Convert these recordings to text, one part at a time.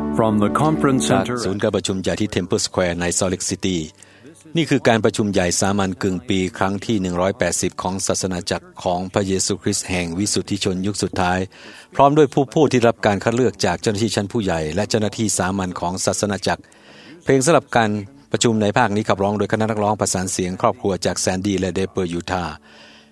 From the conference จาก center ศูนย์การประชุมใหญ่ที่ Temple Square ใน Salt Lake City นี่คือการประชุมใหญ่สามัญกึ่งปีครั้งที่180ของศาสนาจักรของพระเยซูคริสต์แห่งวิสุทธิชนยุคสุดท้ายพร้อมด้วยผู้พูดที่รับการคัดเลือกจากเจ้าหน้าที่ชั้นผู้ใหญ่และเจ้าหน้าที่สามัญของศาสนาจักรเพลงสำหรับการประชุมในภาคนี้ขับร้องโดยคณะนักร้องประสานเสียงครอบครัวจากแซนดี้และเดเปอร์ยูทาห์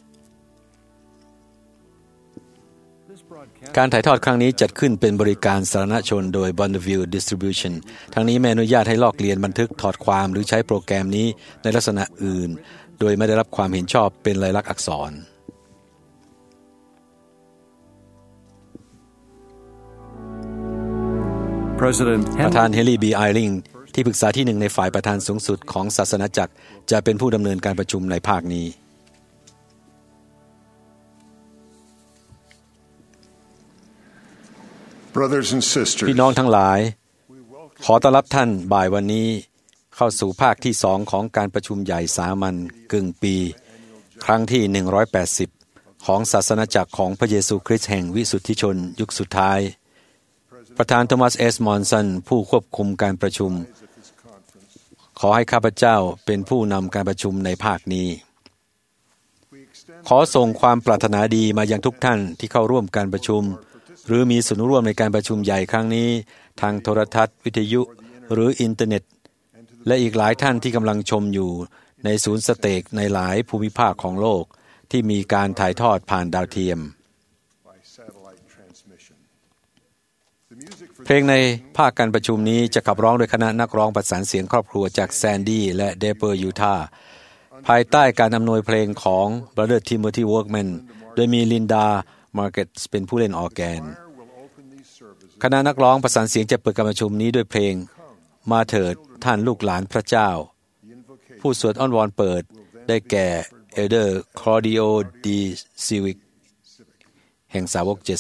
การถ่ายทอดครั้งนี้จัดขึ้นเป็นบริการสาธารณชนโดย Bonneville Distribution ทั้งนี้ไม่อนุญาตให้ลอกเลียนบันทึกถอดความหรือใช้โปรแกรมนี้ในลักษณะอื่นโดยไม่ได้รับความเห็นชอบเป็นลายลักษณ์อักษรประธานเฮนรี่บีไอริงที่ปรึกษาที่หนึ่งในฝ่ายประธานสูงสุดของศาสนาจักรจะเป็นผู้ดำเนินการประชุมในภาคนี้พี่น้องทั้งหลายขอต้อนรับท่านบ่ายวันนี้เข้าสู่ภาคที่2ของการประชุมใหญ่สามัญกึ่งปีครั้งที่180ของศาสนาจักรของพระเยซูคริสต์แห่งวิสุทธิชนยุคสุดท้ายประธานโทมัสเอสมอนสันผู้ควบคุมการประชุมขอให้ข้าพเจ้าเป็นผู้นำการประชุมในภาคนี้ขอส่งความปรารถนาดีมายังทุกท่านที่เข้าร่วมการประชุมหรือมีส่วนร่วมในการประชุมใหญ่ครั้งนี้ทางโทรทัศน์วิทยุหรืออินเทอร์เน็ตและอีกหลายท่านที่กำลังชมอยู่ในศูนย์สเต็กในหลายภูมิภาคของโลกที่มีการถ่ายทอดผ่านดาวเทียมเพลงในภาคการประชุมนี้จะขับร้องโดยคณะนักร้องประสานเสียงครอบครัวจากแซนดี้และเดเปอร์ยูทาห์ภายใต้การอำนวยเพลงของบราเธอร์ทิโมธีวอร์กแมนโดยมีลินดามาร์เก็ตเป็นผู้เล่นออร์แกนคณะนักร้องประสานเสียงจะเปิดการประชุมนี้ด้วยเพลงมาเถิดท่านลูกหลานพระเจ้าผู้สวดอ้อนวอนเปิดได้แก่เอลเดอร์คลอดิโอดีซิวิกแห่งสาวก70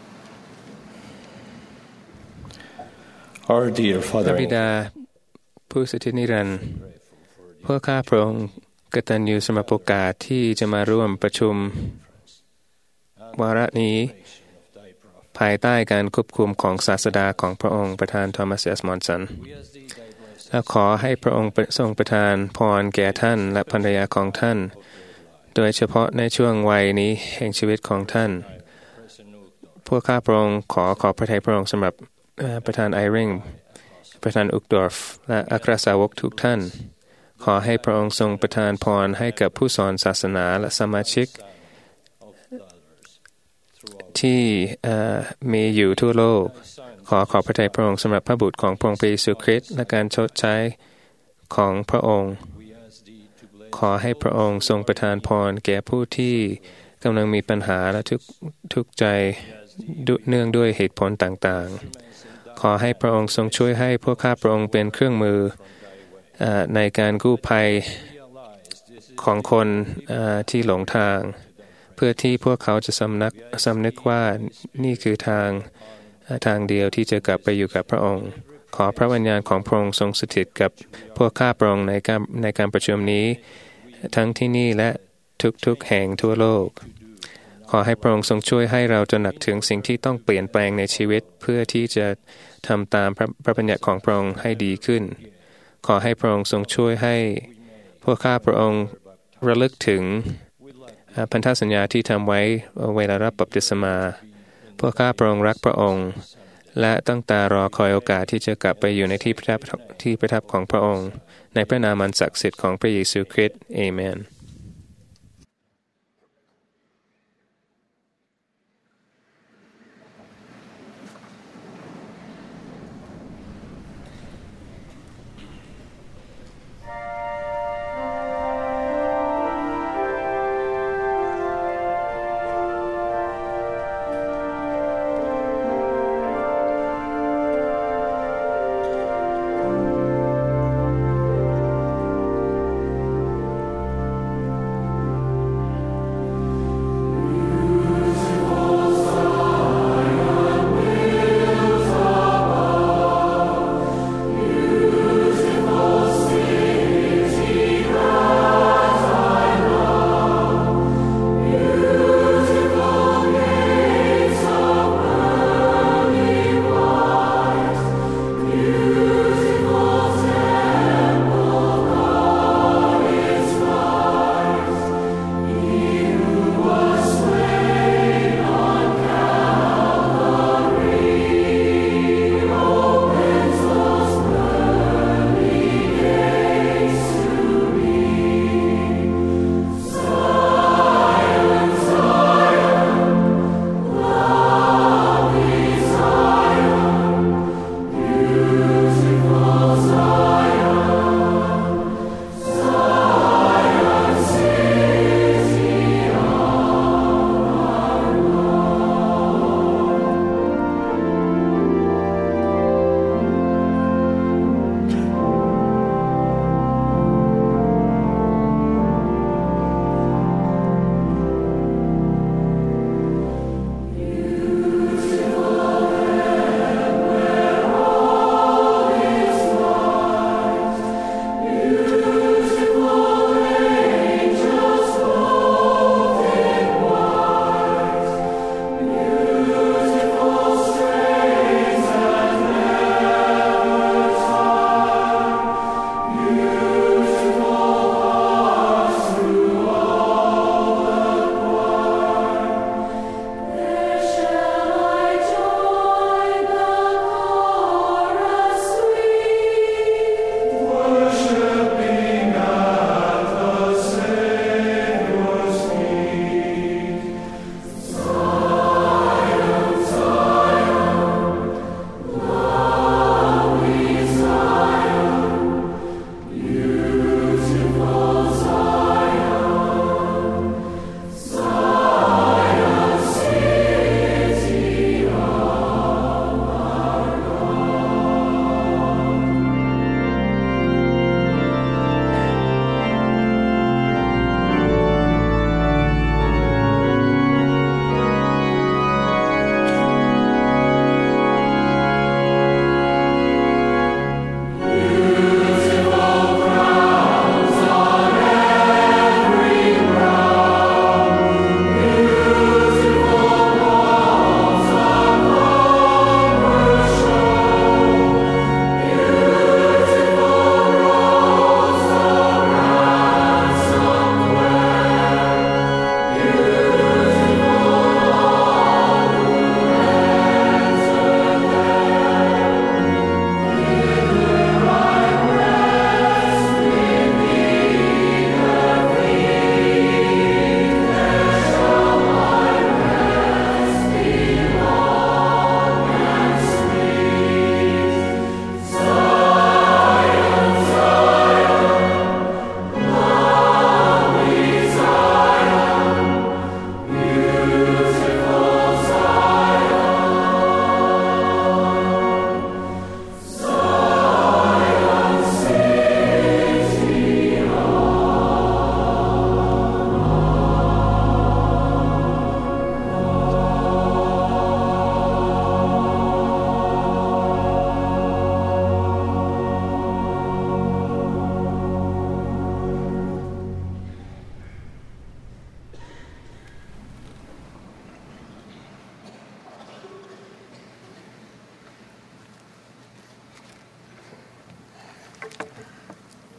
พระบิดาผู้สถิตนิรันดร์พวกข้าพระองค์กตัญญูสำหรับโอกาสที่จะมาร่วมประชุมวาระนี้ภายใต้การควบคุมของศาสดาของพระองค์ประธานทอมัส เอส มอนสันและขอให้พระองค์ทรงประทานพรแก่ท่านและภรรยาของท่านโดยเฉพาะในช่วงวัยนี้แห่งชีวิตของท่านพวกข้าพระองค์ขอพระทัยพระองค์สำหรับประธานไอริงประธานอุกดอร์ฟและอัครสาวกทุกท่านขอให้พระองค์ทรงประทานพรให้กับผู้สอนศาสนาและสมาชิกที่มีอยู่ทั่วโลกขอพระทัยพระองค์สำหรับพระบุตรของพระองค์พระเยซูคริสต์และการชดใช้ของพระองค์ขอให้พระองค์ทรงประทานพรแก่ผู้ที่กำลังมีปัญหาและทุกข์ใจเนื่องด้วยเหตุผลต่างๆขอให้พระองค์ทรงช่วยให้พวกข้าพระองค์เป็นเครื่องมือในการกู้ภัยของคนที่หลงทางเพื่อที่พวกเขาจะสำนึกว่านี่คือทางเดียวที่จะกลับไปอยู่กับพระองค์ขอพระวิญญาณของพระองค์ทรงสถิตกับพวกข้าพระองค์ในการประชุมนี้ทั้งที่นี่และทุกๆแห่งทั่วโลกขอให้พระองค์ทรงช่วยให้เราตระหนักถึงสิ่งที่ต้องเปลี่ยนแปลงในชีวิตเพื่อที่จะทำตามพระบัญญัติของพระองค์ให้ดีขึ้นขอให้พระองค์ทรงช่วยให้พวกข้าพระองค์ระลึกถึงพันธสัญญาที่ทำไว้เวลารับบัพติศมาพวกข้าพระองค์รักพระองค์และตั้งตารอคอยโอกาสที่จะกลับไปอยู่ในที่ประทับของพระองค์ในพระนามอันศักดิ์สิทธิ์ของพระเยซูคริสต์เอเมน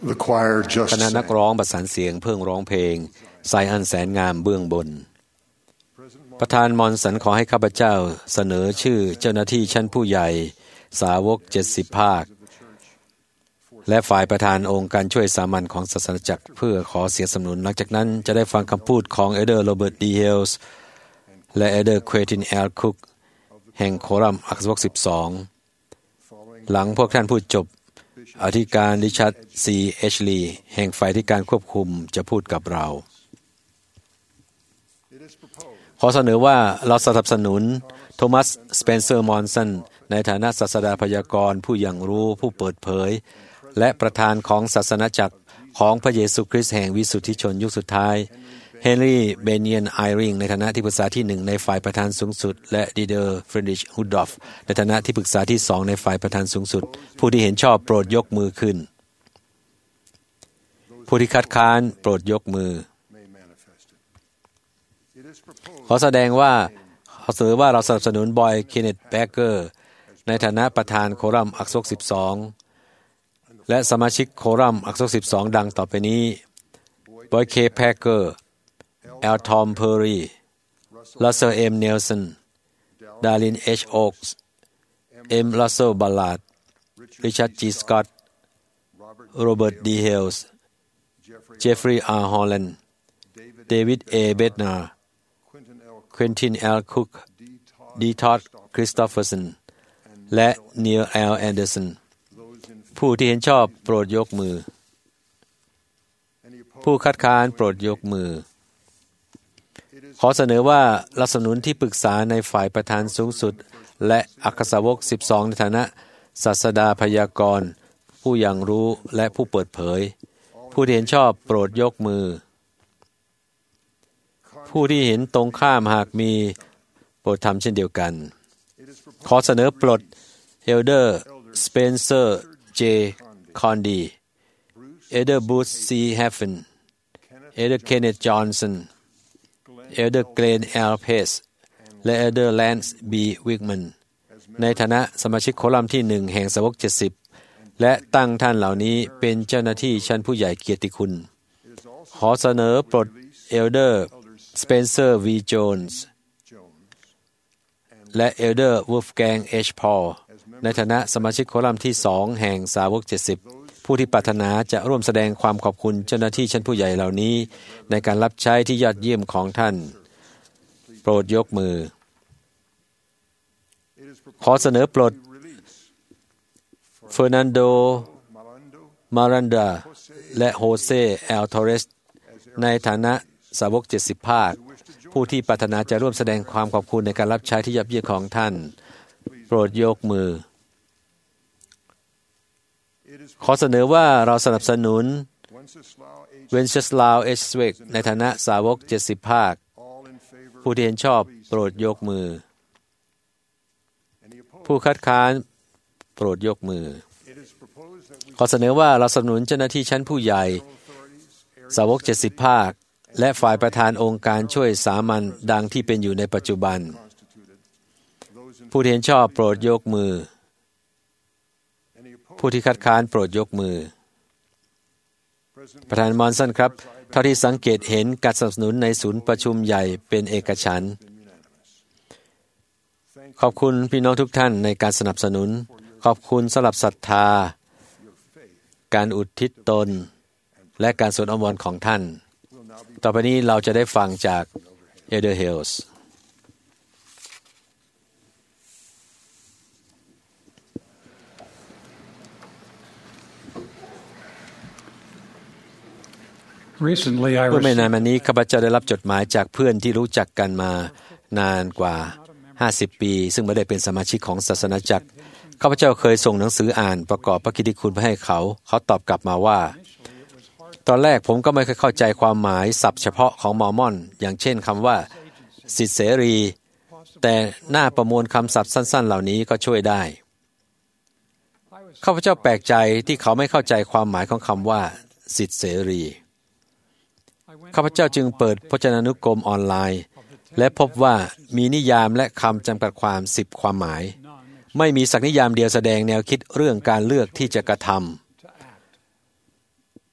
คณะนักร้องประสานเสียงเพิ่งร้องเพลงสายอันแสนงามเบื้องบนประธานมอนสันขอให้ข้าพเจ้าเสนอชื่อเจ้าหน้าที่ชั้นผู้ใหญ่สาวก70 ภาคและฝ่ายประธานองค์การช่วยสามัญของศาสนาจักรเพื่อขอเสียงสนับสนุนหลังจากนั้นจะได้ฟังคำพูดของเอเดอร์โรเบิร์ต ดีเฮลส์และเอเดอร์ เควินติน แอล คุกแห่งโครัมอักษวก12หลังพวกท่านพูดจบอธิการริชาร์ด ซี เอชลีย์แห่งฝ่ายที่การควบคุมจะพูดกับเราขอเสนอว่าเราสนับสนุนโทมัส สเปนเซอร์ มอนสันในฐานะศาสดาพยากรณ์ผู้อย่างรู้ผู้เปิดเผยและประธานของศาสนาจักรของพระเยซูคริสต์แห่งวิสุทธิชนยุคสุดท้ายเฮนรี่ เบเนียน ไอริงในฐานะที่ปรึกษาที่1ในฝ่ายประธานสูงสุดและดีเดอร์ เฟรดริช ฮูดดอฟในฐานะที่ปรึกษาที่2ในฝ่ายประธานสูงสุดผู้ที่เห็นชอบโปรดยกมือขึ้นผู้ที่คัดค้านโปรดยกมือขอแสดงว่าเราสนับสนุนบอย เคนเนธ แบเกอร์ในฐานะประธานโครัมอักษวก12และสมาชิกโครัมอักษวก12ดังต่อไปนี้บอย เค แพคเกอร์ แอล ทอม เพอร์รี รัสเซล เอ็ม เนลสัน ดาริน เอช โอ๊กส์ เอ็ม รัสเซล บัลลาร์ด ริชาร์ด จี สกอตต์ โรเบิร์ต ดี เฮลส์ เจฟฟรีย์ อาร์ ฮอลแลนด์ เดวิด เอ เบดนาร์ ควินติน แอล คุก ดีทอด คริสโตเฟอร์สันและนีล แอล แอนเดอร์สันผู้ที่เห็นชอบโปรดยกมือผู้คัดค้านโปรดยกมือขอเสนอว่าเราสนับสนุนที่ปรึกษาในฝ่ายประธานสูงสุดและอัครสาวก12ในฐานะศาสดาพยากรณ์ผู้อย่างรู้และผู้เปิดเผยผู้ที่เห็นชอบโปรดยกมือผู้ที่เห็นตรงข้ามหากมีโปรดทำเช่นเดียวกันขอเสนอปลดเอลเดอร์ สเปนเซอร์ เจ คอนดีเอลเดอร์ บูธ ซี แฮฟเฟนเอลเดอร์ เคนเนธ จอห์นสันเอลเดอร์ เกรน แอล เพสและเอลเดอร์ แลนซ์ บี วิกแมนในฐานะสมาชิกโคลัมน์ที่1แห่งสาวก70และตั้งท่านเหล่านี้เป็นเจ้าหน้าที่ชั้นผู้ใหญ่เกียรติคุณขอเสนอปลดเอลเดอร์ สเปนเซอร์ วี โจนส์และเอลเดอร์ วูล์ฟแกง เอช พอลในฐานะสมาชิกโคลัมน์ที่2แห่งสาวก70ผู้ที่ปรารถนาจะร่วมแสดงความขอบคุณเจ้าหน้าที่ชั้นผู้ใหญ่เหล่านี้ในการรับใช้ที่ยอดเยี่ยมของท่านโปรดยกมือขอเสนอปลดเฟอร์นันโด มารันดาและโฮเซ แอล ทอเรสในฐานะสาวก70 ภาคผู้ที่ปรารถนาจะร่วมแสดงความขอบคุณในการรับใช้ที่ยอดเยี่ยมของท่านโปรดยกมือขอเสนอว่าเราสนับสนุนเวนเชสลาว เอช สเวกในฐานะสาวก70 ภาคผู้ที่เห็นชอบโปรดยกมือผู้คัดค้านโปรดยกมือขอเสนอว่าเราสนับสนุนเจ้าหน้าที่ชั้นผู้ใหญ่สาวก70 ภาคและฝ่ายประธานองค์การช่วยสามัญดังที่เป็นอยู่ในปัจจุบันผู้ที่เห็นชอบโปรดยกมือผู้ที่คัดค้านโปรดยกมือประธานมอนสันครับเท่าที่สังเกตเห็นการสนับสนุนในศูนย์ประชุมใหญ่เป็นเอกฉันท์ขอบคุณพี่น้องทุกท่านในการสนับสนุนขอบคุณสำหรับศรัทธาการอุทิศตนและการสวดอภวรของท่านต่อไปนี้เราจะได้ฟังจากเอเดอร์ เฮลส์เมื่อไม่นานมานี้ข้าพเจ้าได้รับจดหมายจากเพื่อนที่รู้จักกันมานานกว่า50 ปีซึ่งไม่ได้เป็นสมาชิกของศาสนาจักรข้าพเจ้าเคยส่งหนังสืออ่านประกอบพระกิตติคุณไปให้เขาตอบกลับมาว่าตอนแรกผมก็ไม่เคยเข้าใจความหมายศัพท์เฉพาะของมอร์มอนอย่างเช่นคำว่าสิทธิเสรีแต่หน้าประมวลคำศัพท์สั้นๆเหล่านี้ก็ช่วยได้ข้าพเจ้าแปลกใจที่เขาไม่เข้าใจความหมายของคำว่าสิทธิเสรีข้าพเจ้าจึงเปิดพจนานุกรมออนไลน์และพบว่ามีนิยามและคำจำกัดความ10 ความหมายไม่มีสักนิยามเดียวแสดงแนวคิดเรื่องการเลือกที่จะกระท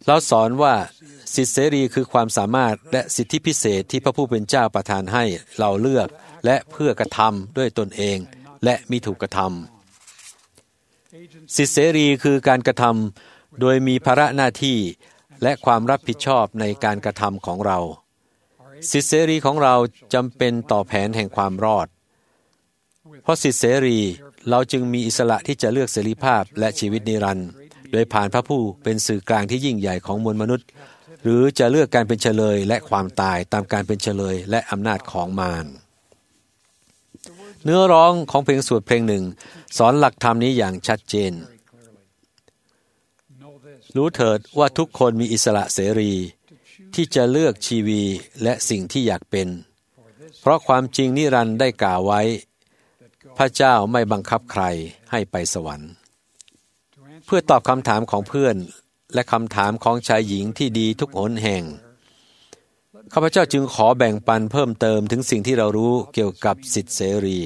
เราสอนว่าสิทธิเสรีคือความสามารถและสิทธิพิเศษที่พระผู้เป็นเจ้าประทานให้เราเลือกและเพื่อกระทำด้วยตนเองและมิถูกกระทำสิทธิเสรีคือการกระทำโดยมีภาระหน้าที่และความรับผิดชอบในการกระทำของเราสิทธิเสรีของเราจำเป็นต่อแผนแห่งความรอดเพราะสิทธิเสรีเราจึงมีอิสระที่จะเลือกเสรีภาพและชีวิตนิรันดร์โดยผ่านพระผู้เป็นสื่อกลางที่ยิ่งใหญ่ของมวลมนุษย์หรือจะเลือกการเป็นเฉลยและความตายตามการเป็นเฉลยและอำนาจของมารเนื้อร้องของเพลงสวดเพลงหนึ่งสอนหลักธรรมนี้อย่างชัดเจนรู้เถิดว่าทุกคนมีอิสระเสรีที่จะเลือกชีวีและสิ่งที่อยากเป็นเพราะความจริงนิรันดร์ได้กล่าวไว้พระเจ้าไม่บังคับใครให้ไปสวรรค์เพื่อตอบคำถามของเพื่อนและคำถามของชายหญิงที่ดีทุกหนแห่งข้าพเจ้าจึงขอแบ่งปันเพิ่มเติมถึงสิ่งที่เรารู้เกี่ยวกับสิทธิเสรี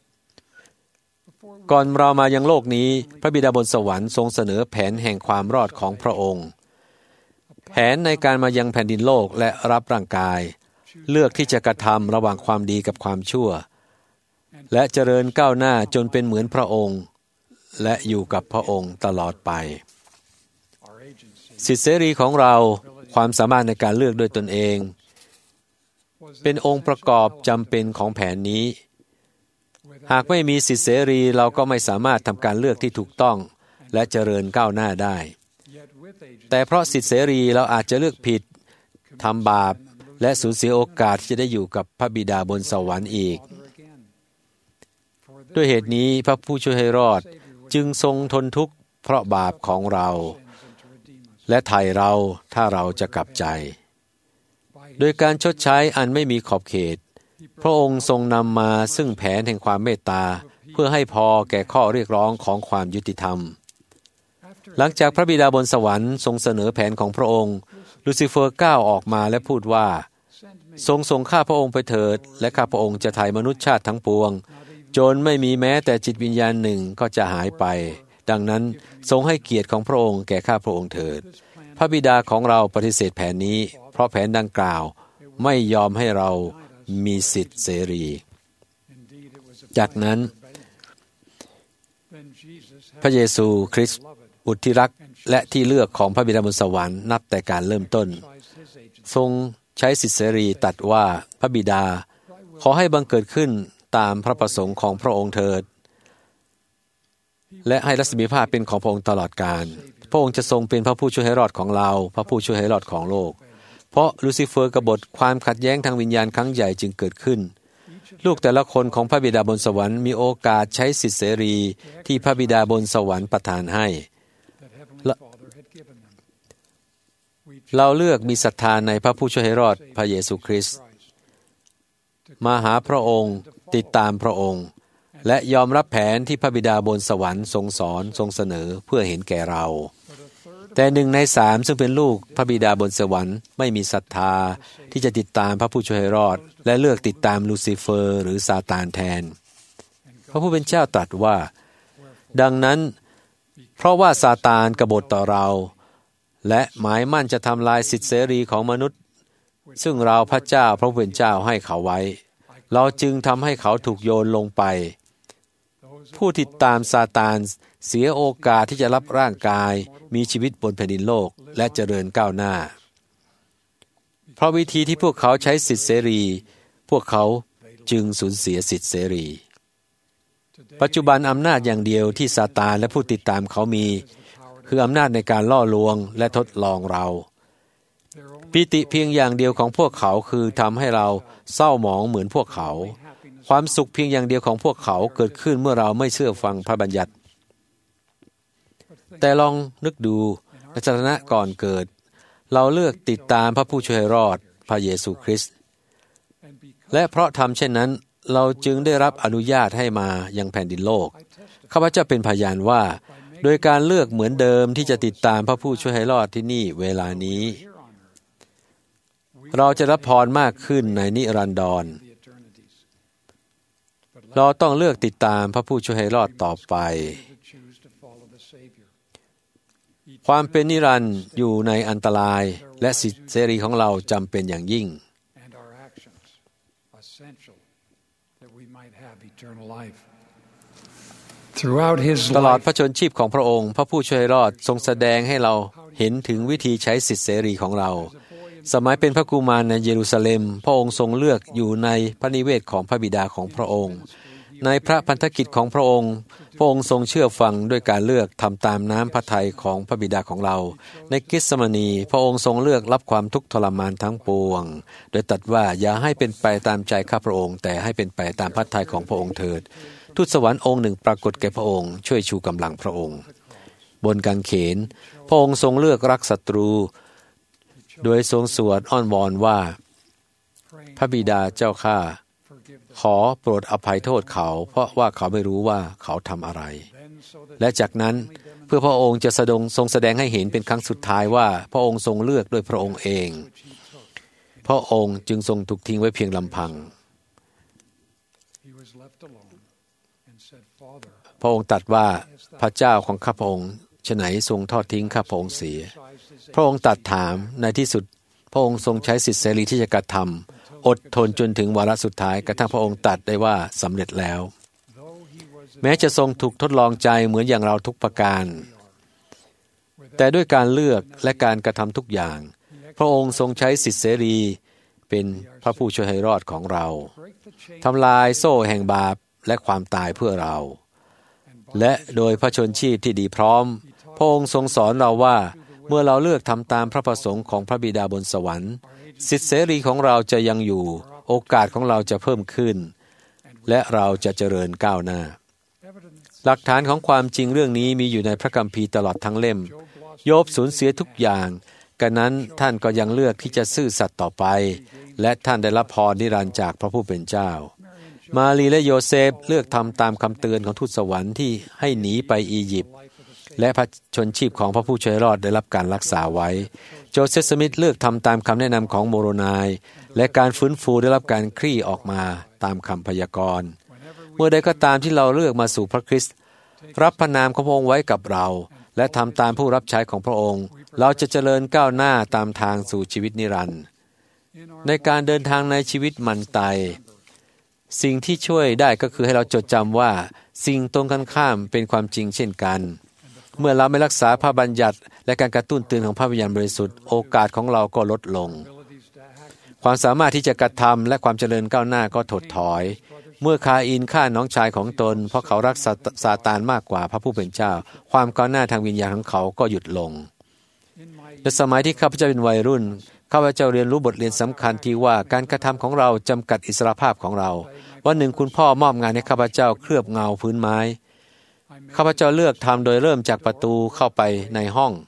ก่อนเรามายังโลกนี้พระบิดาบนสวรรค์ทรงเสนอแผนแห่งความรอดของพระองค์แผนในการมายังแผ่นดินโลกและรับร่างกายเลือกที่จะกระทำระหว่างความดีกับความชั่วและเจริญก้าวหน้าจนเป็นเหมือนพระองค์และอยู่กับพระองค์ตลอดไปสิทธิเสรีของเราความสามารถในการเลือกด้วยตนเองเป็นองค์ประกอบจำเป็นของแผนนี้หากไม่มีสิทธิเสรีเราก็ไม่สามารถทำการเลือกที่ถูกต้องและเจริญก้าวหน้าได้แต่เพราะสิทธิเสรีเราอาจจะเลือกผิดทำบาปและสูญเสียโอกาสที่จะได้อยู่กับพระบิดาบนสวรรค์อีกด้วยเหตุนี้พระผู้ช่วยให้รอดจึงทรงทนทุกข์เพราะบาปของเราและไถ่เราถ้าเราจะกลับใจโดยการชดใช้อันไม่มีขอบเขตพระองค์ทรงนำมาซึ่งแผนแห่งความเมตตาเพื่อให้พอแก่ข้อเรียกร้องของความยุติธรรมหลังจากพระบิดาบนสวรรค์ทรงเสนอแผนของพระองค์ลูซิเฟอร์ก้าวออกมาและพูดว่าทรงส่งข้าพระองค์ไปเถิดและข้าพระองค์จะไถ่มนุษยชาติทั้งปวงจนไม่มีแม้แต่จิตวิญญาณหนึ่งก็จะหายไปดังนั้นทรงให้เกียรติของพระองค์แก่ข้าพระองค์เถิดพระบิดาของเราปฏิเสธแผนนี้เพราะแผนดังกล่าวไม่ยอมให้เรามีสิทธิเสรีจากนั้นพระเยซูคริสต์บุตรที่รักและที่เลือกของพระบิดาบนสวรรค์นับแต่การเริ่มต้นทรงใช้สิทธิเสรีตรัสว่าพระบิดาขอให้บังเกิดขึ้นตามพระประสงค์ของพระองค์เถิดและให้รัศมีภาพเป็นของพระองค์ตลอดกาลพระองค์จะทรงเป็นพระผู้ช่วยให้รอดของเราพระผู้ช่วยให้รอดของโลกเพราะลูซิเฟอร์กบฏความขัดแย้งทางวิญญาณครั้งใหญ่จึงเกิดขึ้นลูกแต่ละคนของพระบิดาบนสวรรค์มีโอกาสใช้สิทธิเสรีที่พระบิดาบนสวรรค์ประทานให้เราเลือกมีศรัทธาในพระผู้ช่วยให้รอดพระเยซูคริสต์มาหาพระองค์ติดตามพระองค์และยอมรับแผนที่พระบิดาบนสวรรค์ทรงสอนทรงเสนอเพื่อเห็นแก่เราแต่1 ใน 3ซึ่งเป็นลูกพระบิดาบนสวรรค์ไม่มีศรัทธาที่จะติดตามพระผู้ช่วยให้รอดและเลือกติดตามลูซิเฟอร์หรือซาตานแทนพระผู้เป็นเจ้าตรัสว่าดังนั้นเพราะว่าซาตานกบฏต่อเราและหมายมั่นจะทำลายสิทธิเสรีของมนุษย์ซึ่งเราพระเจ้าพระผู้เป็นเจ้าให้เขาไว้เราจึงทำให้เขาถูกโยนลงไปผู้ติดตามซาตานเสียโอกาสที่จะรับร่างกายมีชีวิตบนแผ่นดินโลกและเจริญก้าวหน้าเพราะวิธีที่พวกเขาใช้สิทธิเสรีพวกเขาจึงสูญเสียสิทธิเสรีปัจจุบันอำนาจอย่างเดียวที่ซาตานและผู้ติดตามเขามีคืออำนาจในการล่อลวงและทดลองเราปิติเพียงอย่างเดียวของพวกเขาคือทำให้เราเศร้าหมองเหมือนพวกเขาความสุขเพียงอย่างเดียวของพวกเขาเกิดขึ้นเมื่อเราไม่เชื่อฟังพระบัญญัติแต่ลองนึกดูในสถานะก่อนเกิดเราเลือกติดตามพระผู้ช่วยให้รอดพระเยซูคริสต์และเพราะทำเช่นนั้นเราจึงได้รับอนุญาตให้มายังแผ่นดินโลกข้าพเจ้าเป็นพยานว่าโดยการเลือกเหมือนเดิมที่จะติดตามพระผู้ช่วยให้รอดที่นี่เวลานี้เราจะรับพรมากขึ้นในนิรันดรเราต้องเลือกติดตามพระผู้ช่วยให้รอดต่อไปความเป็นนิรันดร์อยู่ในอันตรายและสิทธิเสรีของเราจำเป็นอย่างยิ่ง and our actions essential that we might have eternal life. Throughout his ตลอด life, พระชนชีพของพระองค์พระผู้ช่วยรอดทรงแสดงให้เราเห็นถึงวิธีใช้สิทธิเสรีของเราสมัยเป็นพระกุมารในเยรูซาเล็มพระองค์ทรงเลือกอยู่ในพระนิเวศของพระบิดาของพระองค์ในพระพันธกิจของพระองค์พระองค์ทรงเชื่อฟังด้วยการเลือกทำตามน้ำพระทัยของพระบิดาของเราในเกสมานีพระองค์ทรงเลือกรับความทุกข์ทรมานทั้งปวงโดยตรัสว่าอย่าให้เป็นไปตามใจข้าพระองค์แต่ให้เป็นไปตามพระทัยของพระองค์เถิดทูตสวรรค์องค์หนึ่งปรากฏแก่พระองค์ช่วยชูกำลังพระองค์บนกางเขนพระองค์ทรงเลือกรักศัตรูโดยทรงสวดอ้อนวอนว่าพระบิดาเจ้าข้าขอโปรดอภัยโทษเขาเพราะว่าเขาไม่รู้ว่าเขาทำอะไรและจากนั้นเพื่อพระองค์จะทรงแสดงให้เห็นเป็นครั้งสุดท้ายว่าพระองค์ทรงเลือกด้วยพระองค์เองพระองค์จึงทรงถูกทิ้งไว้เพียงลำพังพระองค์ตรัสว่าพระเจ้าของข้าพระองค์ฉะไหนทรงทอดทิ้งข้าพระองค์เสียพระองค์ตรัสถามในที่สุดพระองค์ทรงใช้สิทธิเสรีที่จะกระทำอดทนจนถึงวาระสุดท้ายกระทั่งพระองค์ตรัสได้ว่าสำเร็จแล้วแม้จะทรงถูกทดลองใจเหมือนอย่างเราทุกประการแต่ด้วยการเลือกและการกระทำทุกอย่างพระองค์ทรงใช้สิทธิเสรีเป็นพระผู้ช่วยให้รอดของเราทำลายโซ่แห่งบาปและความตายเพื่อเราและโดยพระชนชีพที่ดีพร้อมพระองค์ทรงสอนเราว่าเมื่อเราเลือกทำตามพระประสงค์ของพระบิดาบนสวรรค์สิทธิเสรีของเราจะยังอยู่โอกาสของเราจะเพิ่มขึ้นและเราจะเจริญก้าวหน้าหลักฐานของความจริงเรื่องนี้มีอยู่ในพระคัมภีร์ตลอดทั้งเล่มโยบสูญเสียทุกอย่างกันนั้นท่านก็ยังเลือกที่จะซื่อสัตย์ต่อไปและท่านได้รับพรนิรันดร์จากพระผู้เป็นเจ้ามารีและโยเซฟเลือกทำตามคำเตือนของทูตสวรรค์ที่ให้หนีไปอียิปต์และพระชนชีพของพระผู้ช่วยรอดได้รับการรักษาไว้โจเซฟสมิธเลือกทำตามคำแนะนำของโมโรนายและการฟื้นฟูได้รับการคลี่ออกมาตามคำพยากรณ์เมื่อใดก็ตามที่เราเลือกมาสู่พระคริสต์รับพระนามของพระองค์ไว้กับเราและทำตามผู้รับใช้ของพระองค์เราจะเจริญก้าวหน้าตามทางสู่ชีวิตนิรันดร์ในการเดินทางในชีวิตมันตายสิ่งที่ช่วยได้ก็คือให้เราจดจำว่าสิ่งตรงกันข้ามเป็นความจริงเช่นกันเมื่อเราไม่รักษาพระบัญญัติและการกระตุ้นเตือนของพระวิญญาณบริสุทธิ์โอกาสของเราก็ลดลงความสามารถที่จะกระทำและความเจริญก้าวหน้าก็ถดถอยเมื่อคาอินฆ่าน้องชายของตนเพราะเขารักซาตานมากกว่าพระผู้เป็นเจ้าความก้าวหน้าทางวิญญาณของเขาก็หยุดลงในสมัยที่ข้าพเจ้าเป็นวัยรุ่นข้าพเจ้าเรียนรู้บทเรียนสำคัญที่ว่าการกระทำของเราจำกัดอิสรภาพของเราวันหนึ่งคุณพ่อมอบงานให้ข้าพเจ้าเคลือบเงาพื้นไม้ข้าพเจ้าเลือกทำโดยเริ่มจากประตูเข้าไปในห้อง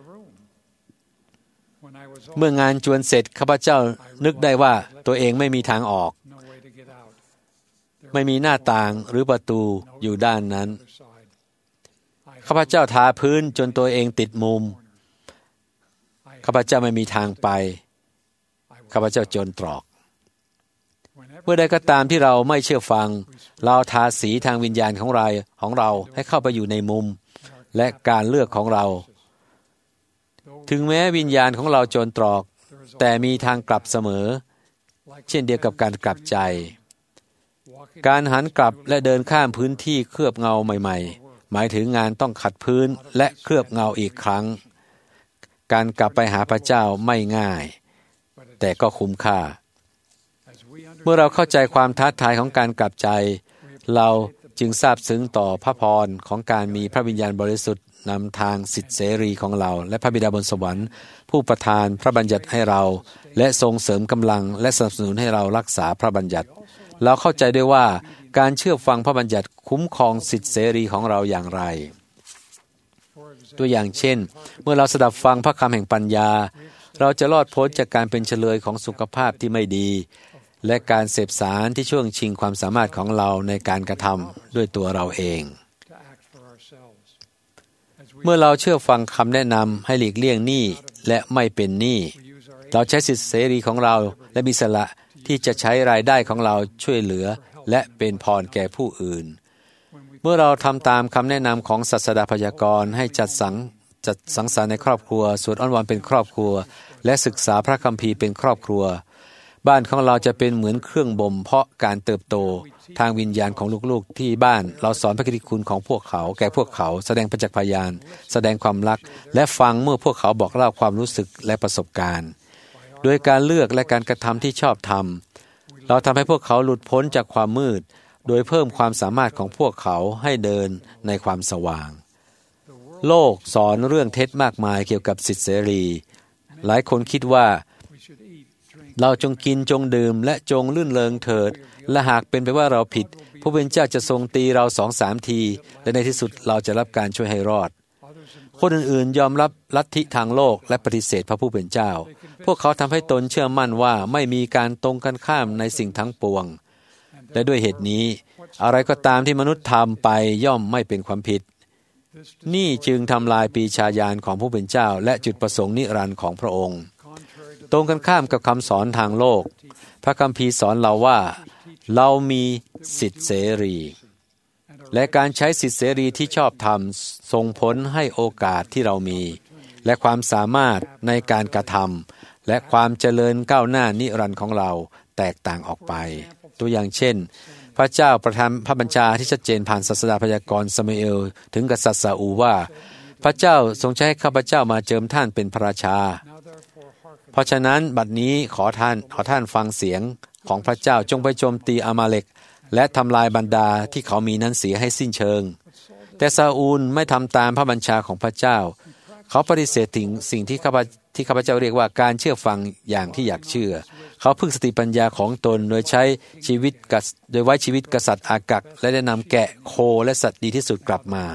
เมื่องานจวนเสร็จข้าพเจ้านึกได้ว่าตัวเองไม่มีทางออกไม่มีหน้าต่างหรือประตูอยู่ด้านนั้นข้าพเจ้าทาพื้นจนตัวเองติดมุมข้าพเจ้าไม่มีทางไปข้าพเจ้าจนตรอกเมื่อใดก็ตามที่เราไม่เชื่อฟังเราทาสีทางวิญญาณของเราให้เข้าไปอยู่ในมุมและการเลือกของเราถึงแม้วิญญาณของเราจนตรอกแต่มีทางกลับเสมอเช่นเดียวกับการกลับใจการหันกลับและเดินข้ามพื้นที่เคลือบเงาใหม่ๆหมายถึงงานต้องขัดพื้นและเคลือบเงาอีกครั้งการกลับไปหาพระเจ้าไม่ง่ายแต่ก็คุ้มค่าเมื่อเราเข้าใจความท้าทายของการกลับใจเราจึงซาบซึ้งต่อพระพรของการมีพระวิญญาณบริสุทธิ์นำทางสิทธิเสรีของเราและพระบิดาบนสวรรค์ผู้ประทานพระบัญญัติให้เราและทรงเสริมกำลังและสนับสนุนให้เรารักษาพระบัญญัติเราเข้าใจด้วยว่าการเชื่อฟังพระบัญญัติคุ้มครองสิทธิเสรีของเราอย่างไรตัวอย่างเช่นเมื่อเราสดับฟังพระคำแห่งปัญญาเราจะรอดพ้นจากการเป็นเฉลยของสุขภาพที่ไม่ดีและการเสพสารที่ช่วงชิงความสามารถของเราในการกระทำด้วยตัวเราเองเมื่อเราเชื่อฟังคำแนะนำให้หลีกเลี่ยงหนี้และไม่เป็นหนี้เราใช้สิทธิเสรีของเราและมีอิสระที่จะใช้รายได้ของเราช่วยเหลือและเป็นพรแก่ผู้อื่นเมื่อเราทำตามคำแนะนำของศาสดาพยากรณ์ให้จัดสรรจัดสังสรรค์ในครอบครัวสวดอ้อนวอนเป็นครอบครัวและศึกษาพระคัมภีร์เป็นครอบครัวบ้านของเราจะเป็นเหมือนเครื่องบ่มเพาะการเติบโตทางวิญญาณของลูกๆที่บ้านเราสอนพระกิตติคุณของพวกเขาแก่พวกเขาแสดงประจักษ์พยานแสดงความรักและฟังเมื่อพวกเขาบอกเล่าความรู้สึกและประสบการณ์โดยการเลือกและการกระทำที่ชอบธรรมเราทำให้พวกเขาหลุดพ้นจากความมืดโดยเพิ่มความสามารถของพวกเขาให้เดินในความสว่างโลกสอนเรื่องเท็จมากมายเกี่ยวกับสิทธิเสรีหลายคนคิดว่าเราจงกินจงดื่มและจงลื่นเริงเถิดและหากเป็นไปว่าเราผิดผู้เป็นเจ้าจะทรงตีเรา2-3 ทีและในที่สุดเราจะรับการช่วยให้รอดคนอื่นๆยอมรับลัทธิทางโลกและปฏิเสธพระผู้เป็นเจ้าพวกเขาทำให้ตนเชื่อมั่นว่าไม่มีการตรงกันข้ามในสิ่งทั้งปวงและด้วยเหตุนี้อะไรก็ตามที่มนุษย์ทำไปย่อมไม่เป็นความผิดนี่จึงทำลายปีชาญาณของผู้เป็นเจ้าและจุดประสงค์นิรันดร์ของพระองค์ตรงกันข้ามกับคำสอนทางโลกพระคัมภีร์สอนเราว่าเรามีสิทธิเสรีและการใช้สิทธิเสรีที่ชอบธรรมส่งผลให้โอกาสที่เรามีและความสามารถในการกระทำและความเจริญก้าวหน้านิรันดร์ของเราแตกต่างออกไปตัวอย่างเช่นพระเจ้าประทานพระบัญชาที่ชัดเจนผ่านศาสดาพยากรณ์ซามูเอลถึงกษัตริย์ซาอูลว่าพระเจ้าทรงใช้ให้ข้าพเจ้ามาเจิมท่านเป็นพระราชาเพราะฉะนั้นบัดนี้ขอท่านฟังเสียงของพระเจ้าจงไปโจมตีอามาเลกและทำลายบรรดาที่เขามีนั้นเสียให้สิ้นเชิงแต่ซาอูลไม่ทำตามพระบัญชาของพระเจ้าเขาปฏิเสธถึงสิ่งที่ข้าพเจ้าเรียกว่าการเชื่อฟังอย่างที่อยากเชื่อเขาพึ่งสติปัญญาของตนโดยไว้ชีวิตกษัตริย์อากักและได้นำแกะโคและสัตว์ดีที่สุดกลับมา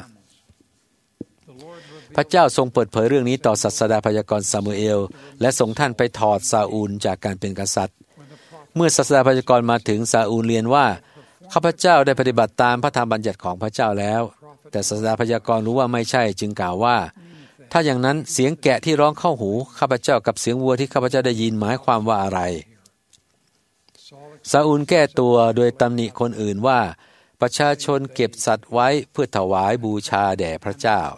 พระเจ้าทรงเปิดเผยเรื่องนี้ต่อศาสดาพยากรณ์ซามูเอลและส่งท่านไปถอดซาอูลจากการเป็นกษัตริย์เมื่อศาสดาพยากรณ์มาถึงซาอูลเรียนว่าข้าพเจ้าได้ปฏิบัติตามพระธรรมบัญญัติของพระเจ้าแล้วแต่ศาสดาพยากรณ์รู้ว่าไม่ใช่จึงกล่าวว่าถ้าอย่างนั้นเสียงแกะที่ร้องเข้าหูข้าพเจ้ากับเสียงวัวที่ข้าพเจ้าได้ยินหมายความว่าอะไรซาอูลแก้ตัวโดยตำหนิคนอื่นว่าประชาชนเก็บสัตว์ไว้เพื่อถวายบูชาแด่พระเจ้า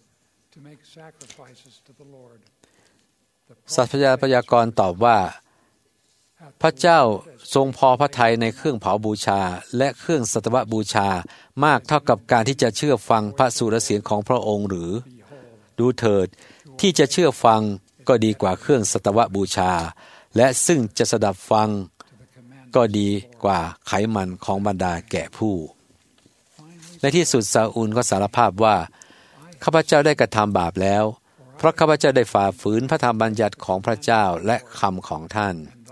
ศาสดาพยากรณ์ตอบว่าพระเจ้าทรงพอพระทัยในเครื่องเผาบูชาและเครื่องสัตวบูชามากเท่ากับการที่จะเชื่อฟังพระสุรเสียงของพระองค์หรือดูเถิดที่จะเชื่อฟังก็ดีกว่าเครื่องสัตวบูชาและซึ่งจะสดับฟังก็ดีกว่าไขมันของบรรดาแกะผู้ในที่สุดซาอูลก็สารภาพว่าข้าพเจ้าได้กระทำบาปแล้วเพราะข้าพเจ้าได้ฝ่าฝืนพระธรรมบัญญัติของพระเจ้าและคำของท่าน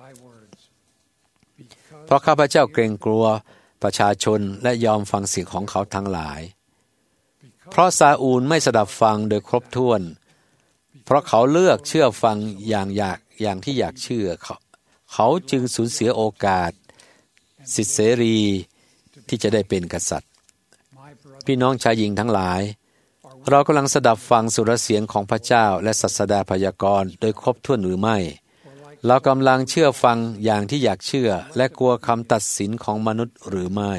เพราะข้าพเจ้าเกรงกลัวประชาชนและยอมฟังเสียงของเขาทั้งหลายเพราะซาอูลไม่สดับฟังโดยครบถ้วนเพราะเขาเลือกเชื่อฟังอย่างที่อยากเชื่อเขาจึงสูญเสียโอกาสสิทธิเสรีที่จะได้เป็นกษัตริย์พี่น้องชายหญิงทั้งหลายเรากำลังสดับฟังสุรเสียงของพระเจ้าและศาสดาพยากรณ์โดยครบถ้วนหรือไม่เรากำลังเชื่อฟังอย่างที่อยากเชื่อและกลัวคำตัดสินของมนุษย์หรือไม่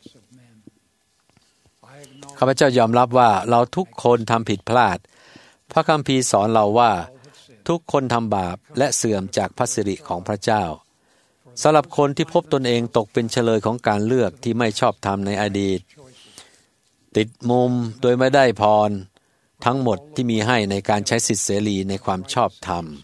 ข้าพเจ้ายอมรับว่าเราทุกคนทำผิดพลาดพระคัมภีร์สอนเราว่าทุกคนทำบาปและเสื่อมจากพระสิริของพระเจ้าสำหรับคนที่พบตนเองตกเป็นเฉลยของการเลือกที่ไม่ชอบธรรมในอดีตติดมุมโดยไม่ได้พรทั้งหมดที่มีให้ในการใช้สิทธิเสรีในความชอบธรรม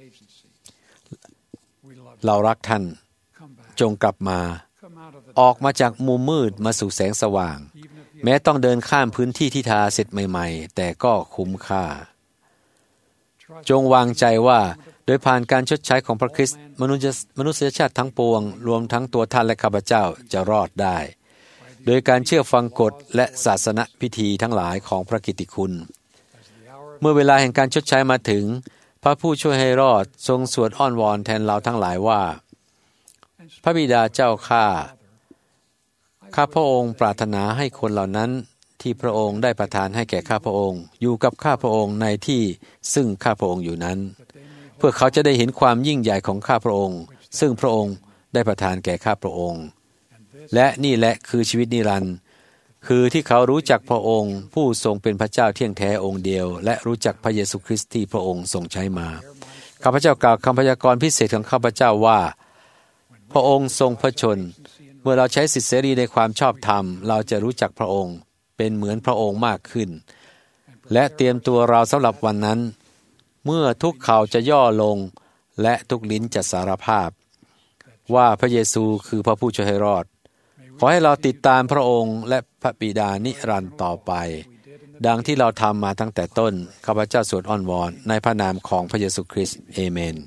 เรารักท่านจงกลับมาออกมาจากมุมมืดมาสู่แสงสว่างแม้ต้องเดินข้ามพื้นที่ที่ทาเสร็จใหม่ๆแต่ก็คุ้มค่าจงวางใจว่าโดยผ่านการชดใช้ของพระคริสต์มนุษยชาติทั้งปวงรวมทั้งตัวท่านและข้าพเจ้าจะรอดได้โดยการเชื่อฟังกฎและศาสนพิธีทั้งหลายของพระกิตติคุณเมื่อเวลาแห่งการชดใช้มาถึงพระผู้ช่วยให้รอดทรงสวดอ้อนวอนแทนเราทั้งหลายว่าพระบิดาเจ้าข้าพระองค์ปรารถนาให้คนเหล่านั้นที่พระองค์ได้ประทานให้แก่ข้าพระองค์อยู่กับข้าพระองค์ในที่ซึ่งข้าพระองค์อยู่นั้นเพื่อเขาจะได้เห็นความยิ่งใหญ่ของข้าพระองค์ซึ่งพระองค์ได้ประทานแก่ข้าพระองค์และนี่แหละคือชีวิตนิรันดร์คือที่เขารู้จักพระองค์ผู้ทรงเป็นพระเจ้าเที่ยงแท้องค์เดียวและรู้จักพระเยซูคริสต์ที่พระองค์ทรงใช้มาข้าพเจ้ากล่าวคำพยากรณ์พิเศษของข้าพเจ้าว่าพระองค์ทรงพระชนเมื่อเราใช้สิทธิเสรีในความชอบธรรมเราจะรู้จักพระองค์เป็นเหมือนพระองค์มากขึ้นและเตรียมตัวเราสำหรับวันนั้นเมื่อทุกเข่าจะย่อลงและทุกลิ้นจะสารภาพว่าพระเยซูคือพระผู้ช่วยให้รอดขอให้เราติดตามพระองค์และพระบิดานิรันดร์ต่อไปดังที่เราทำมาตั้งแต่ต้นข้าพเจ้าสวดอ้อนวอนในพระนามของพระเยซูคริสต์เอเมน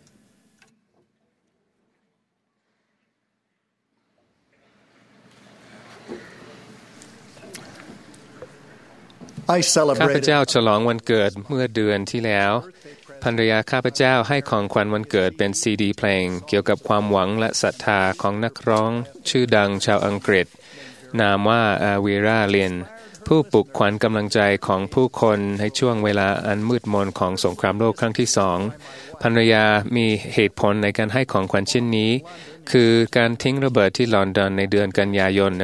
ข้าพเจ้าฉลองวันเกิดเมื่อเดือนที่แล้วภรรยาข้าพเจ้าให้ของขวัญวันเกิดเป็นซีดีเพลงเกี่ยวกับความหวังและศรัทธาของนักร้องชื่อดังชาวอังกฤษนามว่าอาวีราเลียนผู้ปลุกขวัญกำลังใจของผู้คนในช่วงเวลาอันมืดมนของสงครามโลกครั้งที่2ภรรยามีเหตุผลในการให้ของขวัญชิ้นนี้คือการทิ้งระเบิดที่ลอนดอนในเดือนกันยายน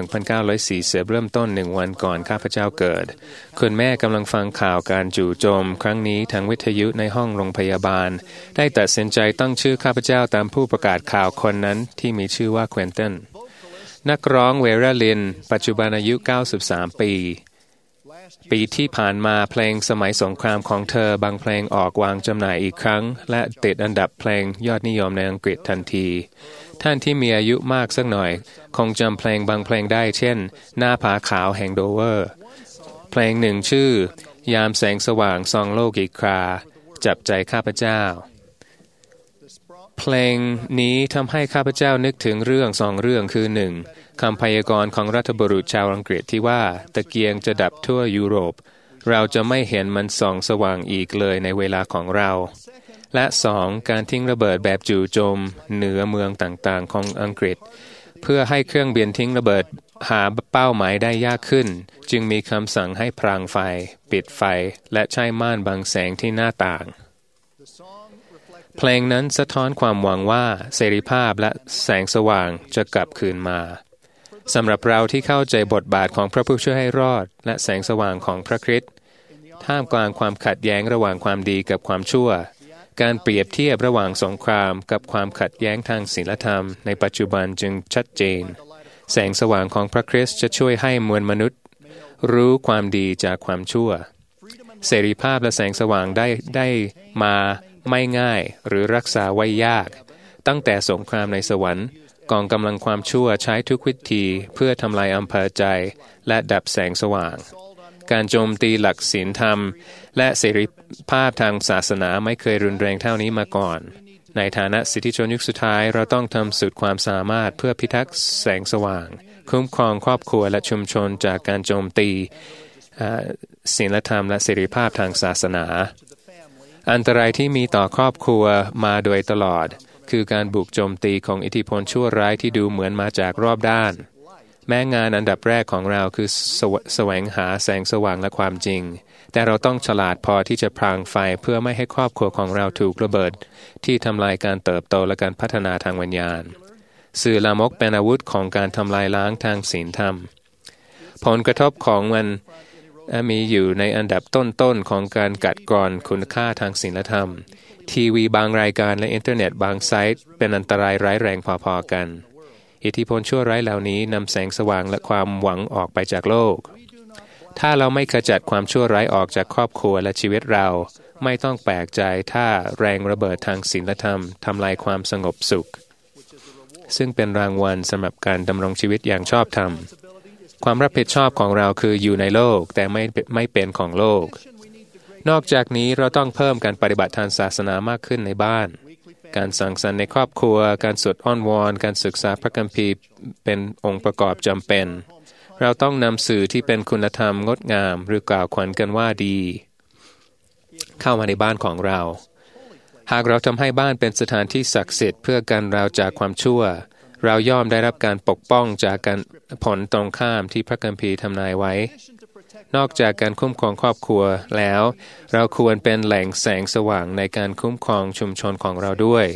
1940 เริ่มต้น1 วันก่อนข้าพเจ้าเกิดคุณแม่กำลังฟังข่าวการจู่โจมครั้งนี้ทางวิทยุในห้องโรงพยาบาลได้ตัดสินใจตั้งชื่อข้าพเจ้าตามผู้ประกาศข่าวคนนั้นที่มีชื่อว่าเควินตันนักร้องเวราลินปัจจุบันอายุ93 ปีที่ผ่านมาเพลงสมัยสงครามของเธอบางเพลงออกวางจำหน่ายอีกครั้งและติดอันดับเพลงยอดนิยมในอังกฤษทันทีท่านที่มีอายุมากสักหน่อยคงจำเพลงบางเพลงได้เช่นหน้าผาขาวแห่งโดเวอร์เพลงหนึ่งชื่อยามแสงสว่างส่องโลกอีกคราจับใจข้าพเจ้าเพลงนี้ทำให้ข้าพเจ้านึกถึงเรื่อง2 เรื่องคือ 1. คำพยากรณ์ของรัฐบุรุษชาวอังกฤษที่ว่าตะเกียงจะดับทั่วยุโรปเราจะไม่เห็นมันส่องสว่างอีกเลยในเวลาของเราและ 2. การทิ้งระเบิดแบบจู่โจมเหนือเมืองต่างๆของอังกฤษเพื่อให้เครื่องบินทิ้งระเบิดหาเป้าหมายได้ยากขึ้นจึงมีคำสั่งให้พรางไฟปิดไฟและใช้ม่านบังแสงที่หน้าต่างเพลงนั้นสะท้อนความหวังว่าเสรีภาพและแสงสว่างจะกลับคืนมาสำหรับเราที่เข้าใจบทบาทของพระผู้ช่วยให้รอดและแสงสว่างของพระคริสต์ท่ามกลางความขัดแย้งระหว่างความดีกับความชั่วการเปรียบเทียบระหว่างสงครามกับความขัดแย้งทางศีลธรรมในปัจจุบันจึงชัดเจนแสงสว่างของพระคริสต์จะช่วยให้มวลมนุษย์รู้ความดีจากความชั่วเสรีภาพและแสงสว่างได้มาไม่ง่ายหรือรักษาไว้ยากตั้งแต่สงครามในสวรรค์กองกำลังความชั่วใช้ทุกวิธีเพื่อทำลายอำเภอใจและดับแสงสว่างการโจมตีหลักศีลธรรมและเสรีภาพทางศาสนาไม่เคยรุนแรงเท่านี้มาก่อนในฐานะสิทธิชนยุคสุดท้ายเราต้องทำสุดความสามารถเพื่อพิทักษ์แสงสว่างคุ้มครองครอบครัวและชุมชนจากการโจมตีศีลธรรมและเสรีภาพทางศาสนาอันตรายที่มีต่อครอบครัวมาโดยตลอดคือการบุกโจมตีของอิทธิพลชั่วร้ายที่ดูเหมือนมาจากรอบด้านแม้งานอันดับแรกของเราคือแสวงหาแสงสว่างและความจริงแต่เราต้องฉลาดพอที่จะพรางไฟเพื่อไม่ให้ครอบครัวของเราถูกระเบิดที่ทำลายการเติบโตและการพัฒนาทางวิญญาณสื่อลามกเป็นอาวุธของการทำลายล้างทางศีลธรรมผลกระทบของมันมีอยู่ในอันดับต้นๆของการกัดกร่อนคุณค่าทางศีลธรรมทีวีบางรายการและอินเทอร์เน็ตบางไซต์เป็นอันตรายร้ายแรงพอๆกันอิทธิพลชั่วร้ายเหล่านี้นำแสงสว่างและความหวังออกไปจากโลกถ้าเราไม่ขจัดความชั่วร้ายออกจากครอบครัวและชีวิตเราไม่ต้องแปลกใจถ้าแรงระเบิดทางศีลธรรมทำลายความสงบสุขซึ่งเป็นรางวัลสำหรับการดำรงชีวิตอย่างชอบธรรมความรับผิดชอบของเราคืออยู่ในโลกแต่ไม่เป็นของโลกนอกจากนี้เราต้องเพิ่มการปฏิบัติทางศาสนามากขึ้นในบ้านการสังสรรค์ในครอบครัวการสวดอ้อนวอนการศึกษาพระคัมภีร์เป็นองค์ประกอบจำเป็นเราต้องนำสื่อที่เป็นคุณธรรมงดงามหรือกล่าวขวัญกันว่าดีเข้ามาในบ้านของเราหากเราทำให้บ้านเป็นสถานที่ศักดิ์สิทธิ์เพื่อกันเราจากความชั่วเราย่อมได้รับการปกป้องจากการผลตรงข้ามที่พระคัมภีร์ทำนายไว้นอกจากการคุ้มครองครอบครัวแล้วเราควรเป็นแหล่งแสงสว่างในการคุ้มครองชุมชนของเราด้วย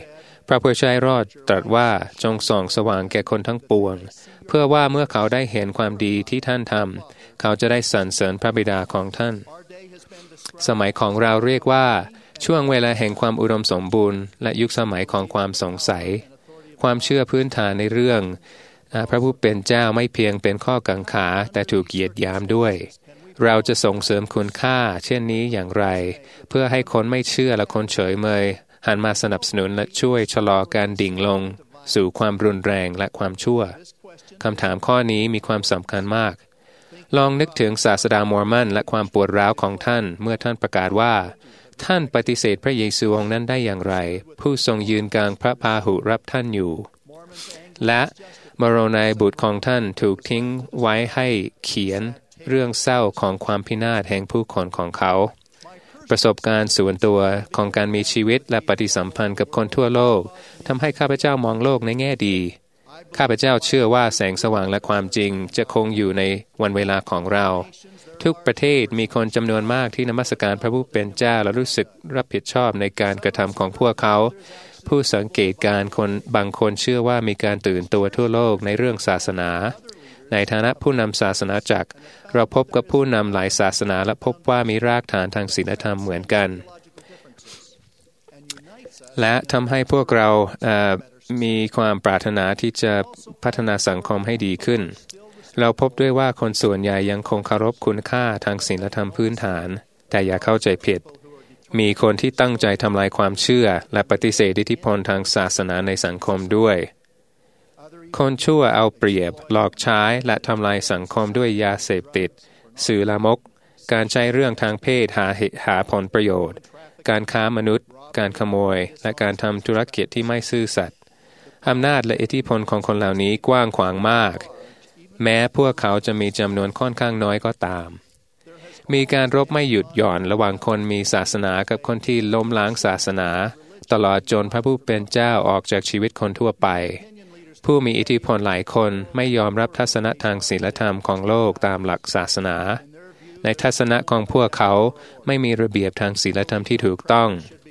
พระผู้ช่วยรอดตรัสว่าจงส่องสว่างแก่คนทั้งปวงเพื่อว่าเมื่อเขาได้เห็นความดีที่ท่านทำเขาจะได้สรรเสริญพระบิดาของท่านสมัยของเราเรียกว่าช่วงเวลาแห่งความอุดมสมบูรณ์และยุคสมัยของความสงสัยความเชื่อพื้นฐานในเรื่องพระผู้เป็นเจ้าไม่เพียงเป็นข้อกังขาแต่ถูกเหยียดหยามด้วยเราจะส่งเสริมคุณค่าเช่นนี้อย่างไรเพื่อให้คนไม่เชื่อและคนเฉยเมยหันมาสนับสนุนและช่วยชะลอการดิ่งลงสู่ความรุนแรงและความชั่วคำถามข้อนี้มีความสำคัญมากลองนึกถึงศาสดามอร์มันและความปวดร้าวของท่านเมื่อท่านประกาศว่าท่านปฏิเสธพระเยซูองค์นั้นได้อย่างไรผู้ทรงยืนกลางพระพาหุรับท่านอยู่และมโรนายบุตรของท่านถูกทิ้งไว้ให้เขียนเรื่องเศร้าของความพินาศแห่งผู้คนของเขาประสบการณ์ส่วนตัวของการมีชีวิตและปฏิสัมพันธ์กับคนทั่วโลกทำให้ข้าพเจ้ามองโลกในแง่ดีข้าพเจ้าเชื่อว่าแสงสว่างและความจริงจะคงอยู่ในวันเวลาของเราทุกประเทศมีคนจำนวนมากที่นมัสการพระผู้เป็นเจ้าและรู้สึกรับผิดชอบในการกระทำของพวกเขาผู้สังเกตการคนบางคนเชื่อว่ามีการตื่นตัวทั่วโลกในเรื่องศาสนาในฐานะผู้นำศาสนาจักรเราพบกับผู้นำหลายศาสนาและพบว่ามีรากฐานทางศีลธรรมเหมือนกันและทำให้พวกเรามีความปรารถนาที่จะพัฒนาสังคมให้ดีขึ้นเราพบด้วยว่าคนส่วนใหญ่ยังคงเคารพคุณค่าทางศีลธรรมพื้นฐานแต่อย่าเข้าใจผิดมีคนที่ตั้งใจทำลายความเชื่อและปฏิเสธอิทธิพลทางศาสนาในสังคมด้วยคนชั่วเอาเปรียบหลอกใช้และทำลายสังคมด้วยยาเสพติดสื่อลามกการใช้เรื่องทางเพศหาผลประโยชน์การค้ามนุษย์การขโมยและการทำธุรกิจที่ไม่ซื่อสัตย์อำนาจและอิทธิพลของคนเหล่านี้กว้างขวางมากแม้พวกเขาจะมีจำนวนค่อนข้างน้อยก็ตามมีการรบไม่หยุดหย่อนระหว่างคนมีศาสนากับคนที่ล้มล้างศาสนาตลอดจนพระผู้เป็นเจ้าออกจากชีวิตคนทั่วไปผู้มีอิทธิพลหลายคนไม่ยอมรับทัศนะทางศีลธรรมของโลกตามหลักศาสนาในทัศนะของพวกเขาไม่มีระเบียบทางศีลธรรมที่ถูกต้อง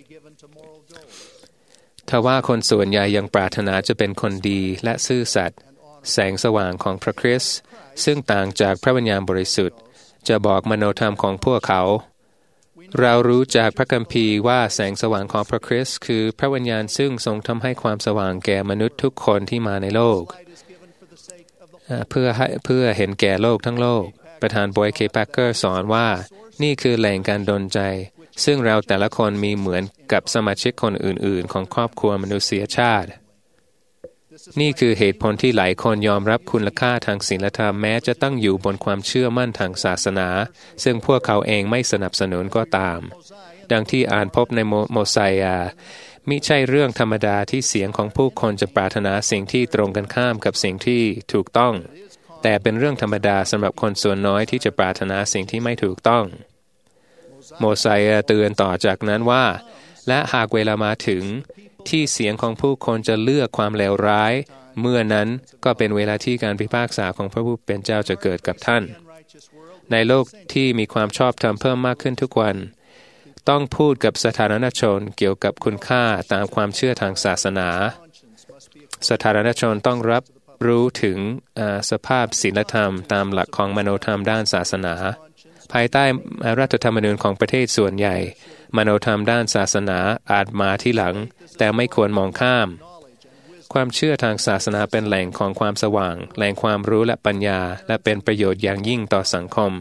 ทว่าคนส่วนใหญ่ยังปรารถนาจะเป็นคนดีและซื่อสัตย์แสงสว่างของพระคริสต์ซึ่งต่างจากพระวิญญาณบริสุทธิ์จะบอกมโนธรรมของพวกเขาเรารู้จากพระคัมภีร์ว่าแสงสว่างของพระคริสต์คือพระวิญญาณซึ่งทรงทำให้ความสว่างแก่มนุษย์ทุกคนที่มาในโลกเพื่อเห็นแก่โลกทั้งโลกประธานบอยเคแพคเกอร์สอนว่านี่คือแหล่งการดลใจซึ่งเราแต่ละคนมีเหมือนกับสมาชิกคนอื่นๆของครอบครัวมนุษยชาตินี่คือเหตุผลที่หลายคนยอมรับคุณค่าทางศีลธรรมแม้จะตั้งอยู่บนความเชื่อมั่นทางศาสนาซึ่งพวกเขาเองไม่สนับสนุนก็ตามดังที่อ่านพบในโมไซยามิใช่เรื่องธรรมดาที่เสียงของผู้คนจะปรารถนาสิ่งที่ตรงกันข้ามกับสิ่งที่ถูกต้องแต่เป็นเรื่องธรรมดาสำหรับคนส่วนน้อยที่จะปรารถนาสิ่งที่ไม่ถูกต้องโมไซยาเตือนต่อจากนั้นว่าและหากเวลามาถึงที่เสียงของผู้คนจะเลือกความเลวร้ายเมื่อนั้นก็เป็นเวลาที่การพิพากษาของพระผู้เป็นเจ้าจะเกิดกับท่านในโลกที่มีความชอบธรรมเพิ่มมากขึ้นทุกวันต้องพูดกับสาธารณชนเกี่ยวกับคุณค่าตามความเชื่อทางศาสนาสาธารณชนต้องรับรู้ถึงสภาพศีลธรรมตามหลักของมโนธรรมด้านศาสนาภายใต้รัฐธรรมนูญของประเทศส่วนใหญ่มโนธรรมด้านศาสนาอาจมาที่หลังแต่ไม่ควรมองข้ามความเชื่อทางศาสนาเป็นแหล่งของความสว่างแหล่งความรู้และปัญญาและเป็นประโยชน์อย่างยิ่งต่อสังคม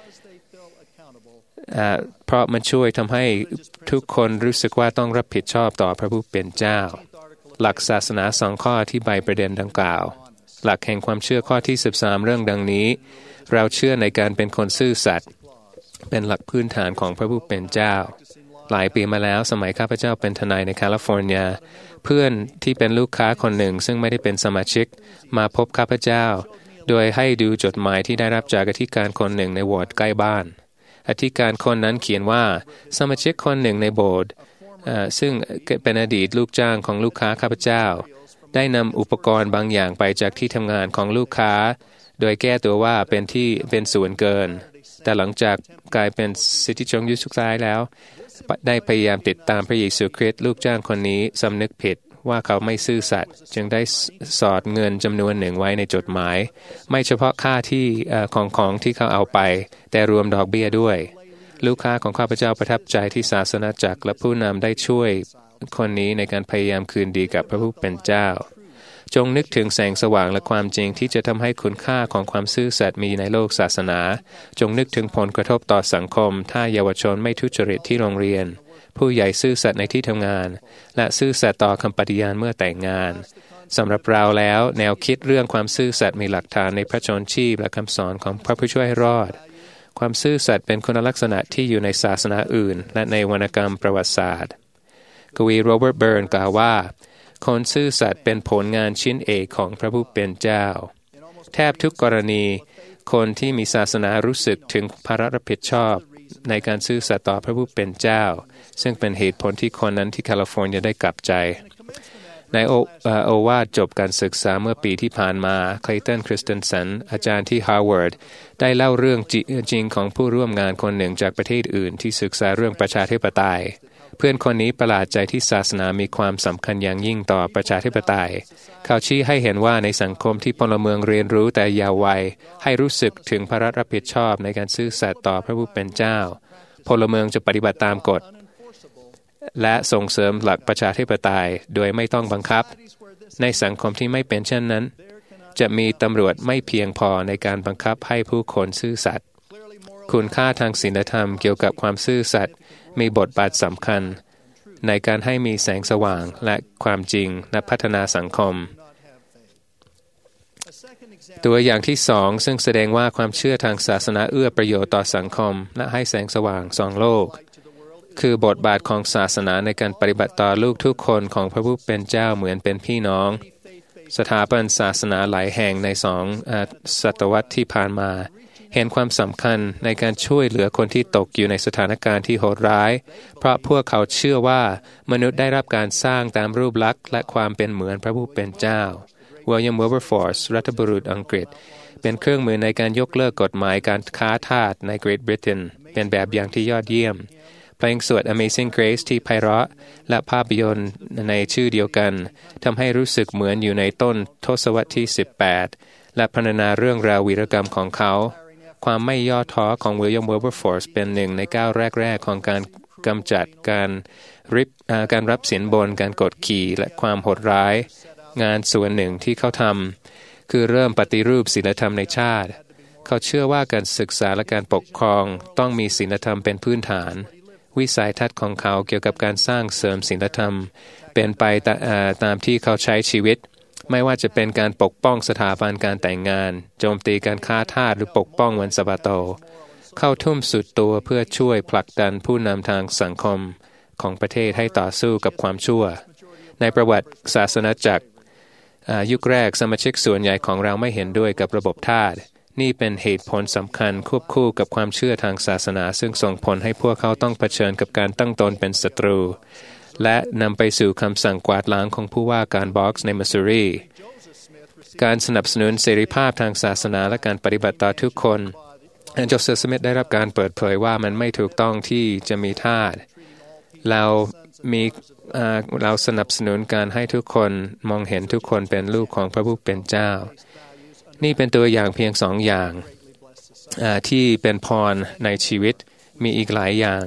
เพราะมันช่วยทำให้ทุกคนรู้สึกว่าต้องรับผิดชอบต่อพระผู้เป็นเจ้าหลักศาสนา2ข้อที่ใบประเด็นดังกล่าวหลักแห่งความเชื่อข้อที่13เรื่องดังนี้เราเชื่อในการเป็นคนซื่อสัตย์เป็นหลักพื้นฐานของพระผู้เป็นเจ้าหลายปีมาแล้วสมัยข้าพเจ้าเป็นทนายในแคลิฟอร์เนียเพื่อนที่เป็นลูกค้าคนหนึ่งซึ่งไม่ได้เป็นสมาชิกมาพบข้าพเจ้าโดยให้ดูจดหมายที่ได้รับจากอธิการคนหนึ่งในวอร์ดใกล้บ้านอธิการคนนั้นเขียนว่าสมาชิกคนหนึ่งในโบสถ์ซึ่งเป็นอดีตลูกจ้างของลูกค้าข้าพเจ้าได้นำอุปกรณ์บางอย่างไปจากที่ทำงานของลูกค้าโดยแก้ตัวว่าเป็นส่วนเกินแต่หลังจากกลายเป็นสิทธิชนยุคสุดท้ายแล้วได้พยายามติดตามพระเยซูคริสต์ลูกจ้างคนนี้สำนึกผิดว่าเขาไม่ซื่อสัตย์จึงได้สอดเงินจำนวนหนึ่งไว้ในจดหมายไม่เฉพาะค่าที่ของที่เขาเอาไปแต่รวมดอกเบี้ยด้วยลูกค้าของข้าพเจ้าประทับใจที่ศาสนาจักรและผู้นำได้ช่วยคนนี้ในการพยายามคืนดีกับพระผู้เป็นเจ้าจงนึกถึงแสงสว่างและความจริงที่จะทำให้คุณค่าของความซื่อสัตย์มีในโลกศาสนาจงนึกถึงผลกระทบต่อสังคมถ้าเยาวชนไม่ทุจริตที่โรงเรียนผู้ใหญ่ซื่อสัตย์ในที่ทำงานและซื่อสัตย์ต่อคำปฏิญาณเมื่อแต่งงานสำหรับเราแล้วแนวคิดเรื่องความซื่อสัตย์มีหลักฐานในพระชนชีพและคำสอนของพระผู้ช่วยให้รอดความซื่อสัตย์เป็นคุณลักษณะที่อยู่ในศาสนาอื่นและในวรรณกรรมประวัติศาสตร์กวีโรเบิร์ตเบิร์นกล่าวว่าคนซื่อสัตย์เป็นผลงานชิ้นเอกของพระผู้เป็นเจ้าแทบทุกกรณีคนที่มีศาสนารู้สึกถึงภาระรับผิดชอบในการซื่อสัตย์ต่อพระผู้เป็นเจ้าซึ่งเป็นเหตุผลที่คนนั้นที่แคลิฟอร์เนียได้กลับใจในโอวาทจบการศึกษาเมื่อปีที่ผ่านมาคล ตัน คริสเตนสันอาจารย์ที่ฮาร์วาร์ดได้เล่าเรื่องจริงของผู้ร่วมงานคนหนึ่งจากประเทศอื่นที่ศึกษาเรื่องประชาธิปไตยเพื่อนคนนี้ประหลาดใจที่ศาสนามีความสำคัญอย่างยิ่งต่อประชาธิปไตยเขาชี้ให้เห็นว่าในสังคมที่พลเมืองเรียนรู้แต่เยาว์วัยให้รู้สึกถึงภาระรับผิดชอบในการซื่อสัตย์ต่อพระผู้เป็นเจ้าพลเมืองจะปฏิบัติตามกฎและส่งเสริมหลักประชาธิปไตยโดยไม่ต้องบังคับในสังคมที่ไม่เป็นเช่นนั้นจะมีตำรวจไม่เพียงพอในการบังคับให้ผู้คนซื่อสัตย์คุณค่าทางศีลธรรมเกี่ยวกับความซื่อสัตย์มีบทบาทสำคัญในการให้มีแสงสว่างและความจริงและพัฒนาสังคมตัวอย่างที่สองซึ่งแสดงว่าความเชื่อทางศาสนาเอื้อประโยชน์ต่อสังคมและให้แสงสว่างส่องโลกคือบทบาทของศาสนาในการปฏิบัติต่อลูกทุกคนของพระผู้เป็นเจ้าเหมือนเป็นพี่น้องสถาบันศาสนาหลายแห่งใน2 ศตวรรษที่ผ่านมาเห็นความสำคัญในการช่วยเหลือคนที่ตกอยู่ในสถานการณ์ที่โหดร้ายเพราะพวกเขาเชื่อว่ามนุษย์ได้รับการสร้างตามรูปลักษณ์และความเป็นเหมือนพระผู้เป็นเจ้าวิลเลียม วิลเบอร์ฟอร์สรัฐบุรุษอังกฤษเป็นเครื่องมือในการยกเลิกกฎหมายการค้าทาสในเกรทบริเตนเป็นแบบอย่างที่ยอดเยี่ยมเพลงสวด Amazing Grace ที่ไพเราะและภาพยนตร์ในชื่อเดียวกันทำให้รู้สึกเหมือนอยู่ในต้นทศวรรษที่18และพรรณนาเรื่องราววีรกรรมของเขาความไม่ย่อท้อของวิลเลียม วิลเบอร์ฟอร์สเป็นหนึ่งในก้าวแรกๆของการกำจัดการรับสินบนการกดขี่และความโหดร้ายงานส่วนหนึ่งที่เขาทำคือเริ่มปฏิรูปศีลธรรมในชาติเขาเชื่อว่าการศึกษาและการปกครองต้องมีศีลธรรมเป็นพื้นฐานวิสัยทัศน์ของเขาเกี่ยวกับการสร้างเสริมศีลธรรมเป็นไปตามที่เขาใช้ชีวิตไม่ว่าจะเป็นการปกป้องสถาบันการแต่งงานโจมตีการค้าทาสหรือปกป้องวันสะบาโตเข้าทุ่มสุดตัวเพื่อช่วยผลักดันผู้นำทางสังคมของประเทศให้ต่อสู้กับความชั่วในประวัติศาสนาจักรยุคแรกสมาชิกส่วนใหญ่ของเราไม่เห็นด้วยกับระบบทาสนี่เป็นเหตุผลสำคัญควบคู่กับความเชื่อทางศาสนาซึ่งส่งผลให้พวกเขาต้องเผชิญกับการตั้งตนเป็นศัตรูและนำไปสู่คำสั่งกวาดล้างของผู้ว่าการบ็อกซ์ในมิสซูรีการสนับสนุนเสรีภาพทางศาสนาและการปฏิบัติต่อทุกคนโจเซฟ สมิธได้รับการเปิดเผยว่ามันไม่ถูกต้องที่จะมีทาสเราสนับสนุนการให้ทุกคนมองเห็นทุกคนเป็นลูกของพระผู้เป็นเจ้านี่เป็นตัวอย่างเพียง2 อย่างที่เป็นพรในชีวิตมีอีกหลายอย่าง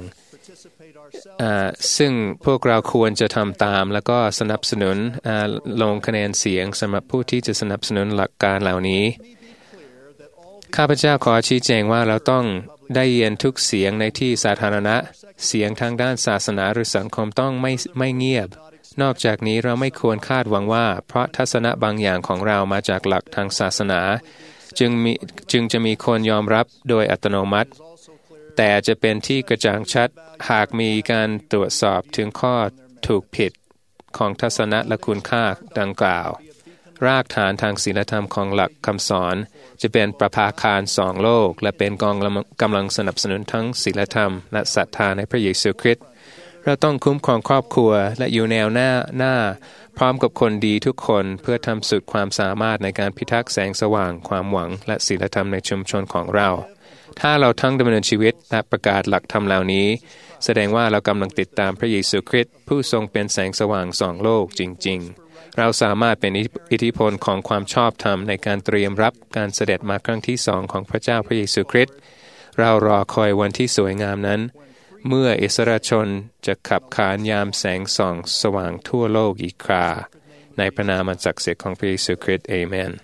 ซึ่งพวกเราควรจะทำตามแล้วก็สนับสนุนลงคะแนนเสียงสำหรับผู้ที่จะสนับสนุนหลักการเหล่านี้ข้าพเจ้าขอชี้แจงว่าเราต้องได้ยินทุกเสียงในที่สาธารณะเสียงทางด้านศาสนาหรือสังคมต้องไม่เงียบนอกจากนี้เราไม่ควรคาดหวังว่าเพราะทัศนะบางอย่างของเรามาจากหลักทางศาสนาจึงจะมีคนยอมรับโดยอัตโนมัติแต่จะเป็นที่กระจ่างชัดหากมีการตรวจสอบถึงข้อถูกผิดของทัศนะและคุณค่าดังกล่าวรากฐานทางศีลธรรมของหลักคำสอนจะเป็นประภาคาร2 โลกและเป็นกำลังสนับสนุนทั้งศีลธรรมและศรัทธาในพระเยซูคริสต์เราต้องคุ้มครองครอบครัวและอยู่แนวหน้าพร้อมกับคนดีทุกคนเพื่อทำสุดความสามารถในการพิทักษ์แสงสว่างความหวังและศีลธรรมในชุมชนของเราถ้าเราทั้งดำเนินชีวิตและประกาศหลักธรรมเหล่านี้แสดงว่าเรากำลังติดตามพระเยซูคริสต์ผู้ทรงเป็นแสงสว่างส่องโลกจริงๆเราสามารถเป็นอิทธิพลของความชอบธรรมในการเตรียมรับการเสด็จมาครั้งที่2ของพระเจ้าพระเยซูคริสต์เรารอคอยวันที่สวยงามนั้นเมื่ออิสราชนจะขับขานยามแสงส่องสว่างทั่วโลกอีกคราในพระนามอันศักดิ์สิทธิ์ของพระเยซูคริสต์เอเมน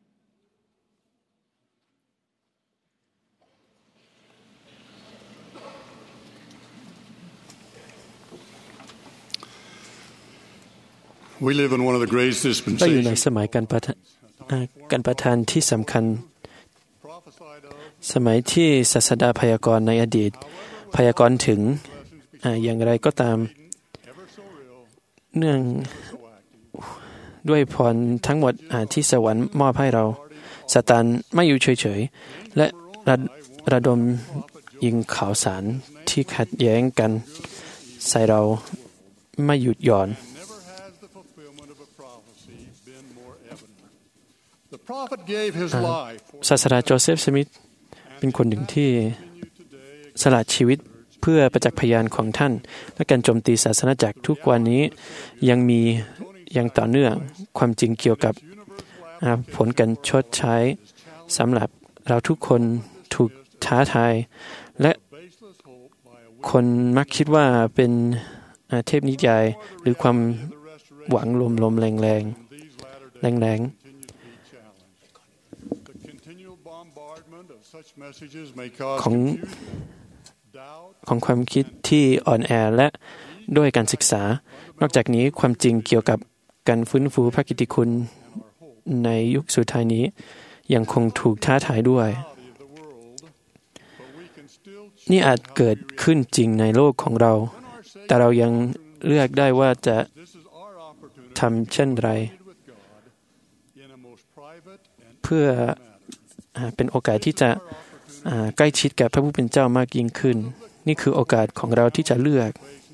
เราอยู่ในสมัยการประทานที่สำคัญสมัยที่ศาสดาพยากรณ์ในอดีตพยากรณ์ถึงอย่างไรก็ตามเนื่องด้วยพรทั้งหมดที่สวรรค์มอบให้เราซาตานไม่อยู่เฉยๆและระดมยิงข่าวสารที่ขัดแย้งกันใส่เราไม่หยุดหย่อนศาสดาโจเซฟสมิธเป็นคนหนึ่งที่สละชีวิตเพื่อประจักษ์พยานของท่านและการโจมตีศาสนาจักรทุกวันนี้ยังมีอย่างต่อเนื่องความจริงเกี่ยวกับผลการชดใช้สำหรับเราทุกคนถูกท้าทายและคนมักคิดว่าเป็นเทพนิยายหรือความหวังลมๆแรงของความคิดที่อ่อนแอและด้วยการศึกษานอกจากนี้ความจริงเกี่ยวกับการฟื้นฟูพระกิตติคุณในยุคสุดท้ายนี้ยังคงถูกท้าทายด้วยนี่อาจเกิดขึ้นจริงในโลกของเราแต่เรายังเลือกได้ว่าจะทำเช่นไรเพื่อเป็นโอกาสที่จะใกล้ชิดกับพระผู้เป็นเจ้ามากยิ่งขึ้นนี่คือโอกาสของเราที่จะเลือก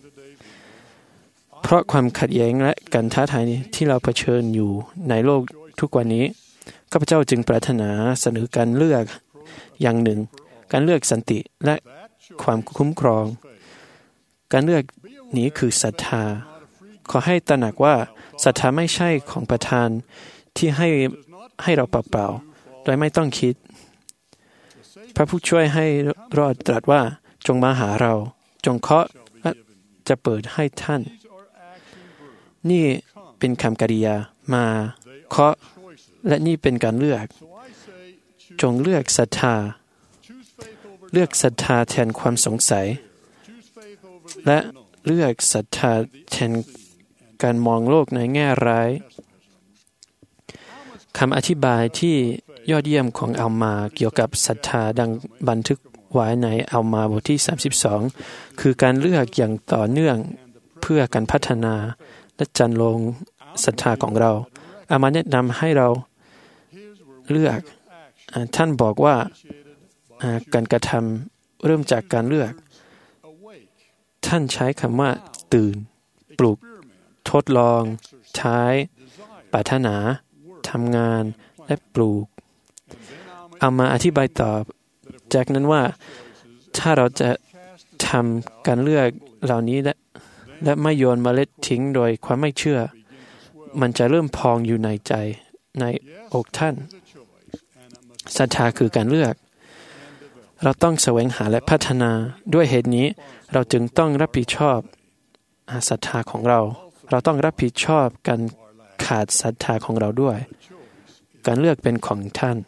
เพราะความขัดแย้งและการท้าทายที่เราเผชิญอยู่ในโลกทุกวันนี้ข้าพเจ้าจึงปรารถนาเสนอการเลือกอย่างหนึ่งการเลือกสันติและความคุ้มครองการเลือกนี้คือศรัทธาขอให้ตระหนักว่าศรัทธาไม่ใช่ของประทานที่ให้เราเปล่าๆโดยไม่ต้องคิดพระผู้ช่วยให้รอดตรัสว่าจงมาหาเราจงเคาะและจะเปิดให้ท่านนี่เป็นคำกริยามาเคาะและนี่เป็นการเลือกจงเลือกศรัทธาเลือกศรัทธาแทนความสงสัยและเลือกศรัทธาแทนการมองโลกในแง่ร้ายคำอธิบายที่ยอดเยี่ยมของอัลมาเกี่ยวกับศรัทธาดังบันทึกไว้ในอัลมาบทที่32คือการเลือกอย่างต่อเนื่องเพื่อการพัฒนาและจันลงศรัทธาของเราอามาแนะนำให้เราเลือกท่านบอกว่าการกระทำเริ่มจากการเลือกท่านใช้คำว่าตื่นปลุกทดลองใช้ปรารถนาทำงานและปลูกเอามาอธิบายต่อจากนั้นว่าถ้าเราจะทำการเลือกเหล่านี้และไม่โยนเมล็ดทิ้งโดยความไม่เชื่อมันจะเริ่มพองอยู่ในใจในอกท่านศรัทธาคือการเลือกเราต้องแสวงหาและพัฒนาด้วยเหตุนี้เราจึงต้องรับผิดชอบศรัทธาของเราต้องรับผิดชอบการขาดศรัทธาของเราด้วยการเลือกเป็นของท่าน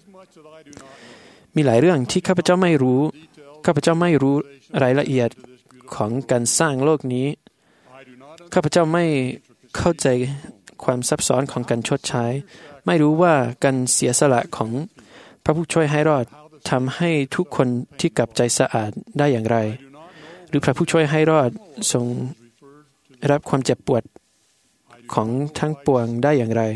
มีหลายเรื่องที่ข้าพเจ้าไม่รู้รายละเอียดของการสร้างโลกนี้ข้าพเจ้าไม่เข้าใจความซับซ้อนของการชดใช้ไม่รู้ว่าการเสียสละของพระผู้ช่วยให้รอดทำให้ทุกคนที่กลับใจสะอาดได้อย่างไรหรือพระผู้ช่วยให้รอดทรงรับความเจ็บปวดของทั้งปวงได้อย่างไร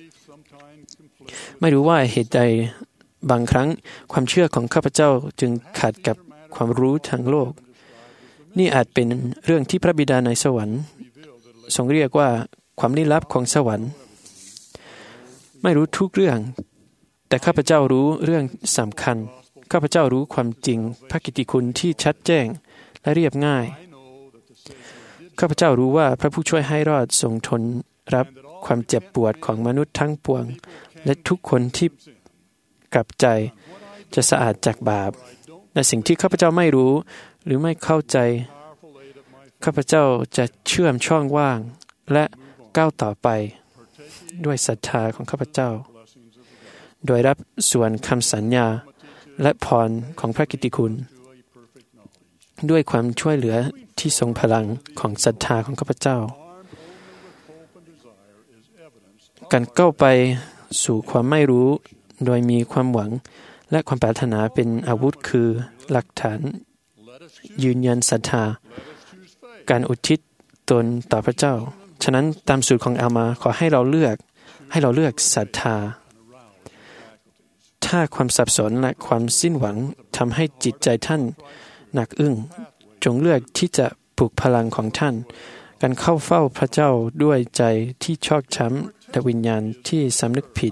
ไม่รู้ว่าเหตุใดบางครั้งความเชื่อของข้าพเจ้าจึงขัดกับความรู้ทางโลกนี่อาจเป็นเรื่องที่พระบิดาในสวรรค์ทรงเรียกว่าความลี้ลับของสวรรค์ไม่รู้ทุกเรื่องแต่ข้าพเจ้ารู้เรื่องสำคัญข้าพเจ้ารู้ความจริงพระกิตติคุณที่ชัดแจ้งและเรียบง่ายข้าพเจ้ารู้ว่าพระผู้ช่วยให้รอดทรงทนรับความเจ็บปวดของมนุษย์ทั้งปวงและทุกคนที่กลับใจจะสะอาดจากบาปและสิ่งที่ข้าพเจ้าไม่รู้หรือไม่เข้าใจข้าพเจ้าจะเชื่อมช่องว่างและก้าวต่อไปด้วยศรัทธาของข้าพเจ้าโดยรับส่วนคำสัญญาและพรของพระกิตติคุณด้วยความช่วยเหลือที่ทรงพลังของศรัทธาของข้าพเจ้าการก้าวไปสู่ความไม่รู้โดยมีความหวังและความปรารถนาเป็นอาวุธคือหลักฐานยืนยันศรัทธาการอุทิศตนต่อพระเจ้าฉะนั้นตามสูตรของอัลมาขอให้เราเลือกศรัทธาถ้าความสับสนและความสิ้นหวังทำให้จิตใจท่านหนักอึ้งจงเลือกที่จะปลุกพลังของท่านการเข้าเฝ้าพระเจ้าด้วยใจที่ชอกช้ำและวิญญาณที่สำนึกผิด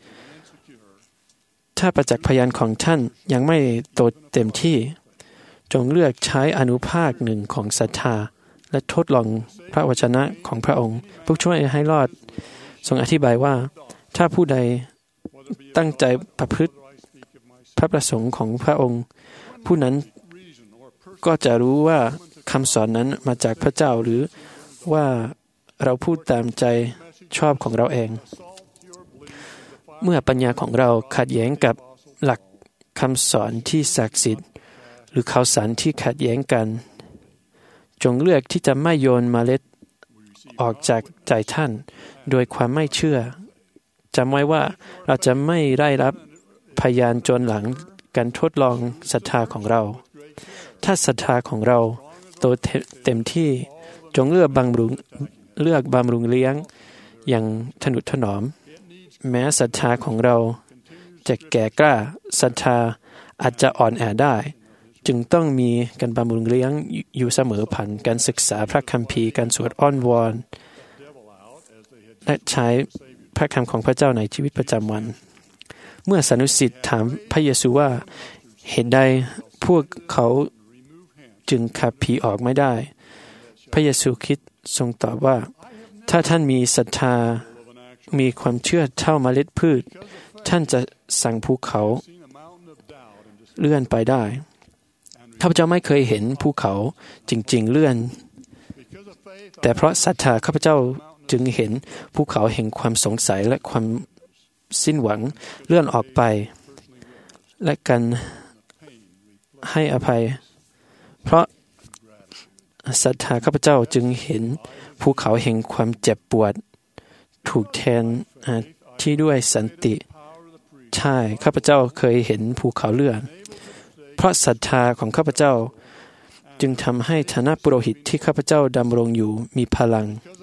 ถ้าประจักษ์พยานของท่านยังไม่โตเต็มที่จงเลือกใช้อนุภาคหนึ่งของศรัทธาและทดลองพระวจนะของพระองค์ผู้ช่วยให้รอดทรงอธิบายว่าถ้าผู้ใดตั้งใจประพฤติพระประสงค์ของพระองค์ผู้นั้นก็จะรู้ว่าคำสอนนั้นมาจากพระเจ้าหรือว่าเราพูดตามใจชอบของเราเองเมื่อปัญญาของเราขัดแย้งกับหลักคำสอนที่ศักดิ์สิทธิ์หรือข่าวสารที่ขัดแย้งกันจงเลือกที่จะไม่โยนเมล็ดออกจากใจท่านโดยความไม่เชื่อจำไว้ว่าเราจะไม่ได้รับพยานจนหลังการทดลองศรัทธาของเราถ้าศรัทธาของเราโตเต็มที่จงเลือกบำรุงเลี้ยงอย่างทนุถนอมแม้ศรัทธาของเราจะแก่กล้าศรัทธาอาจจะอ่อนแอได้จึงต้องมีการบำรุงเลี้ยงอยู่เสมอผ่านการศึกษาพระคัมภีร์การสวดอ้อนวอนและใช้พระคำของพระเจ้าในชีวิตประจำวันเมื่อสานุสิทธิ์ถามพระเยซูว่าเหตุใดพวกเขาจึงขับผีออกไม่ได้พระเยซูคริสต์ทรงตอบว่าถ้าท่านมีศรัทธามีความเชื่อเท่าเมล็ดพืชท่านจะสั่งภูเขาเลื่อนไปได้ข้าพเจ้าไม่เคยเห็นภูเขาจริงๆเลื่อนแต่เพราะศรัทธาข้าพเจ้าจึงเห็นภูเขาแห่งความสงสัยและความสิ้นหวังเลื่อนออกไปและการให้อภัยเพราะศรัทธาข้าพเจ้าจึงเห็นภูเขาแห่งความเจ็บปวดถูกแทนที่ด้วยสันติใช่ข้าพเจ้าเคยเห็นภูเขาเลื่อนเพราะศรัทธาของข้าพเจ้าจึงทำให้ฐานะปุโรหิตที่ข้าพเจ้าดำรงอยู่มีพลัง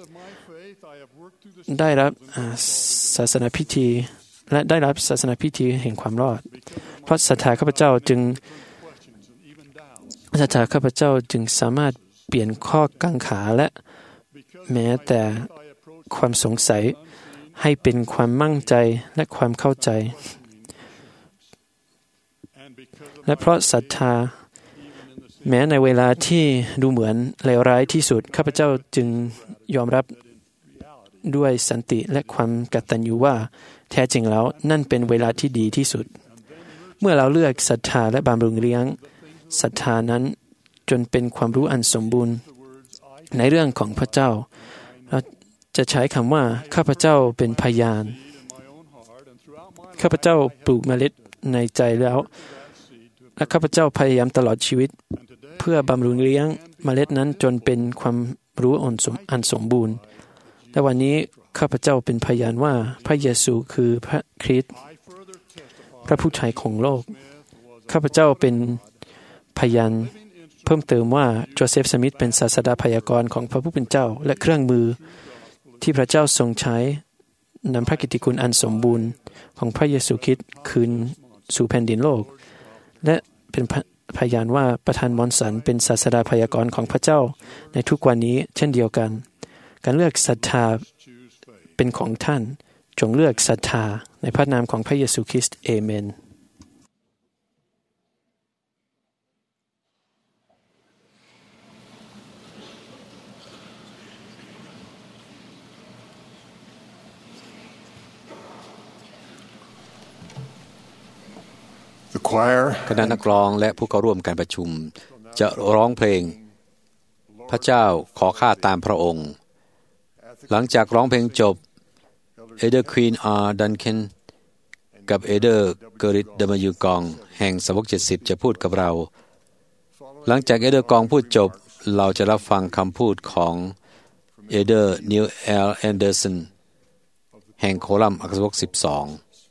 ได้รับศาสนาพิธีและได้รับศาสนาพิธีแห่งความรอดเพราะศรัทธาข้าพเจ้าจึงสามารถเปลี่ยนข้อกังขาและแม้แต่ความสงสัยให้เป็นความมั่นใจและความเข้าใจและเพราะศรัทธาแม้ในเวลาที่ดูเหมือนเลวร้ายที่สุดข้าพเจ้าจึงยอมรับด้วยสันติและความกตัญญูว่าแท้จริงแล้วนั่นเป็นเวลาที่ดีที่สุดเมื่อเราเลือกศรัทธาและบำรุงเลี้ยงศรัทธานั้นจนเป็นความรู้อันสมบูรณ์ในเรื่องของพระเจ้าเราจะใช้คำว่าข้าพเจ้าเป็นพยานข้าพเจ้าปลูกเมล็ดในใจแล้วและข้าพเจ้าพยายามตลอดชีวิตเพื่อบำรุงเลี้ยงเมล็ดนั้นจนเป็นความรู้อันสมบูรณ์และวันนี้ข้าพเจ้าเป็นพยานว่าพระเยซูคือพระคริสต์พระผู้ไถ่ของโลกข้าพเจ้าเป็นพยานเพิ่มเติมว่าโจเซฟสมิธเป็นศาสดาพยากรณ์ของพระผู้เป็นเจ้าและเครื่องมือที่พระเจ้าทรงใช้นำพระกิตติคุณอันสมบูรณ์ของพระเยซูคริสต์คืนสู่แผ่นดินโลกและเป็นพยานว่าประธานมอนสันเป็นศาสดาพยากรณ์ของพระเจ้าในทุกวันนี้เช่นเดียวกันการเลือกศรัทธาเป็นของท่านจงเลือกศรัทธาในพระนามของพระเยซูคริสต์เอเมนคณะนักร้องและผู้เข้าร่วมการประชุมจะร้องเพลงพระเจ้าขอข้าตามพระองค์หลังจากร้องเพลงจบเอเดอร์ควีนดันเคนกับเอเดอร์เกอริตWกองแห่งสาวก70จะพูดกับเราหลังจากเอเดอร์กองพูดจบเราจะรับฟังคำพูดของเอเดอร์นิวเอลแอนเดอร์สันแห่งโคลัมอักษรวก12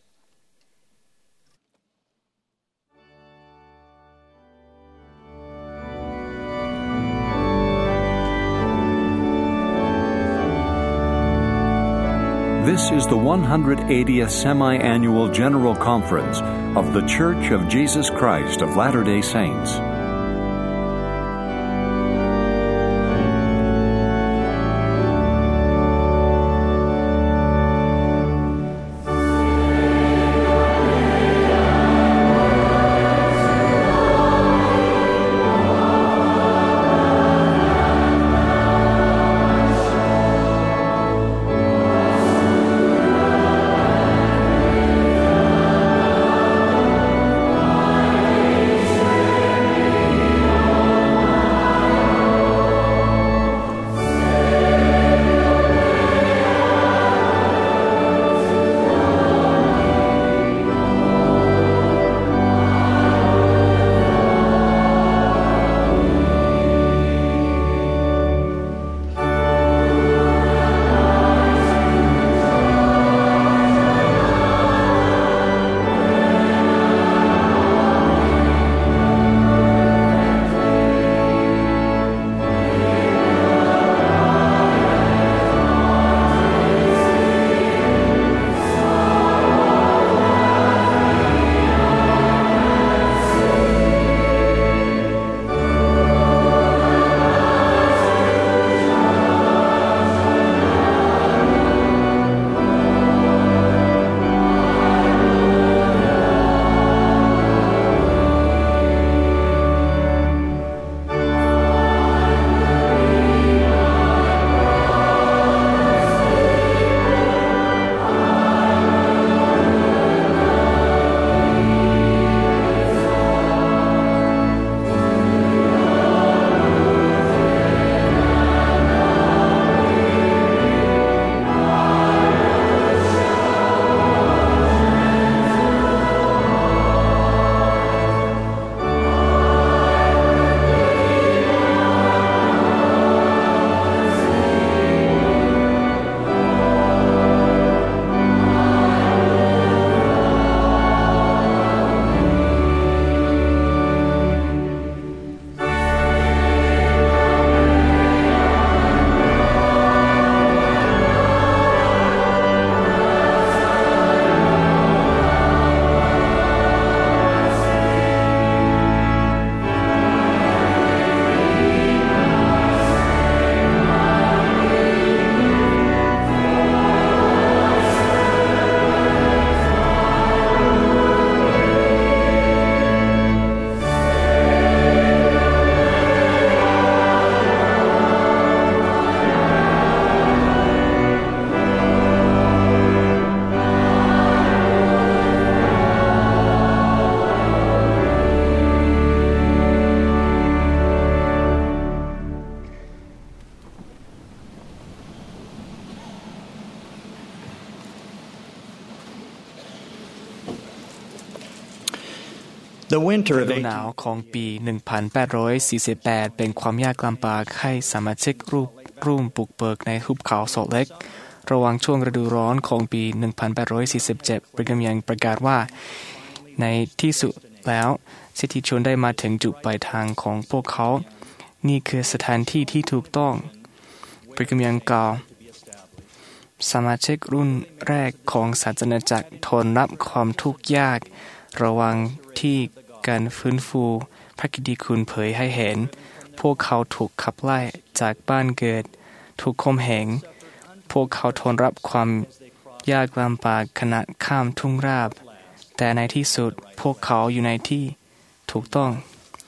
This is the 180th Semi-Annual General Conference of The Church of Jesus Christ of Latter-day Saints. ฤดูหนาวของปี 1848 เป็นความยากลำบากให้สมาชิกร่วมบุกเบิกในหุบเขาโซลเล็กระหว่างช่วงฤดูร้อนของปี 1847 บริกัมยังประกาศว่าในที่สุดแล้วสิทธิชนได้มาถึงจุดปลายทางของพวกเขานี่คือสถานที่ที่ถูกต้องบริกัมยังกล่าวสมาชิกรุ่นแรกของศาสนาจักรทนรับความทุกข์ยากระหว่างที่การฟื้นฟูพระกิตติคุณเผยให้เห็นพวกเขาถูกขับไล่จากบ้านเกิดถูกข่มเหงพวกเขาทนรับความยากลำบากขณะข้ามทุ่งราบแต่ในที่สุดพวกเขาอยู่ในที่ถูกต้อง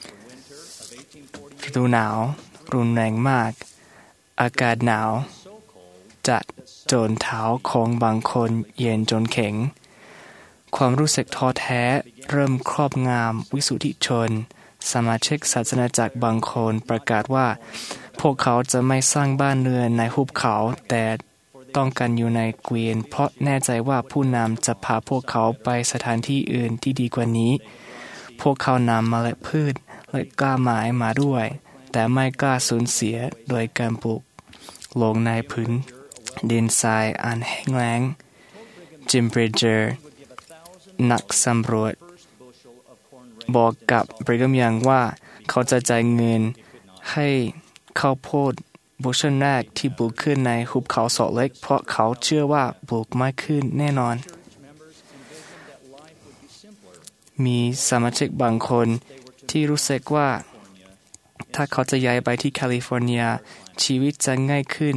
ฤดูหนาวรุนแรงมากอากาศหนาวจัดจนเท้าของบางคนเย็นจนแข็งความรู้สึกท้อแท้เริ่มครอบงำวิสุทธิชนสมาชิกศาสนาจักรบางคนประกาศว่าพวกเขาจะไม่สร้างบ้านเรือนในหุบเขาแต่ต้องการอยู่ในเกวียนเพราะแน่ใจว่าผู้นำจะพาพวกเขาไปสถานที่อื่นที่ดีกว่านี้พวกเขานำเมล็ดพืชและกล้าไม้มาด้วยแต่ไม่กล้าสูญเสียโดยการปลูกลงในพื้นดินทรายอันแห้งแล้งจิมบริดเจอร์นักสำรวจบอกกับบริกรมยังว่าเขาจะจ่ายเงินให้ข้าวโพดบุชแรกที่ปลูกขึ้นในหุบเขาสอเล็กเพราะเขาเชื่อว่าปลูกไม่ขึ้นแน่นอนมีสมาชิกบางคนที่รู้สึกว่าถ้าเขาจะย้ายไปที่แคลิฟอร์เนียชีวิตจะง่ายขึ้น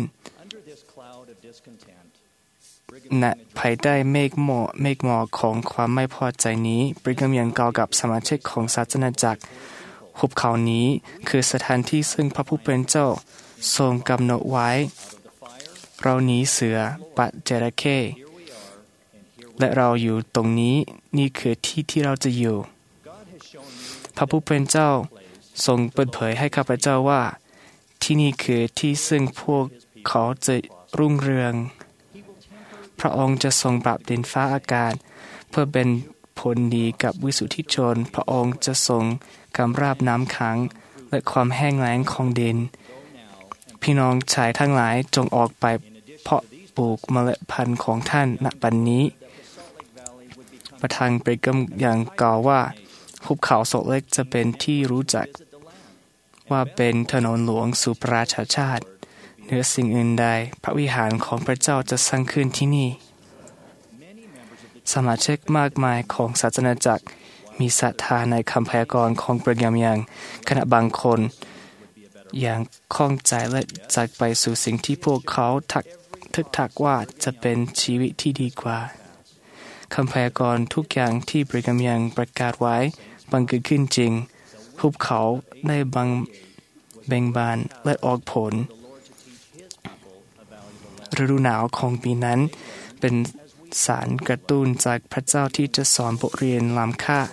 ณภายใต้เมฆหมอกของความไม่พอใจนี้บริกรมยังกล่าวกับสมาชิกของศาสนาจักรหุบเขานี้คือสถานที่ซึ่งพระผู้เป็นเจ้าทรงกำหนดไว้เราหนีเสือปัดจระเข้และเราอยู่ตรงนี้นี่คือที่ที่เราจะอยู่พระผู้เป็นเจ้าทรงเปิดเผยให้ข้าพเจ้าว่าที่นี่คือที่ซึ่งพวกเขาจะรุ่งเรืองพระองค์จะทรงปรับดินฟ้าอากาศเพื่อเป็นผลดีกับวิสุทธิชนพระองค์จะทรงกำราบน้ำขังและความแห้งแล้งของดินพี่น้องชายทั้งหลายจงออกไปเพาะปลูกเมล็ดพันธุ์ของท่านณบัดนี้ประธานบริกรมยังกล่าวว่าหุบเขาโซเล็กจะเป็นที่รู้จักว่าเป็นถนนหลวงสู่ประชาชาติเหนือสิ่งอื่นใดพระวิหารของพระเจ้าจะสร้างขึ้นที่นี่สมาชิกมากมายของศาสนาจักรมีศรัทธาในคำพยากรณ์ของบริกรมยังขณะบางคนอย่างข้องใจและจากไปสู่สิ่งที่พวกเขาทึกทักว่าจะเป็นชีวิตที่ดีกว่าคำพยากรณ์ทุกอย่างที่บริกรมยังประกาศไว้บังเกิดขึ้นจริงหุบเขาได้เบ่งบานและออกผลฤดูหนาวของปีนั้นเป็นสารกระตุ้นจากพระเจ้าที่จะสอนบทเรียนล้ำค่า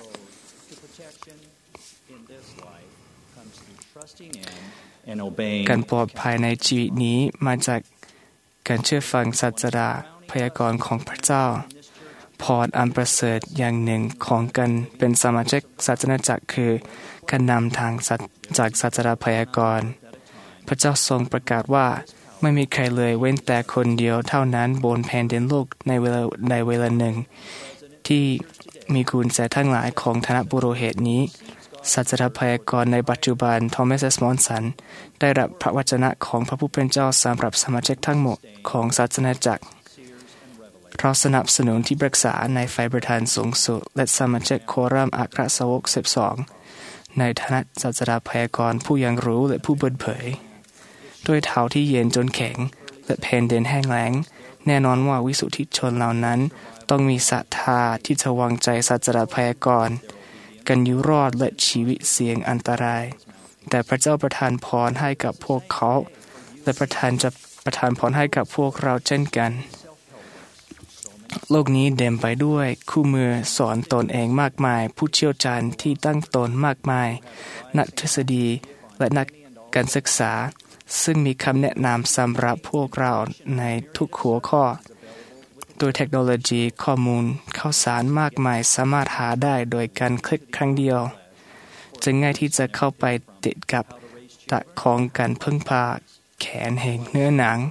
การปลอดภัยในชีวิตนี้มาจากการเชื่อฟังสัจจะพยากรณ์ของพระเจ้าพรอันประเสริฐอย่างหนึ่งของการเป็นสมาชิกศาสนาจักรคือการนำทางจากสัจจะพยากรณ์พระเจ้าทรงประกาศว่าไม่มีใครเลยเว้นแต่คนเดียวเท่านั้นบนแผ่นดินโลกในเวลาหนึ่งที่มีกุญแจทั้งหลายของคณะปุโรหิตนี้สัจจะพยากรณ์ในปัจจุบันทอมัส มอนสันได้รับพระวจนะของพระผู้เป็นเจ้าสำหรับสมาชิกทั้งหมดของศาสนาจักรเราสนับสนุนที่ปรึกษาในฝ่ายประธานสูงสุดและสมาชิกโครัมอัครสาวก12ในฐานะสัจจะพยากรณ์ผู้ยังรู้และผู้เปิดเผยด้วยเท้าที่เย็นจนแข็งและแผ่นดินแห้งแล้งแน่นอนว่าวิสุทธิชนเหล่านั้นต้องมีศรัทธาที่จะวางใจสัจจะพยากรณ์กันอยู่รอดและชีวิตเสี่ยงอันตรายแต่พระเจ้าประทานพรให้กับพวกเขาและประทานพรให้กับพวกเราเช่นกันโลกนี้เต็มไปด้วยคู่มือสอนตนเองมากมายผู้เชี่ยวชาญที่ตั้งตนมากมายนักทฤษฎีและนักการศึกษาซึ่งมีคำแนะนำสำหรับพวกเราในทุกหัวข้อโดยเทคโนโลยีข้อมูลข่าวสารมากมายสามารถหาได้โดยการคลิกครั้งเดียวจึงง่ายที่จะเข้าไปติดกับตะของการพึ่งพาแขนแห่งเนื้อหนัง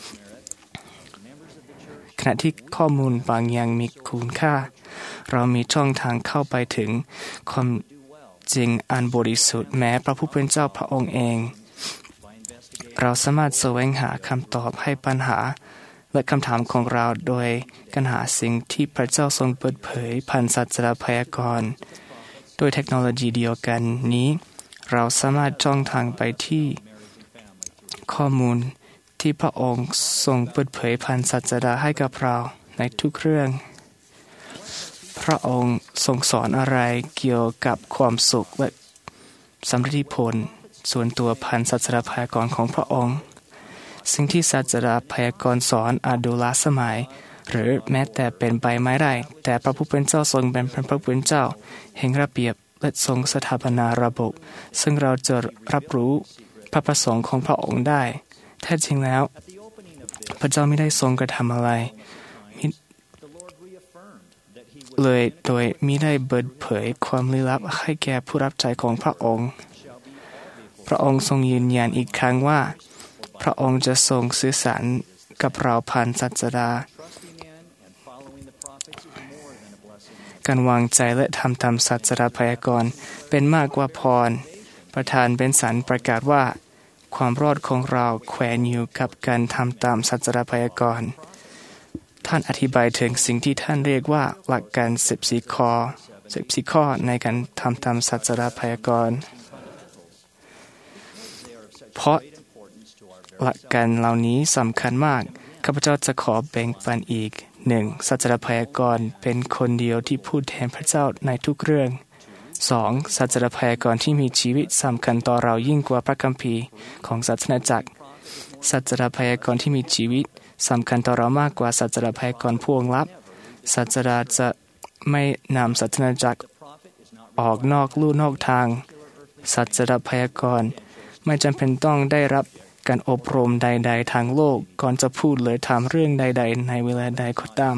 ขณะที่ข้อมูลบางอย่างมีคุณค่าเรามีช่องทางเข้าไปถึงความจริงอันบริสุทธิ์แม้พระผู้เป็นเจ้าพระองค์เองเราสามารถแสวงหาคำตอบให้ปัญหาและคำถามของเราโดยการหาสิ่งที่พระเจ้าทรงเปิดเผยผ่านสัจจะพยากรณ์โดยเทคโนโลยีเดียวกันนี้เราสามารถช่องทางไปที่ข้อมูลที่พระองค์ทรงเปิดเผยผ่านสัจจะให้กับเราในทุกเรื่องพระองค์ทรงสอนอะไรเกี่ยวกับความสุขและสำเร็จผลส่วนตัวผ่านสัจจะพยากรณ์ของพระองค์สิ่งที่สัจจะพยากรณ์สอนอาจดูล้าสมัยหรือแม้แต่เป็นไปไม่ได้แต่พระผู้เป็นเจ้าทรงเป็นพระผู้เป็นเจ้าแห่งระเบียบและทรงสถาปนาระบบซึ่งเราจะรับรู้พระประสงค์ของพระองค์ได้แท้จริงแล้วพระเจ้าไม่ได้ทรงกระทำอะไรเลยโดยมิได้เปิดเผยความลี้ลับให้แก่ผู้รับใช้ของพระองค์พระองค์ทรงยืนยันอีกครั้งว่าพระองค์จะทรงสื่อสารกับเราผ่านศาสดาการวางใจและทำตามศาสดาพยากรณ์เป็นมากกว่าพรประธานเบนสันประกาศว่าความรอดของเราแขวนอยู่กับการทำตามศาสดาพยากรณ์ท่านอธิบายถึงสิ่งที่ท่านเรียกว่าหลักการ14ข้อในการทำตามศาสดาพยากรณ์เพราะหลักการเหล่านี้สำคัญมากข้าพเจ้าจะขอแบ่งปันอีก 1. ศาสดาพยากรณ์เป็นคนเดียวที่พูดแทนพระเจ้าในทุกเรื่อง 2. ศาสดาพยากรณ์ที่มีชีวิตสำคัญต่อเรายิ่งกว่าพระคัมภีร์ของศาสนาจักรศาสดาพยากรณ์ที่มีชีวิตสำคัญต่อเรามากกว่าศาสดาพยากรณ์ผู้องค์ลับศาสดาจะไม่นำศาสนาจักรออกนอกลู่นอกทางศาสดาพยากรณ์ไม่จำเป็นต้องได้รับการอบรมใดๆทางโลกก่อนจะพูดหรือถามเรื่องใดๆในเวลาใดก็ตาม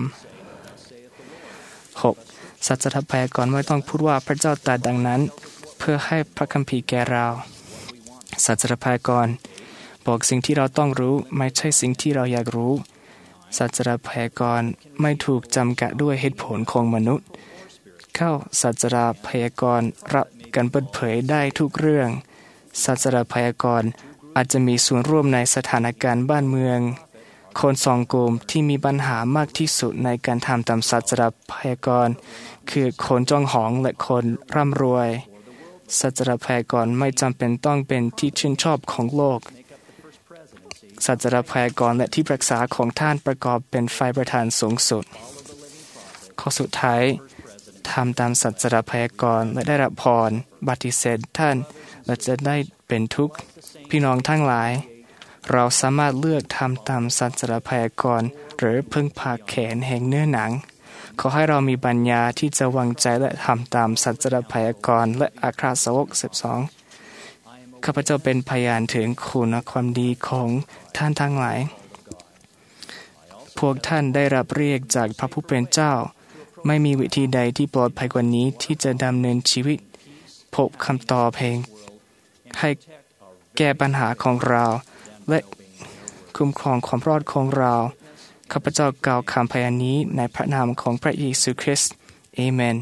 6. ศาสดาพยากรณ์ไม่ต้องพูดว่าพระเจ้าตรัสดังนั้นเพื่อให้พระคัมภีร์แก่เราศาสดาพยากรณ์บอกสิ่งที่เราต้องรู้ไม่ใช่สิ่งที่เราอยากรู้ศาสดาพยากรณ์ไม่ถูกจำกัดด้วยเหตุผลของมนุษย์ศาสดาพยากรณ์รับการเปิดเผยได้ทุกเรื่องศาสดาพยากรณ์อาจจะมีส่วนร่วมในสถานการณ์บ้านเมืองคนสองกลุ่มที่มีปัญหามากที่สุดในการทำตามศาสดาพยากรณ์คือคนจองหองและคนร่ำรวยศาสดาพยากรณ์ไม่จำเป็นต้องเป็นที่ชื่นชอบของโลกศาสดาพยากรณ์และที่ปรึกษาของท่านประกอบเป็นฝ่ายประธานสูงสุดข้อสุดท้ายทำตามศาสดาพยากรณ์และได้รับพรปฏิเสธท่านและจะได้เป็นทุกข์พี่น้องทั้งหลายเราสามารถเลือกทำตามศาสดาพยากรณ์หรือพึ่งพาแขนแห่งเนื้อหนังขอให้เรามีปัญญาที่จะวางใจและทำตามศาสดาพยากรณ์และอัครสาวก12ข้าพเจ้าเป็นพยานถึงคุณความดีของท่านทั้งหลายพวกท่านได้รับเรียกจากพระผู้เป็นเจ้าไม่มีวิธีใดที่ปลอดภัยกว่านี้ที่จะดำเนินชีวิตพบคำตอบเพลงให้แก้ปัญหาของเราและคุ้มครองความรอดของเราข้าพเจ้ากล่าวคำพยานนี้ในพระนามของพระเยซูคริสต์เอเมน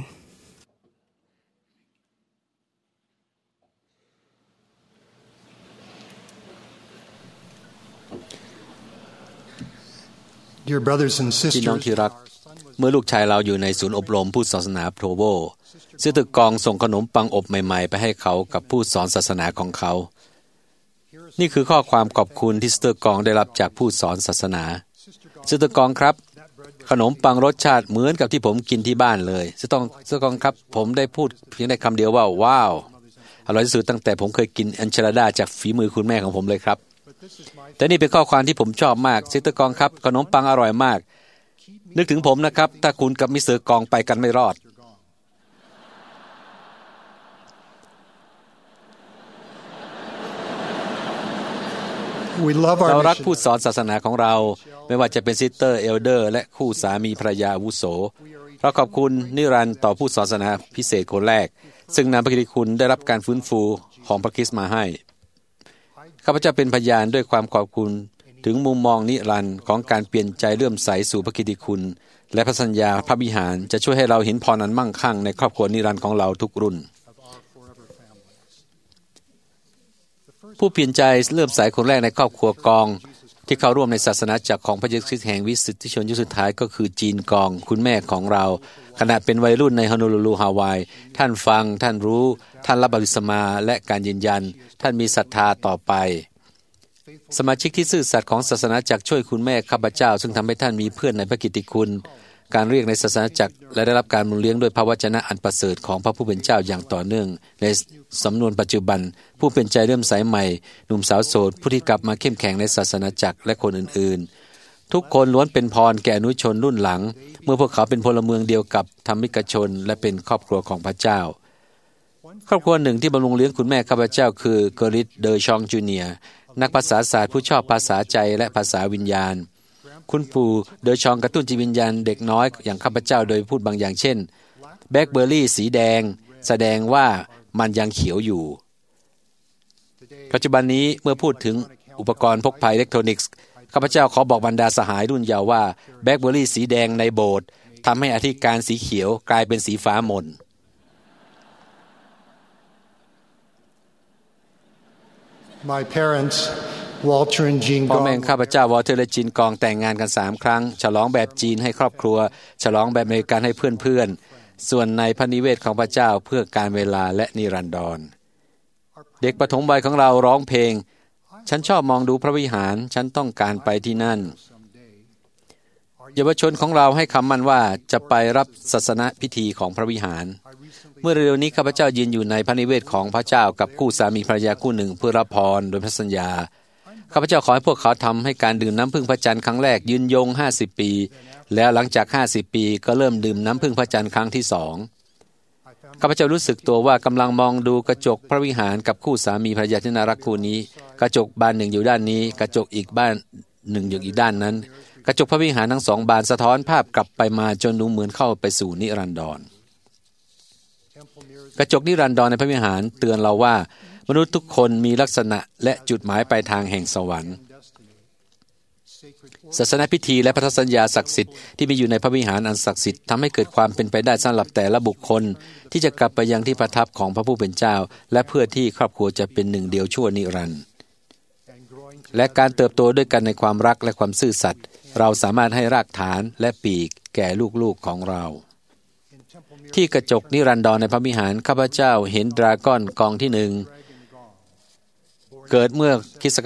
พี่น้องที่รักเมื่อลูกชายเราอยู่ในศูนย์อบรมผู้ศาสนาโพรโวซิสเตอร์กองส่งขนมปังอบใหม่ๆไปให้เขากับผู้สอนศาสนาของเขานี่คือข้อความขอบคุณที่ซิสเตอร์กองได้รับจากผู้สอนศาสนาซิสเตอร์กองครับขนมปังรสชาติเหมือนกับที่ผมกินที่บ้านเลยซิสเตอร์กองครับผมได้พูดเพียงได้คำเดียวว่าว้าวอร่อยที่สุดตั้งแต่ผมเคยกินอัญชัลดาจากฝีมือคุณแม่ของผมเลยครับแต่นี่เป็นข้อความที่ผมชอบมากซิสเตอร์กองครับขนมปังอร่อยมากนึกถึงผมนะครับถ้าคุณกับมิสเตอร์กองไปกันไม่รอดเรารักผู้สอนศาสนาของเราไม่ว่าจะเป็นซิสเตอร์เอลเดอร์และคู่สามีภรรยาอาวุโสเราขอบคุณนิรันดร์ต่อผู้สอนศาสนาพิเศษคนแรกซึ่งนำพระกิตติคุณได้รับการฟื้นฟูของพระคริสต์มาให้ข้าพเจ้าเป็นพยานด้วยความขอบคุณถึงมุมมองนิรันดร์ของการเปลี่ยนใจเลื่อมใสสู่พระกิตติคุณและพระสัญญาพระวิหารจะช่วยให้เราเห็นพรนั้นมั่งคั่งในครอบครัวนิรันดร์ของเราทุกรุ่นผู้เปลี่ยนใจเลื่อมใสคนแรกในครอบครัวกองที่เข้าร่วมในศาสนาจักรของพระเยซูคริสต์แห่งวิสุทธิชนยุคสุดท้ายก็คือจีนกองคุณแม่ของเราขณะเป็นวัยรุ่นในฮอนโนลูลูฮาวายท่านฟังท่านรู้ท่านรับบัพติศมาและการยืนยันท่านมีศรัทธาต่อไปสมาชิกที่ซื่อสัตย์ของศาสนาจักรช่วยคุณแม่ข้าพเจ้าซึ่งทำให้ท่านมีเพื่อนในพระกิตติคุณการเรียกในศาสนาจักรและได้รับการหมุนเลี้ยงด้วยพระวจนะอันประเสริฐของพระผู้เป็นเจ้าอย่างต่อเนื่องในสำนวนปัจจุบันผู้เป็นใจเริ่มใสใหม่หนุ่มสาวโสดผู้ที่กลับมาเข้มแข็งในศาสนาจักรและคนอื่นๆทุกคนล้วนเป็นพรแก่อนุชนรุ่นหลังเมื่อพวกเขาเป็นพลเมืองเดียวกับธรรมิกชนและเป็นครอบครัวของพระเจ้าครอบครัวหนึ่งที่บำรุงเลี้ยงคุณแม่ข้าพเจ้าคือเกอริตเดอชองจูเนียร์นักภาษาศาสตร์ผู้ชอบภาษาใจและภาษาวิญญาณคุณปู่เดอชองกระตุ้นจิตวิญญาณเด็กน้อยอย่างข้าพเจ้าโดยพูดบางอย่างเช่นแบล็คเบอร์รี่สีแดงแสดงว่ามันยังเขียวอยู่ปัจจุบันนี้เมื่อพูดถึงอุปกรณ์พกพาอิเล็กทรอนิกส์ข้าพเจ้าขอบอกบรรดาสหายรุ่นเยาว์ว่าแบล็คเบอร์รี่สีแดงในโบสถ์ทำให้อธิการสีเขียวกลายเป็นสีฟ้ามน My parents, Walter and Jean พ่อแม่ Gong, ข้าพเจ้าวอลเทอร์และจีนกองแต่งงานกัน3 ครั้งฉลองแบบจีนให้ครอบครัวฉลองแบบอเมริกันให้เพื่อนๆส่วนในพระนิเวศของพระเจ้าเพื่อการเวลาและนิรันดรเด็กปฐมวัยของเราร้องเพลงฉันชอบมองดูพระวิหารฉันต้องการไปที่นั่นเยาวชนของเราให้คำมั่นว่าจะไปรับศาสนพิธีของพระวิหารเมื่อเร็วนี้ข้าพเจ้ายืนอยู่ในพระนิเวศของพระเจ้ากับคู่สามีภรรยาคู่หนึ่งเพื่อรับพรโดยพระสัญญาข้าพเจ้าขอให้พวกเขาทำให้การดื่มน้ำพึ่งพระจันทร์ครั้งแรกยืนยง50 ปีแล้วหลังจาก50 ปีก็เริ่มดื่มน้ำพึ่งพระจันทร์ครั้งที่2ข้าพเจ้ารู้สึกตัวว่ากำลังมองดูกระจกพระวิหารกับคู่สามีภรรยาที่น่ารักคู่นี้กระจกบานหนึ่งอยู่ด้านนี้กระจกอีกบ้านหนึ่งอยู่อีกด้านนั้นกระจกพระวิหารทั้ง2 บานสะท้อนภาพกลับไปมาจนดูเหมือนเข้าไปสู่นิรันดรกระจกนิรันดรในพระวิหารเตือนเราว่ามนุษย์ทุกคนมีลักษณะและจุดหมายปลายทางแห่งสวรรค์ศาสนพิธีและพันธสัญญาศักดิ์สิทธิ์ที่มีอยู่ในพระวิหารอันศักดิ์สิทธิ์ทำให้เกิดความเป็นไปได้สำหรับแต่ละบุคคลที่จะกลับไปยังที่ประทับของพระผู้เป็นเจ้าและเพื่อที่ครอบครัวจะเป็นหนึ่งเดียวชั่วนิรันดร์และการเติบโตด้วยกันในความรักและความซื่อสัตย์เราสามารถให้รากฐานและปีกแก่ลูกๆของเราที่กระจกนิรันดรในพระวิหารข้าพเจ้าเห็นดราก้อนกองที่1เกิดเมื่อค.ศ.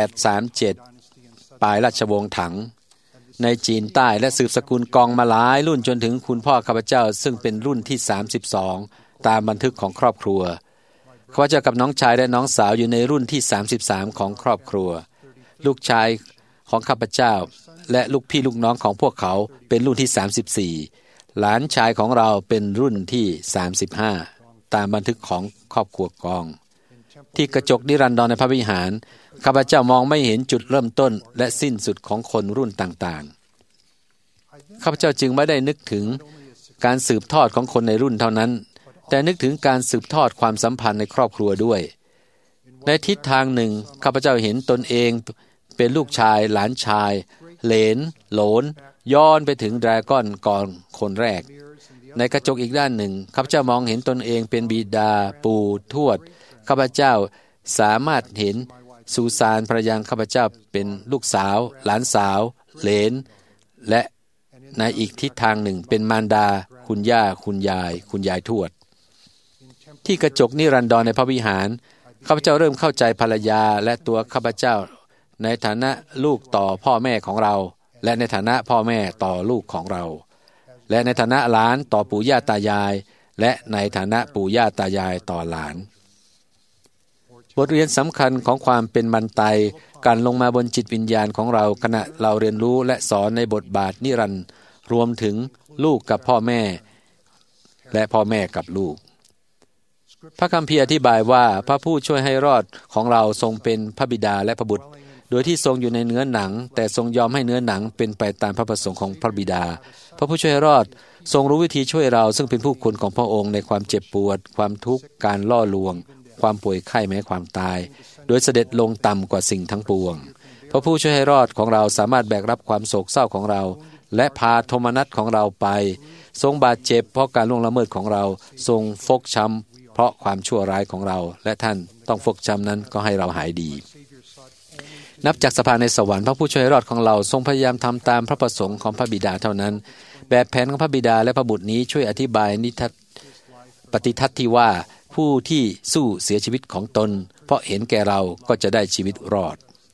837ปลายราชวงศ์ถังในจีนใต้และสืบสกุลกองมาหลายรุ่นจนถึงคุณพ่อข้าพเจ้าซึ่งเป็นรุ่นที่32ตามบันทึกของครอบครัวข้าพเจ้ากับน้องชายและน้องสาวอยู่ในรุ่นที่33ของครอบครัวลูกชายของข้าพเจ้าและลูกพี่ลูกน้องของพวกเขาเป็นรุ่นที่34หลานชายของเราเป็นรุ่นที่35ตามบันทึกของครอบครัวกองที่กระจกนิรันดรในพระวิหารข้าพเจ้ามองไม่เห็นจุดเริ่มต้นและสิ้นสุดของคนรุ่นต่างๆข้าพเจ้าจึงไม่ได้นึกถึงการสืบทอดของคนในรุ่นเท่านั้นแต่นึกถึงการสืบทอดความสัมพันธ์ในครอบครัวด้วยในทิศทางหนึ่งข้าพเจ้าเห็นตนเองเป็นลูกชายหลานชายเหลนโหลนย้อนไปถึงดราก้อนก่อนคนแรกในกระจกอีกด้านหนึ่งข้าพเจ้ามองเห็นตนเองเป็นบิดาปู่ทวดข้าพเจ้าสามารถเห็นซูซานภรรยาข้าพเจ้าเป็นลูกสาวหลานสาวเหลนและในอีกทิศทางหนึ่งเป็นมารดาคุณย่าคุณยายทวดที่กระจกนิรันดรในพระวิหารข้าพเจ้าเริ่มเข้าใจภรรยาและตัวข้าพเจ้าในฐานะลูกต่อพ่อแม่ของเราและในฐานะพ่อแม่ต่อลูกของเราและในฐานะหลานต่อปู่ย่าตายายและในฐานะปู่ย่าตายายต่อหลานบทเรียนสำคัญของความเป็นมันไตการลงมาบนจิตวิญญาณของเราขณะเราเรียนรู้และสอนในบทบาทนิรันดร์รวมถึงลูกกับพ่อแม่และพ่อแม่กับลูกพระคัมภีร์อธิบายว่าพระผู้ช่วยให้รอดของเราทรงเป็นพระบิดาและพระบุตรโดยที่ทรงอยู่ในเนื้อหนังแต่ทรงยอมให้เนื้อหนังเป็นไปตามพระประสงค์ของพระบิดาพระผู้ช่วยให้รอดทรงรู้วิธีช่วยเราซึ่งเป็นผู้คนของพระองค์ในความเจ็บปวดความทุกข์การล่อลวงความป่วยไข้แม้ความตายโดยเสด็จลงต่ำกว่าสิ่งทั้งปวงพระผู้ช่วยให้รอดของเราสามารถแบกรับความโศกเศร้าของเราและพาโทมนัสของเราไปทรงบาดเจ็บเพราะการล่วงละเมิดของเราทรงฟกช้ำเพราะความชั่วร้ายของเราและท่านต้องฟกช้ำนั้นก็ให้เราหายดีนับจากสภาในสวรรค์พระผู้ช่วยให้รอดของเราทรงพยายามทำตามพระประสงค์ของพระบิดาเท่านั้นแบบแผนของพระบิดาและพระบุตรนี้ช่วยอธิบายปฏิทัศน์ที่ว่าผู้ที่สู้เสียชีวิตของตนเพราะเห็นแก่เราก็จะได้ชีวิตรอด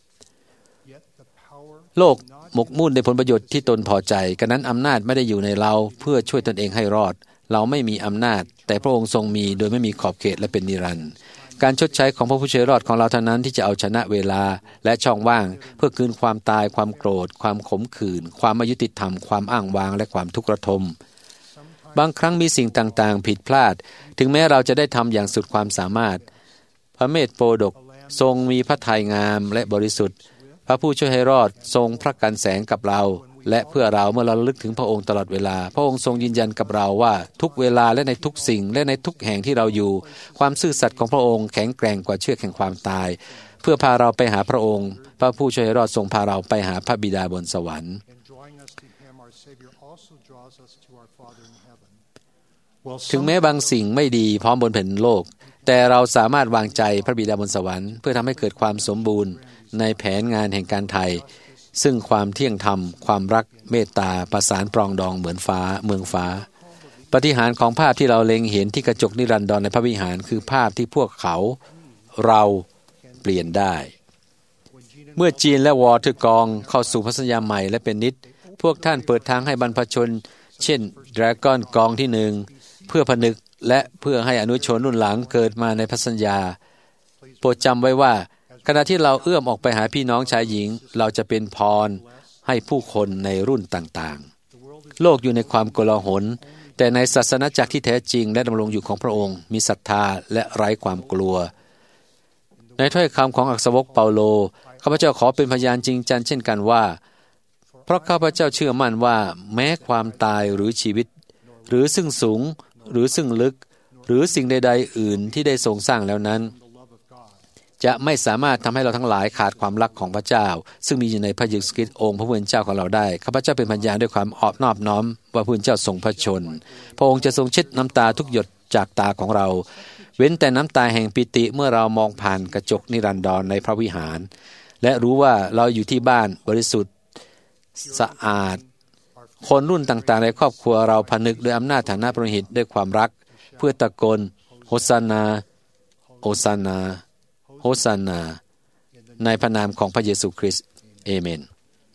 โลกหมกมุ่นในผลประโยชน์ที่ตนพอใจกระนั้นอำนาจไม่ได้อยู่ในเราเพื่อช่วยตนเองให้รอดเราไม่มีอำนาจแต่พระองค์ทรงมีโดยไม่มีขอบเขตและเป็นนิรันดร์การชดใช้ของพระผู้ช่วยรอดของเราเท่านั้นที่จะเอาชนะเวลาและช่องว่างเพื่อคืนความตายความโกรธความขมขื่นความไม่ยุติธรรมความอ้างว้างและความทุกข์ระทมบางครั้งมีสิ่งต่างๆผิดพลาดถึงแม้เราจะได้ทำอย่างสุดความสามารถพระเมธโปดกทรงมีพระทัยงามและบริสุทธิ์พระผู้ช่วยให้รอดทรงพระกันแสงกับเราและเพื่อเราเมื่อเราระลึกถึงพระองค์ตลอดเวลาพระองค์ทรงยืนยันกับเราว่าทุกเวลาและในทุกสิ่งและในทุกแห่งที่เราอยู่ความซื่อสัตย์ของพระองค์แข็งแกร่งกว่าเชือกแห่งความตายเพื่อพาเราไปหาพระองค์พระผู้ช่วยให้รอดทรงพาเราไปหาพระบิดาบนสวรรค์ถึงแม้บางสิ่งไม่ดีพร้อมบนแผ่นโลกแต่เราสามารถวางใจพระบิดาบนสวรรค์เพื่อทำให้เกิดความสมบูรณ์ในแผนงานแห่งการไถ่ซึ่งความเที่ยงธรรมความรักเมตตาประสานปรองดองเหมือนฟ้าเมืองฟ้าปาฏิหาริย์ของภาพที่เราเล็งเห็นที่กระจกนิรันดรในพระวิหารคือภาพที่พวกเขาเราเปลี่ยนได้เมื่อจีนและวอเตอร์กองเข้าสู่พระสัญญาใหม่และเป็นนิจพวกท่านเปิดทางให้บรรพชนเช่นดราก้อนกองที่หนึ่งเพื่อผนึกและเพื่อให้อนุชนรุ่นหลังเกิดมาในพระสัญญาโปรดจำไว้ว่าขณะที่เราเอื้อมออกไปหาพี่น้องชายหญิงเราจะเป็นพรให้ผู้คนในรุ่นต่างๆโลกอยู่ในความโกลาหลแต่ในศาสนาจักรที่แท้จริงและดำรงอยู่ของพระองค์มีศรัทธาและไร้ความกลัวในถ้อยคำของอักษรวกเปาโลข้าพเจ้าขอเป็นพยานจริงจังเช่นกันว่าเพราะข้าพเจ้าเชื่อมั่นว่าแม้ความตายหรือชีวิตหรือซึ่งสูงหรือซึ่งลึกหรือสิ่งใดๆอื่นที่ได้ทรงสร้างแล้วนั้นจะไม่สามารถทำให้เราทั้งหลายขาดความรักของพระเจ้าซึ่งมีอยู่ในพระเยซูคริสต์องค์พระผู้เป็นเจ้าของเราได้ข้าพเจ้าเป็นพยานด้วยความนอบน้อมว่าพระผู้เป็นเจ้าทรงพระชนพระองค์จะทรงเช็ดน้ำตาทุกหยดจากตาของเราเว้นแต่น้ำตาแห่งปิติเมื่อเรามองผ่านกระจกนิรันดรในพระวิหารและรู้ว่าเราอยู่ที่บ้านบริสุทธิ์สะอาดคนรุ่นต่างๆในครอบครัวเราผนึกด้วยอำนาจฐานะพระโลหิตด้วยความรักเพื่อตะโกนโฮซานาโฮซานาโฮซานาในพระนามของพระเยซูคริสต์เอเมน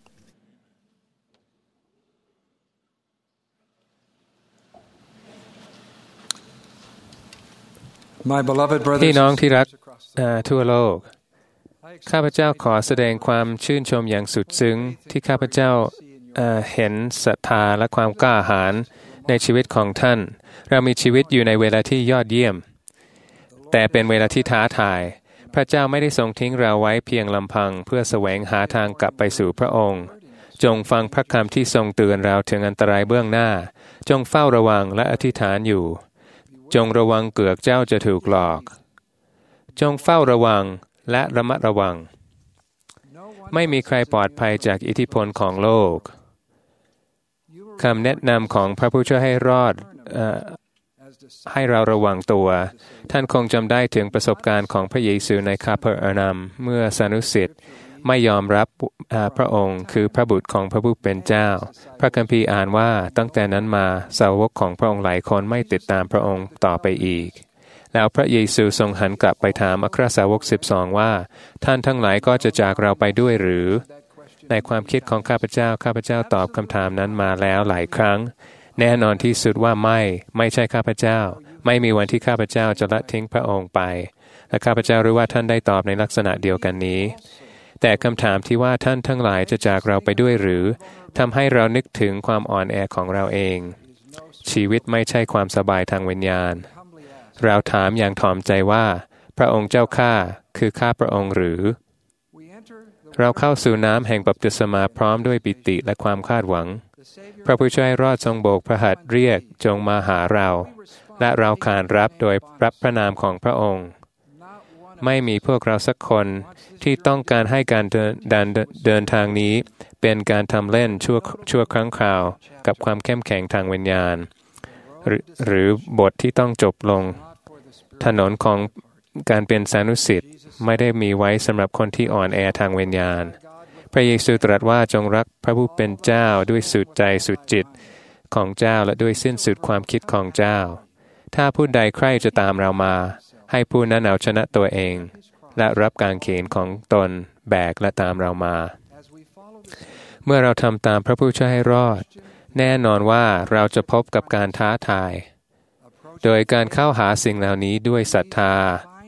พี่น้องที่รักทั่วโลกข้าพเจ้าขอแสดงความชื่นชมอย่างสุดซึ้งที่ข้าพเจ้าเห็นศรัทธาและความกล้าหาญในชีวิตของท่านเรามีชีวิตอยู่ในเวลาที่ยอดเยี่ยมแต่เป็นเวลาที่ท้าทายพระเจ้าไม่ได้ทรงทิ้งเราไว้เพียงลำพังเพื่อแสวงหาทางกลับไปสู่พระองค์จงฟังพระคำที่ทรงเตือนเราถึงอันตรายเบื้องหน้าจงเฝ้าระวังและอธิษฐานอยู่จงระวังเกือกเจ้าจะถูกหลอกจงเฝ้าระวังและระมัดระวังไม่มีใครปลอดภัยจากอิทธิพลของโลกคำแนะนำของพระผู้ช่วยให้รอดให้เราระวังตัวท่านคงจำได้ถึงประสบการณ์ของพระเยซูในคาเปอร์นัมเมื่อสานุสิตไม่ยอมรับพระองค์คือพระบุตรของพระผู้เป็นเจ้าพระคัมภีร์อ่านว่าตั้งแต่นั้นมาสาวกของพระองค์หลายคนไม่ติดตามพระองค์ต่อไปอีกแล้วพระเยซูทรงหันกลับไปถามอัครสาวก12ว่าท่านทั้งหลายก็จะจากเราไปด้วยหรือในความคิดของข้าพเจ้าตอบคำถามนั้นมาแล้วหลายครั้งแน่นอนที่สุดว่าไม่ใช่ข้าพเจ้าไม่มีวันที่ข้าพเจ้าจะละทิ้งพระองค์ไปและข้าพเจ้ารู้ว่าท่านได้ตอบในลักษณะเดียวกันนี้แต่คำถามที่ว่าท่านทั้งหลายจะจากเราไปด้วยหรือทำให้เรานึกถึงความอ่อนแอของเราเองชีวิตไม่ใช่ความสบายทางวิญญาณเราถามอย่างถ่อมใจว่าพระองค์เจ้าข้าคือข้าพระองค์หรือเราเข้าสู่น้ำแห่งบัพติศมาพร้อมด้วยปิติและความคาดหวังพระผู้ช่วยรอดทรงโบกพระหัตถ์เรียกจงมาหาเราและเราขานรับโดยรับพระนามของพระองค์ไม่มีพวกเราสักคนที่ต้องการให้การเดินทางนี้เป็นการทำเล่นชั่วครั้งคราวกับความเข้มแข็งทางวิญญาณหรือบทที่ต้องจบลงถนนของการเป็นสานุสิทธิ์ไม่ได้มีไว้สำหรับคนที่อ่อนแอทางวิญญาณพระเยซูตรัสว่าจงรักพระผู้เป็นเจ้าด้วยสุดใจสุดจิตของเจ้าและด้วยสิ้นสุดความคิดของเจ้าถ้าผู้ใดใคร่จะตามเรามาให้ผู้นั้นเอาชนะตัวเองและรับกางเขนของตนแบกและตามเรามาเมื่อเราทำตามพระผู้ช่วยให้รอดแน่นอนว่าเราจะพบกับการท้าทายโดยการเข้าหาสิ่งเหล่านี้ด้วยศรัทธา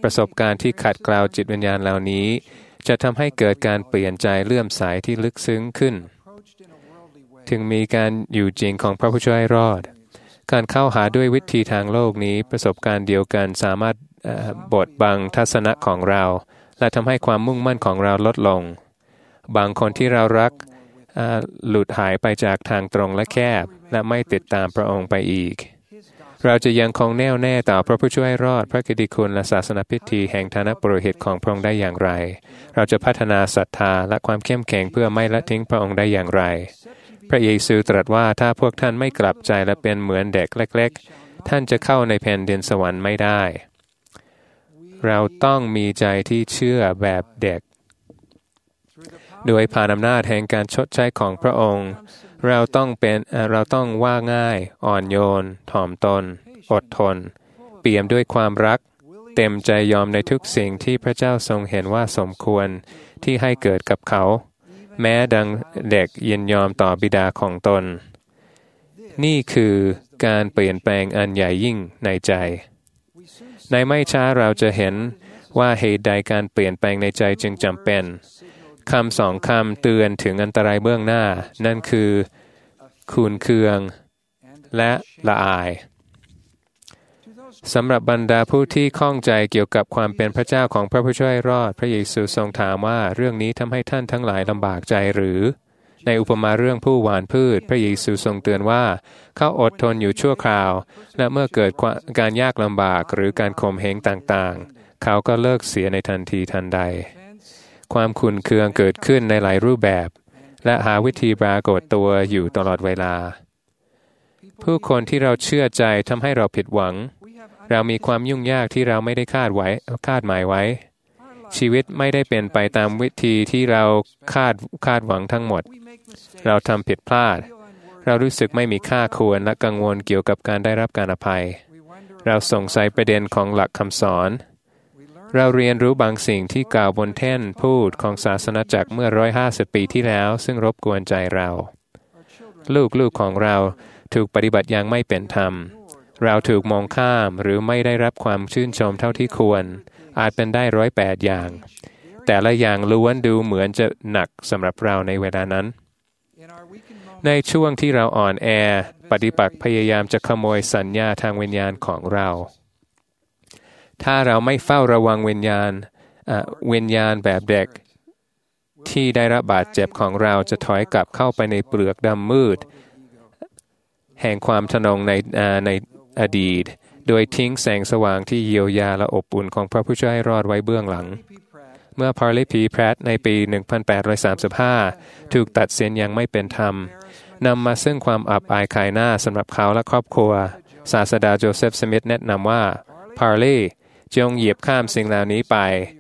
ประสบการณ์ที่ขัดเกลาจิตวิญญาณเหล่านี้จะทำให้เกิดการเปลี่ยนใจเลื่อมใสที่ลึกซึ้งขึ้นถึงมีการอยู่จริงของพระผู้ช่วยรอดการเข้าหาด้วยวิธีทางโลกนี้ประสบการณ์เดียวกันสามารถบดบังทัศนะของเราและทำให้ความมุ่งมั่นของเราลดลงบางคนที่เรารักหลุดหายไปจากทางตรงและแคบและไม่ติดตามพระองค์ไปอีกเราจะยังคงแน่วแน่ต่อพระผู้ช่วยรอดพระกิตติคุณและศาสนพิธีแห่งฐานะปุโรหิตของพระองค์ได้อย่างไรเราจะพัฒนาศรัทธาและความเข้มแข็งเพื่อไม่ละทิ้งพระองค์ได้อย่างไรพระเยซูตรัสว่าถ้าพวกท่านไม่กลับใจและเป็นเหมือนเด็กเล็กๆท่านจะเข้าในแผ่นดินสวรรค์ไม่ได้เราต้องมีใจที่เชื่อแบบเด็กโดยผ่านอำนาจแห่งการชดใช้ของพระองค์เราต้องว่าง่ายอ่อนโยนถ่อมตนอดทนเปี่ยมด้วยความรักเต็มใจยอมในทุกสิ่งที่พระเจ้าทรงเห็นว่าสมควรที่ให้เกิดกับเขาแม้ดังเด็กยินยอมต่อบิดาของตนนี่คือการเปลี่ยนแปลงอันใหญ่ยิ่งในใจในไม่ช้าเราจะเห็นว่าเหตุใดการเปลี่ยนแปลงในใจจึงจำเป็นคำสองคำเตือนถึงอันตรายเบื้องหน้านั่นคือขุ่นเคืองและละอายสำหรับบรรดาผู้ที่ข้องใจเกี่ยวกับความเป็นพระเจ้าของพระผู้ช่วยรอดพระเยซูทรงถามว่าเรื่องนี้ทำให้ท่านทั้งหลายลำบากใจหรือในอุปมาเรื่องผู้หว่านพืชพระเยซูทรงเตือนว่าเขาอดทนอยู่ชั่วคราวและเมื่อเกิดการยากลำบากหรือการข่มเหงต่างๆเขาก็เลิกเสียในทันทีทันใดความขุ่นเคืองเกิดขึ้นในหลายรูปแบบและหาวิธีปรากฏตัวอยู่ตลอดเวลาผู้คนที่เราเชื่อใจทำให้เราผิดหวังเรามีความยุ่งยากที่เราไม่ได้คาดหมายไว้ชีวิตไม่ได้เป็นไปตามวิธีที่เราคาดหวังทั้งหมดเราทำผิดพลาดเรารู้สึกไม่มีค่าควรและกังวลเกี่ยวกับการได้รับการอภัยเราสงสัยประเด็นของหลักคำสอนเราเรียนรู้บางสิ่งที่กล่าวบนแท่นพูดของศาสนจักรเมื่อ150 ปีที่แล้วซึ่งรบกวนใจเราลูกของเราถูกปฏิบัติอย่างไม่เป็นธรรมเราถูกมองข้ามหรือไม่ได้รับความชื่นชมเท่าที่ควรอาจเป็นได้108 อย่างแต่ละอย่างล้วนดูเหมือนจะหนักสำหรับเราในเวลานั้นในช่วงที่เราอ่อนแอปฏิปักษ์พยายามจะขโมยสัญญาทางวิญญาณของเราถ้าเราไม่เฝ้าระวังวิญญาณแบบเด็กที่ได้รับบาดเจ็บของเราจะถอยกลับเข้าไปในเปลือกดำมืดแห่งความทะนงในอดีตโดยทิ้งแสงสว่างที่เยียวยาและอบอุ่นของพระผู้ช่วยรอดไว้เบื้องหลังเมื่อ Parley P. Pratt ในปี 1835 ถูกตัดสินอย่างไม่เป็นธรรมนำมาซึ่งความอับอายขายหน้าสำหรับเขาและครอบครัวศาสดาโจเซฟ สมิธแนะนำว่า Parley จงเหยียบข้ามสิ่งเหล่านี้ไป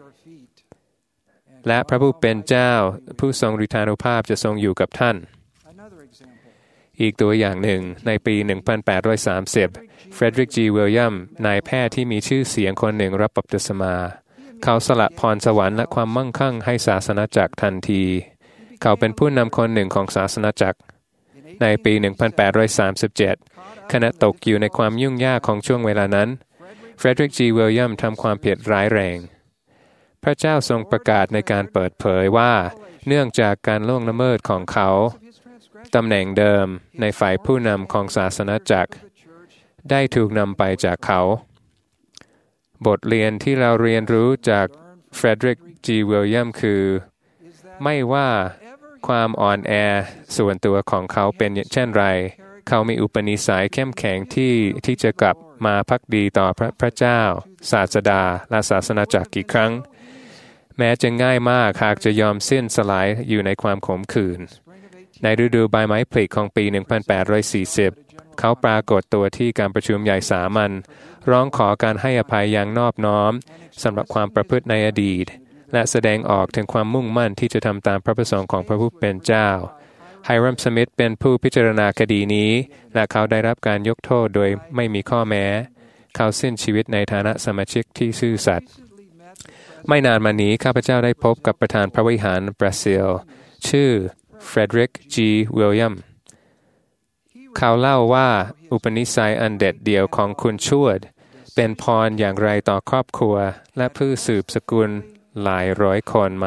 และพระผู้เป็นเจ้าผู้ทรงฤทธานุภาพจะทรงอยู่กับท่านอีกตัวอย่างหนึ่งในปี 1830 เฟรดริก จี วิลเลียมนายแพทย์ที่มีชื่อเสียงคนหนึ่งรับบัพติศมาเขาสละพรสวรรค์และความมั่งคั่งให้ศาสนจักรทันทีเขาเป็นผู้นำคนหนึ่งของศาสนจักรในปี 1837 ขณะตกอยู่ในความยุ่งยากของช่วงเวลานั้นเฟรดริก จี วิลเลียมทำความผิดร้ายแรงพระเจ้าทรงประกาศในการเปิดเผยว่าเนื่องจากการล่วงละเมิดของเขาตำแหน่งเดิมในฝ่ายผู้นำของศาสนจักรได้ถูกนำไปจากเขาบทเรียนที่เราเรียนรู้จากเฟรดริก จี วิลเลียมคือไม่ว่าความอ่อนแอส่วนตัวของเขาเป็นเช่นไรเขามีอุปนิสัยเข้มแข็งที่จะกลับมาภักดีต่อพระเจ้าศาสดาและศาสนาจักรกี่ครั้งแม้จะง่ายมากหากจะยอมสิ้นสลายอยู่ในความขมขื่นในฤดูใบไม้ผลิของปี 1840 เขาปรากฏตัวที่การประชุมใหญ่สามัญร้องขอการให้อภัยอย่างนอบน้อมสำหรับความประพฤติในอดีตและแสดงออกถึงความมุ่งมั่นที่จะทำตามพระประสงค์ของพระผู้เป็นเจ้าไฮรัม สมิธเป็นผู้พิจารณาคดีนี้และเขาได้รับการยกโทษโดยไม่มีข้อแม้เขาสิ้นชีวิตในฐานะสมาชิกที่ซื่อสัตย์ไม่นานมานี้ข้าพเจ้าได้พบกับประธานพระวิหารบราซิลชื่อเฟรดริก จี วิลเลียมเขาเล่าว่าอุปนิสัยอันเด็ดเดี่ยวของคุณชวดเป็นพรอย่างไรต่อครอบครัวและผู้สืบสกุลหลายร้อยคนมา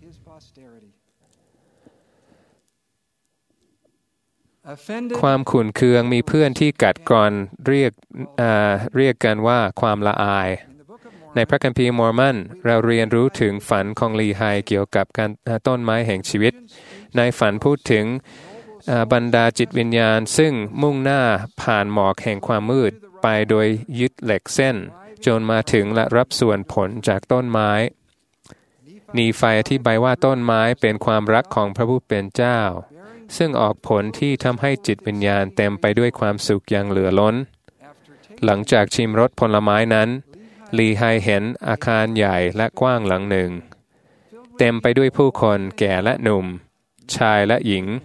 ความขุ่นเคืองมีเพื่อนที่กัดกร่อนเรียกกันว่าความละอายในพระคัมภีร์มอร์มอนเราเรียนรู้ถึงฝันของลีไฮเกี่ยวกับการต้นไม้แห่งชีวิตในฝันพูดถึงบรรดาจิตวิญญาณซึ่งมุ่งหน้าผ่านหมอกแห่งความมืดไปโดยยึดเหล็กเส้นจนมาถึงและรับส่วนผลจากต้นไม้นีไฟอธิบายว่าต้นไม้เป็นความรักของพระผู้เป็นเจ้าซึ่งออกผลที่ทำให้จิตวิญญาณเต็มไปด้วยความสุขอย่างเหลือล้นหลังจากชิมรสผลไม้นั้นลีไฮเห็นอาคารใหญ่และกว้างหลังหนึ่งเต็มไปด้วยผู้คนแก่และหนุ่มชายและหญิง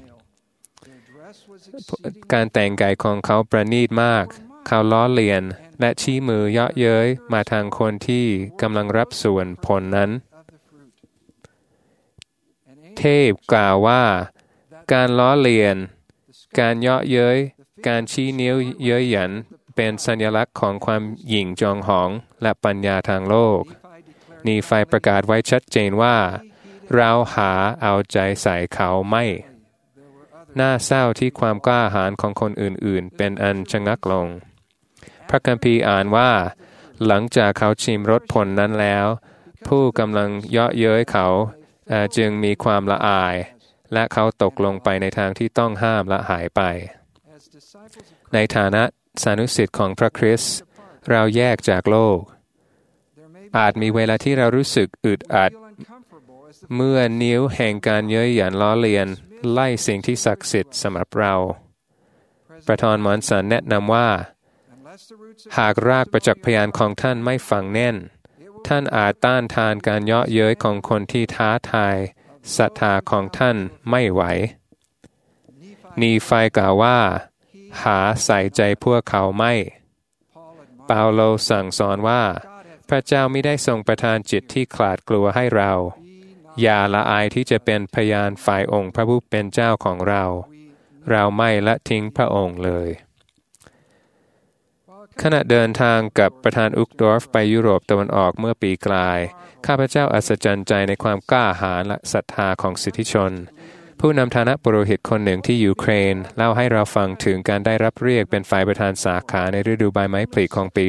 การแต่งกายของเขาประณีตมากเขาล้อเลียนและชี้มือเยาะเย้ยมาทางคนที่กำลังรับส่วนผลนั้นเทพกล่าวว่าการล้อเลียนการเยาะเย้ยการชี้นิ้วเย้ยหยันเป็นสัญลักษณ์ของความหยิ่งจองหองและปัญญาทางโลกนีไฟประกาศไว้ชัดเจนว่าเราหาเอาใจใส่เขาไม่น่าเศร้าที่ความกล้าหาญของคนอื่นๆเป็นอันชะงักลงพระคัมภีร์อ่านว่าหลังจากเขาชิมรสผลนั้นแล้วผู้กำลังเยาะเย้ยเขาจึงมีความละอายและเขาตกลงไปในทางที่ต้องห้ามและหายไปในฐานะสานุสิทธิ์ของพระคริสต์เราแยกจากโลกอาจมีเวลาที่เรารู้สึกอึดอัดเมื่อนิ้วแห่งการเย้ยหยันล้อเลียนไล่สิ่งที่ศักดิ์สิทธิ์สำหรับเราประธานมอนสันแนะนำว่าหากรากประจักษ์พยานของท่านไม่ฝังแน่นท่านอาจต้านทานการเยาะเย้ยของคนที่ท้าทายศรัทธาของท่านไม่ไหวนีไฟกล่าวว่าหาใส่ใจพวกเขาไม่เปาโลสั่งสอนว่าพระเจ้าไม่ได้ทรงประทานจิตที่ขลาดกลัวให้เราอย่าละอายที่จะเป็นพยานฝ่ายองค์พระผู้เป็นเจ้าของเราไม่ละทิ้งพระองค์เลยขณะเดินทางกับประธานอุกดอร์ฟไปยุโรปตะวันออกเมื่อปีกลายข้าพเจ้าอัศจรรย์ใจในความกล้าหาญและศรัทธาของสิทธิชนผู้นำฐานะปุโรหิตคนหนึ่งที่ยูเครนเล่าให้เราฟังถึงการได้รับเรียกเป็นฝ่ายประธานสาขาในฤดูใบไม้ผลิของปี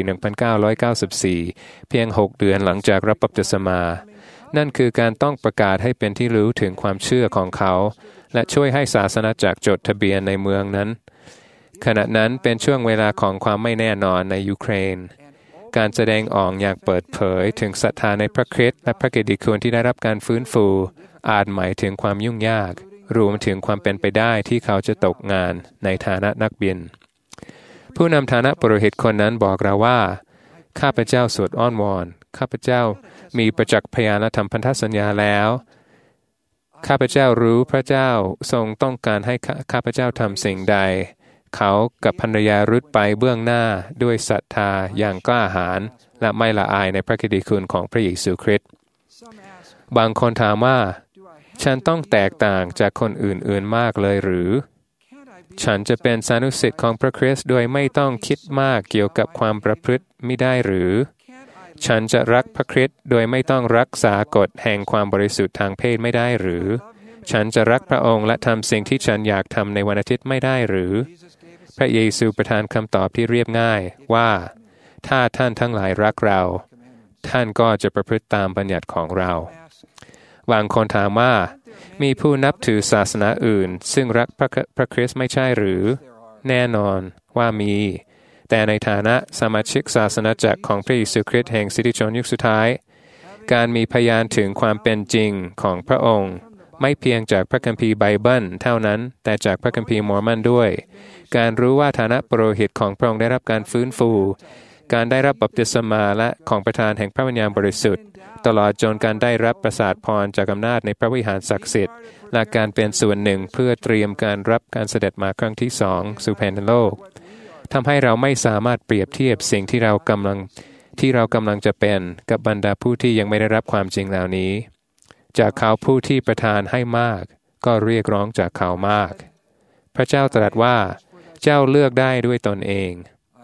1994 เพียง 6 เดือนหลังจากรับบัพติศมานั่นคือการต้องประกาศให้เป็นที่รู้ถึงความเชื่อของเขาและช่วยให้ศาสนาจักรจดทะเบียนในเมืองนั้นขณะนั้นเป็นช่วงเวลาของความไม่แน่นอนในยูเครนการแสดงออกอย่างเปิดเผยถึงศรัทธาในพระคริสต์และพระกิตติคุณที่ได้รับการฟื้นฟูอาจหมายถึงความยุ่งยากรวมถึงความเป็นไปได้ที่เขาจะตกงานในฐานะนักบินผู้นำฐานะปุโรหิตคนนั้นบอกเราว่าข้าพเจ้าสวดอ้อนวอนข้าพเจ้ามีประจักษ์พยานและทำพันธสัญญาแล้วข้าพเจ้ารู้พระเจ้าทรงต้องการให้ข้าพเจ้าทำสิ่งใดเขากับภรรยารุดไปเบื้องหน้าด้วยศรัทธาอย่างกล้าหาญและไม่ละอายในพระกิตติคุณของพระเยซูคริสต์บางคนถามว่าฉันต้องแตกต่างจากคนอื่นๆมากเลยหรือฉันจะเป็นสานุสิทธิ์ของพระคริสต์โดยไม่ต้องคิดมากเกี่ยวกับความประพฤติมิได้หรือฉันจะรักพระคริสต์โดยไม่ต้องรักษากฎแห่งความบริสุทธิ์ทางเพศไม่ได้หรือฉันจะรักพระองค์และทำสิ่งที่ฉันอยากทำในวันอาทิตย์ไม่ได้หรือพระเยซูประทานคำตอบที่เรียบง่ายว่าถ้าท่านทั้งหลายรักเราท่านก็จะประพฤติตามบัญญัติของเราบางคนถามว่ามีผู้นับถือศาสนาอื่นซึ่งรักพระคริสต์ไม่ใช่หรือแน่นอนว่ามีแต่ในฐานะสมาชิกศาสนาจักรของพระเยซูคริสต์แห่งสิทธิชนยุคสุดท้ายการมีพยานถึงความเป็นจริงของพระองค์ไม่เพียงจากพระคัมภีร์ไบเบิลเท่านั้นแต่จากพระคัมภีร์มอร์มอนด้วยการรู้ว่าฐานะปุโรหิตของพระองค์ได้รับการฟื้นฟูการได้รับบัพติศมาและของประทานแห่งพระวิญญาณบริสุทธิ์ตลอดจนการได้รับประสาทพรจากอำนาจในพระวิหารศักดิ์สิทธิ์และการเป็นส่วนหนึ่งเพื่อเตรียมการรับการเสด็จมาครั้งที่2สู่แผ่นดินโลกทำให้เราไม่สามารถเปรียบเทียบสิ่งที่เรากำลังจะเป็นกับบรรดาผู้ที่ยังไม่ได้รับความจริงเหล่านี้จากเขาผู้ที่ประทานให้มากก็เรียกร้องจากเขามากพระเจ้าตรัสว่าเจ้าเลือกได้ด้วยตนเอง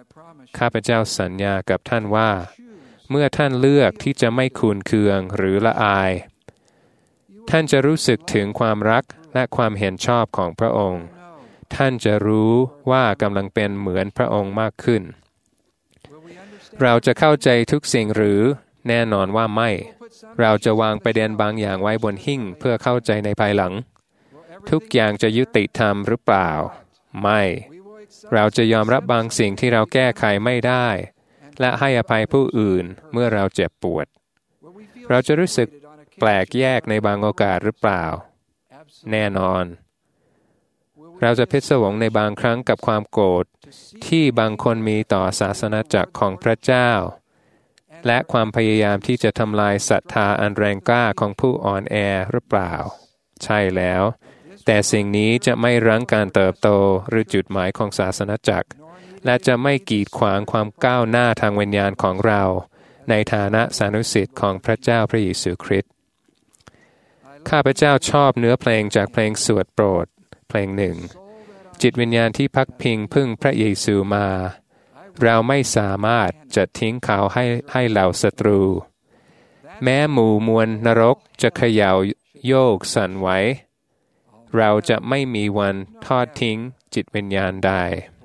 ข้าพเจ้าสัญญากับท่านว่าเมื่อท่านเลือกที่จะไม่คูนเคืองหรือละอายท่านจะรู้สึกถึงความรักและความเห็นชอบของพระองค์ท่านจะรู้ว่ากำลังเป็นเหมือนพระองค์มากขึ้นเราจะเข้าใจทุกสิ่งหรือแน่นอนว่าไม่เราจะวางประเด็นบางอย่างไว้บนหิ้งเพื่อเข้าใจในภายหลังทุกอย่างจะยุติธรรมหรือเปล่าไม่เราจะยอมรับบางสิ่งที่เราแก้ไขไม่ได้และให้อภัยผู้อื่นเมื่อเราเจ็บปวดเราจะรู้สึกแปลกแยกในบางโอกาสหรือเปล่าแน่นอนเราจะพิศวงในบางครั้งกับความโกรธที่บางคนมีต่อศาสนาจักรของพระเจ้าและความพยายามที่จะทำลายศรัทธาอันแรงกล้าของผู้อ่อนแอหรือเปล่าใช่แล้วแต่สิ่งนี้จะไม่รั้งการเติบโตหรือจุดหมายของศาสนาจักรและจะไม่กีดขวางความก้าวหน้าทางวิญญาณของเราในฐานะสานุสิทธิ์ของพระเจ้าพระเยซูคริสต์ข้าพเจ้าชอบเนื้อเพลงจากเพลงสวดโปรดเพลงหนึ่งจิตวิญญาณที่พักพิงพึ่งพระเยซูมาเราไม่สามารถจะทิ้งเขาให้เหล่าศัตรูแม้หมู่มวลนรกจะเขย่าโยกสั่นไหวเราจะไม่มีวันทอดทิ้งจิตวิญญาณใด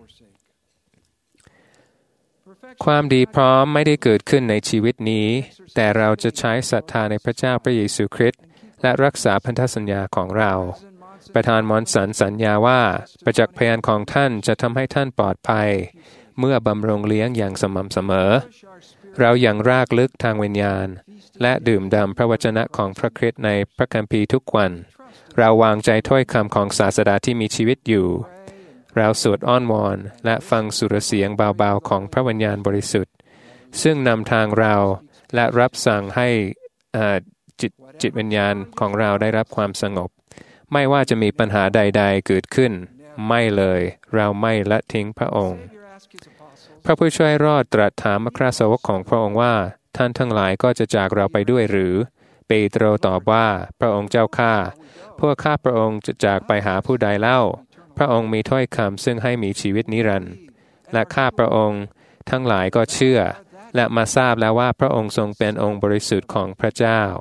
ความดีพร้อมไม่ได้เกิดขึ้นในชีวิตนี้แต่เราจะใช้ศรัทธาในพระเจ้าพระเยซูคริสต์และรักษาพันธสัญญาของเราประธานมอนสันสัญญาว่าประจักษ์พยานของท่านจะทำให้ท่านปลอดภัยเมื่อบำรุงเลี้ยงอย่างสม่ำเสมอเรายังรากลึกทางวิญญาณและดื่มด่ำพระวจนะของพระคริสต์ในพระคัมภีร์ทุกวันเราวางใจถ้อยคำของศาสดาที่มีชีวิตอยู่เราสวดอ้อนวอนและฟังสุรเสียงเบาๆของพระวิญญาณบริสุทธิ์ซึ่งนำทางเราและรับสั่งให้จิตวิญญาณของเราได้รับความสงบไม่ว่าจะมีปัญหาใดๆเกิดขึ้นไม่เลยเราไม่ละทิ้งพระองค์พระผู้ช่วยรอดตรัสถามอัครสาวกของพระองค์ว่าท่านทั้งหลายก็จะจากเราไปด้วยหรือเปโตรตอบว่าพระองค์เจ้าข้าพวกข้าพระองค์จะจากไปหาผู้ใดเล่าพระองค์มีถ้อยคำซึ่งให้มีชีวิตนิรันดร์และข้าพระองค์ทั้งหลายก็เชื่อและมาทราบแล้วว่าพระองค์ทรงเป็นองค์บริสุทธิ์ของพระเจ้า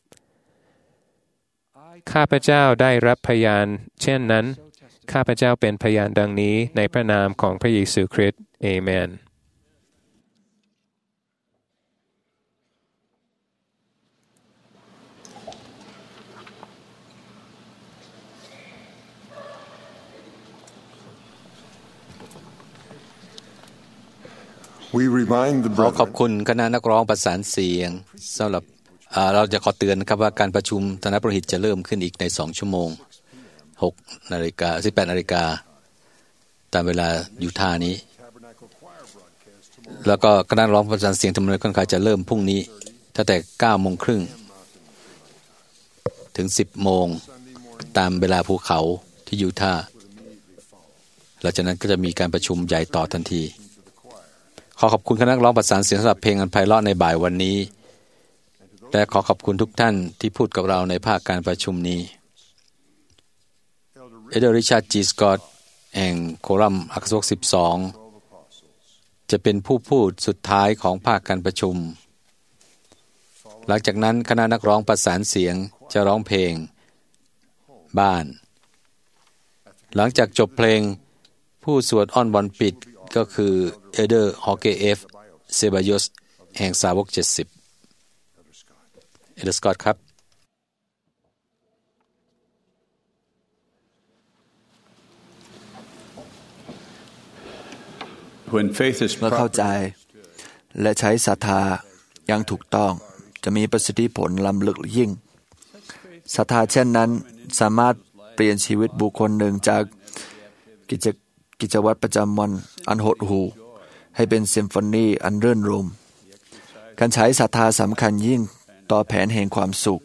ข้าพเจ้าได้รับพยานเช่นนั้นข้าพเจ้าเป็นพยานดังนี้ในพระนามของพระเยซูคริสต์เอเมนขอบคุณคณะนักร้องประสานเสียงสำหรับเราจะขอเตือนนะครับว่าการประชุมคณะปุโรหิตจะเริ่มขึ้นอีกใน2 ชั่วโมง18 นาฬิกาตามเวลายูทาห์นี้แล้วก็คณะร้องประสานเสียงธรรมนายค่อนข้างจะเริ่มพรุ่งนี้ตั้งแต่ 9:30 นถึง 10:00 นตามเวลาภูเขาที่ยูทาห์หลังจากนั้นก็จะมีการประชุมใหญ่ต่อทันทีขอขอบคุณคณะร้องประสานเสียงสำหรับเพลงอันไพเราะในบ่ายวันนี้และขอขอบคุณทุกท่านที่พูดกับเราในภาคการประชุมนี้เอเดอร์ริชาร์ด จี สกอตต์แห่งโคลัมอักษร12จะเป็นผู้พูดสุดท้ายของภาคการประชุมหลังจากนั้นคณะนักร้องประสานเสียงจะร้องเพลงบ้านหลังจากจบเพลงผู้สวดอ้อนวอนปิดก็คือเอเดอร์ฮอเกเอฟเซบายอสแห่งสาวก70เอเดอร์สกอตต์ครับเมื่อเข้าใจและใช้ศรัทธาอย่างถูกต้องจะมีประสิทธิผลล้ำลึกยิ่งศรัทธาเช่นนั้นสามารถเปลี่ยนชีวิตบุคคลหนึ่งจากกิจวัตรประจำวันอันหดหู่ให้เป็นซิมโฟนีอันรื่นรมย์การใช้ศรัทธาสำคัญยิ่งต่อแผนแห่งความสุข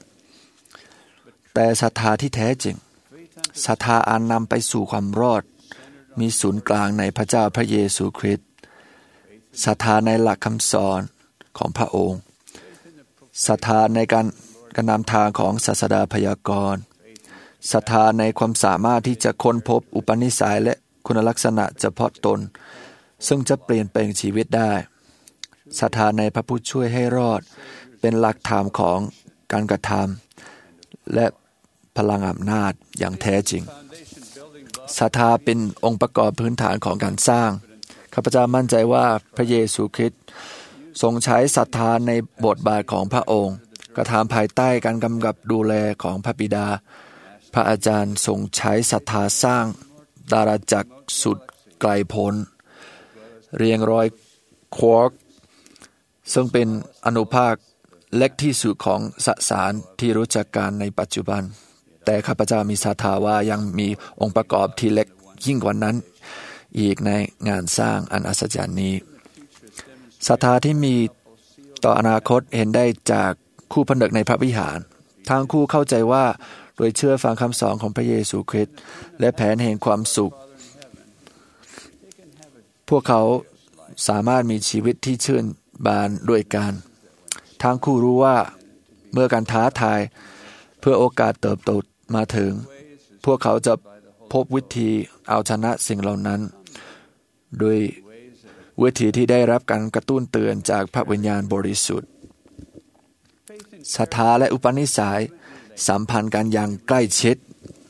แต่ศรัทธาที่แท้จริงศรัทธาอันนำไปสู่ความรอดมีศูนย์กลางในพระเจ้าพระเยซูคริสต์ศรัทธาในหลักคำสอนของพระองค์ศรัทธาในการนำทางของศาสดาพยากรณ์ศรัทธาในความสามารถที่จะค้นพบอุปนิสัยและคุณลักษณะเฉพาะตนซึ่งจะเปลี่ยนแปลงชีวิตได้ศรัทธาในพระผู้ช่วยให้รอดเป็นหลักฐานของการกระทำและพลังอำนาจอย่างแท้จริงศรัทธาเป็นองค์ประกอบพื้นฐานของการสร้างข้าพเจ้ามั่นใจว่าพระเยซูคริสต์ทรงใช้ศรัทธาในบทบาทของพระองค์กระทำภายใต้การกำกับดูแลของพระบิดาพระอาจารย์ทรงใช้ศรัทธาสร้างดาราจักรสุดไกลโพ้นเรียงรอยควอร์กซึ่งเป็นอนุภาคเล็กที่สุดของสสารที่รู้จักกันในปัจจุบันแต่ข้าพเจ้ามีศรัทธาว่ายังมีองค์ประกอบที่เล็กยิ่งกว่านั้นอีกในงานสร้างอันอัศจรรย์นี้ศรัทธาที่มีต่ออนาคตเห็นได้จากคู่ผนึกในพระวิหารทั้งคู่เข้าใจว่าโดยเชื่อฟังคำสอนของพระเยซูคริสต์และแผนแห่งความสุขพวกเขาสามารถมีชีวิตที่ชื่นบานด้วยกันทั้งคู่รู้ว่าเมื่อการท้าทายเพื่อโอกาสเติบโตมาถึงพวกเขาจะพบวิธีเอาชนะสิ่งเหล่านั้นโดยวิธีที่ได้รับการกระตุ้นเตือนจากพระวิญญาณบริสุทธิ์ศรัทธาและอุปนิสัยสัมพันธ์กันอย่างใกล้ชิด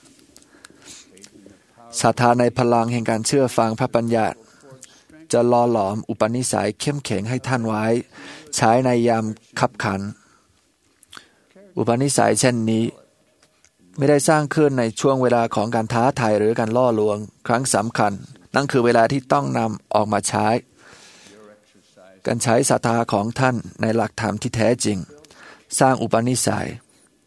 ศรัทธาในพลังแห่งการเชื่อฟังพระบัญญัติจะหล่อหลอมอุปนิสัยเข้มแข็งให้ท่านไว้ใช้ในยามขับขันอุปนิสัยเช่นนี้ไม่ได้สร้างขึ้นในช่วงเวลาของการท้าทายหรือการล่อลวงครั้งสำคัญนั่นคือเวลาที่ต้องนำออกมาใช้การใช้ศรัทธาของท่านในหลักธรรมที่แท้จริงสร้างอุปนิสัย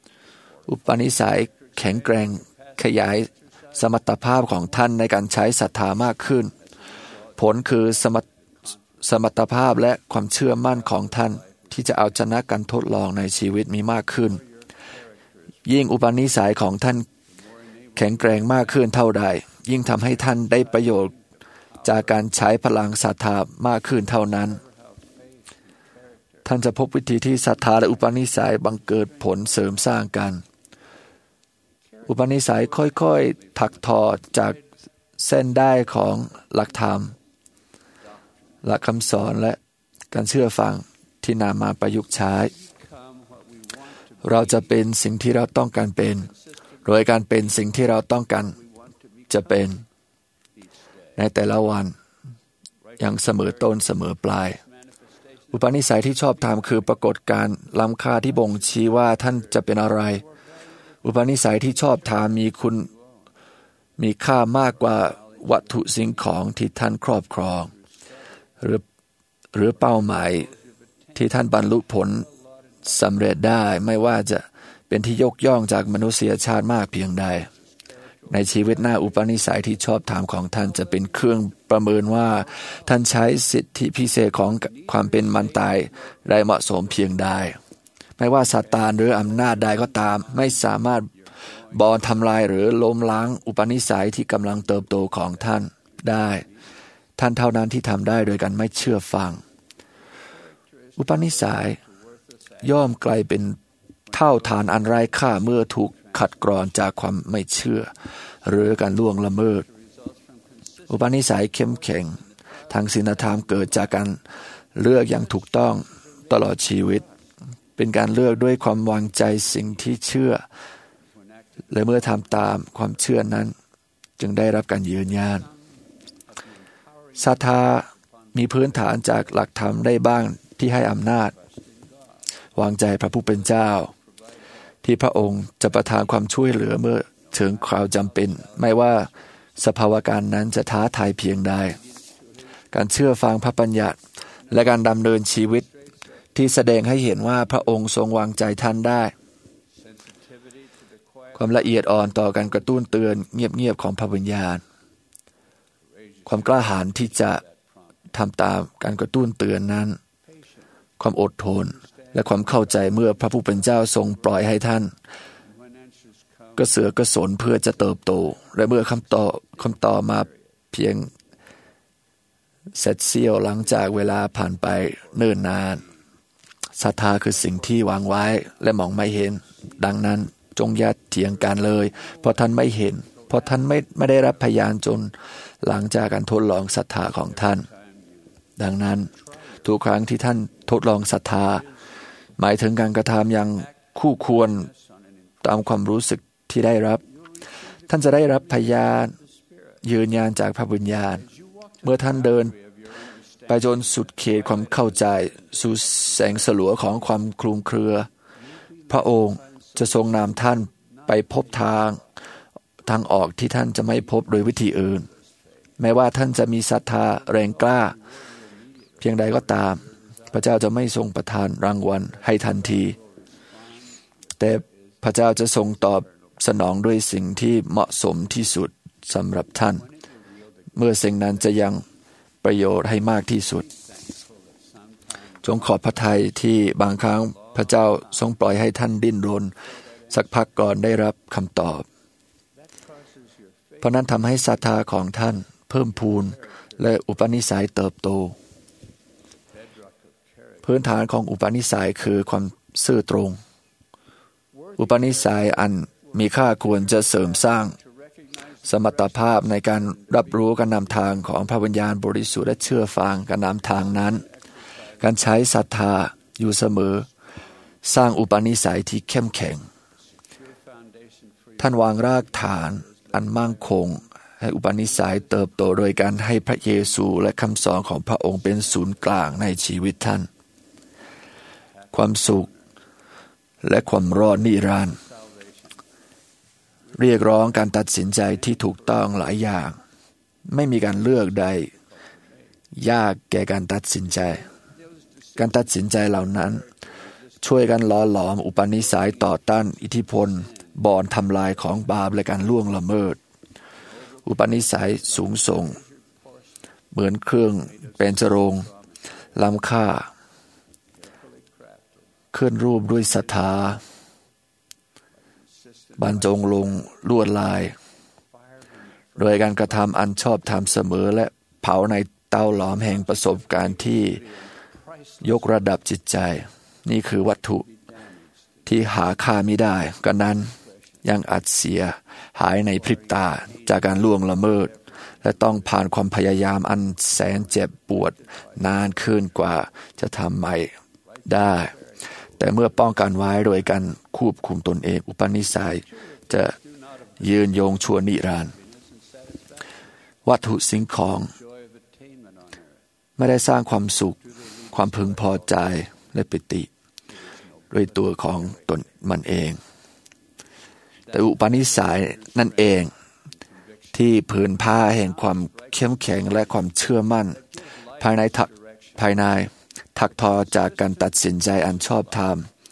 แข็งแกร่งขยายสมรรถภาพของท่านในการใช้ศรัทธามากขึ้นผลคือสมรรถภาพและความเชื่อมั่นของท่านที่จะเอาชนะการทดลองในชีวิตมีมากขึ้นยิ่งอุปนิสัยของท่านแข็งแกร่งมากขึ้นเท่าใดยิ่งทำให้ท่านได้ประโยชน์จากการใช้พลังศรัทธามากขึ้นเท่านั้นท่านจะพบวิธีที่ศรัทธาและอุปนิสัยบังเกิดผลเสริมสร้างกันอุปนิสัยค่อยๆถักทอจากเส้นได้ของหลักธรรมหลักคำสอนและการเชื่อฟังที่นำมาประยุกต์ใช้เราจะเป็นสิ่งที่เราต้องการเป็นโดยการเป็นสิ่งที่เราต้องการจะเป็นในแต่ละวันอย่างเสมอต้นเสมอปลายอุปนิสัยที่ชอบธรรมคือปรากฏการณ์ล้ำค่าที่บ่งชี้ว่าท่านจะเป็นอะไรอุปนิสัยที่ชอบธรรมมีค่ามากกว่าวัตถุสิ่งของที่ท่านครอบครองหรือเป้าหมายที่ท่านบรรลุผลสำเร็จได้ไม่ว่าจะเป็นที่ยกย่องจากมนุษยชาติมากเพียงใดในชีวิตหน้าอุปนิสัยที่ชอบธรรมของท่านจะเป็นเครื่องประเมินว่าท่านใช้สิทธิพิเศษของความเป็นมันตายได้เหมาะสมเพียงใดไม่ว่าซาตานหรืออำนาจใดก็ตามไม่สามารถบอนทำลายหรือล้มล้างอุปนิสัยที่กำลังเติบโตของท่านได้ท่านเท่านั้นที่ทำได้โดยการไม่เชื่อฟังอุปนิสัยย่อมกลายเป็นเท่าฐานอันไร้ค่าเมื่อถูกขัดกร่อนจากความไม่เชื่อหรือการล่วงละเมิดอุปนิสัยเข้มแข็งทางศีลธรรมเกิดจากการเลือกอย่างถูกต้องตลอดชีวิตเป็นการเลือกด้วยความวางใจสิ่งที่เชื่อและเมื่อทำตามความเชื่อนั้นจึงได้รับการยืนยันศรัทธามีพื้นฐานจากหลักธรรมได้บ้างที่ให้อำนาจวางใจพระผู้เป็นเจ้าที่พระองค์จะประทานความช่วยเหลือเมื่อถึงคราวจำเป็นไม่ว่าสภาวะการนั้นจะท้าทายเพียงใดการเชื่อฟังพระบัญญัติและการดำเนินชีวิตที่แสดงให้เห็นว่าพระองค์ทรงวางใจท่านได้ความละเอียดอ่อนต่อการกระตุ้นเตือนเงียบๆของพระวิญญาณความกล้าหาญที่จะทำตามการกระตุ้นเตือนนั้นความอดทนและความเข้าใจเมื่อพระผู้เป็นเจ้าทรงปล่อยให้ท่านกระเสือกกระสนเพื่อจะเติบโตและเมื่อคำตอบมาเพียงเสร็จเสี้ยวหลังจากเวลาผ่านไปเนิ่นนานศรัทธาคือสิ่งที่วางไว้และมองไม่เห็นดังนั้นจงอย่าเถียงกันเลยเพราะท่านไม่เห็นเพราะท่านไม่ได้รับพยานจนหลังจากการทดลองศรัทธาของท่านดังนั้นทุกครั้งที่ท่านทดลองศรัทธาหมายถึงการกระทำอย่างคู่ควรตามความรู้สึกที่ได้รับท่านจะได้รับพยานยืนยันจากพระวิญญาณเมื่อท่านเดินไปจนสุดเขตความเข้าใจสู่แสงสลัวของความคลุมเครือพระองค์จะทรงนำท่านไปพบทางออกที่ท่านจะไม่พบโดยวิธีอื่นแม้ว่าท่านจะมีศรัทธาแรงกล้าเพียงใดก็ตามพระเจ้าจะไม่ทรงประทานรางวัลให้ทันทีแต่พระเจ้าจะทรงตอบสนองด้วยสิ่งที่เหมาะสมที่สุดสำหรับท่านเมื่อสิ่งนั้นจะยังประโยชน์ให้มากที่สุดจงขอบพระทัยที่บางครั้งพระเจ้าทรงปล่อยให้ท่านดิ้นรนสักพักก่อนได้รับคำตอบเพราะนั้นทำให้ศรัทธาของท่านเพิ่มพูนและอุปนิสัยเติบโตพื้นฐานของอุปนิสัยคือความซื่อตรงอุปนิสัยอันมีค่าควรจะเสริมสร้างสมรรถภาพในการรับรู้การนำทางของพระวิญญาณบริสุทธิ์และเชื่อฟังการนำทางนั้นการใช้ศรัทธาอยู่เสมอสร้างอุปนิสัยที่เข้มแข็งท่านวางรากฐานอันมั่นคงให้อุปนิสัยเติบโตโดยการให้พระเยซูและคำสอนของพระองค์เป็นศูนย์กลางในชีวิตท่านความสุขและความรอดนิรันดร์เรียกร้องการตัดสินใจที่ถูกต้องหลายอย่างไม่มีการเลือกใดยากแก่การตัดสินใจการตัดสินใจเหล่านั้นช่วยกันหล่อหลอมอุปนิสัยต่อต้านอิทธิพลบ่อนทำลายของบาปและการล่วงละเมิดอุปนิสัยสูงส่งเหมือนเครื่องเป็นจรงล้ำค่าเคลื่อนรูปด้วยศรัทธาบรรจงลงลวดลายโดยการกระทำอันชอบธรรมเสมอและเผาในเตาหลอมแห่งประสบการณ์ที่ยกระดับจิตใจนี่คือวัตถุที่หาค่าไม่ได้กันนั้นยังอาจเสียหายในพริบตาจากการล่วงละเมิดและต้องผ่านความพยายามอันแสนเจ็บปวดนานขึ้นกว่าจะทำใหม่ได้แต่เมื่อป้องกันไว้โดยการควบคุมตนเองอุปนิสัยจะยืนยงชั่วนิรันดร์วัตถุสิ่งของไม่ได้สร้างความสุขความพึงพอใจและปิติด้วยตัวของตนมันเองแต่อุปนิสัยนั่นเองที่ผืนผ้าแห่งความเข้มแข็งและความเชื่อมั่นภายในถักทอจากการตัดสินใจอันชอบธรรม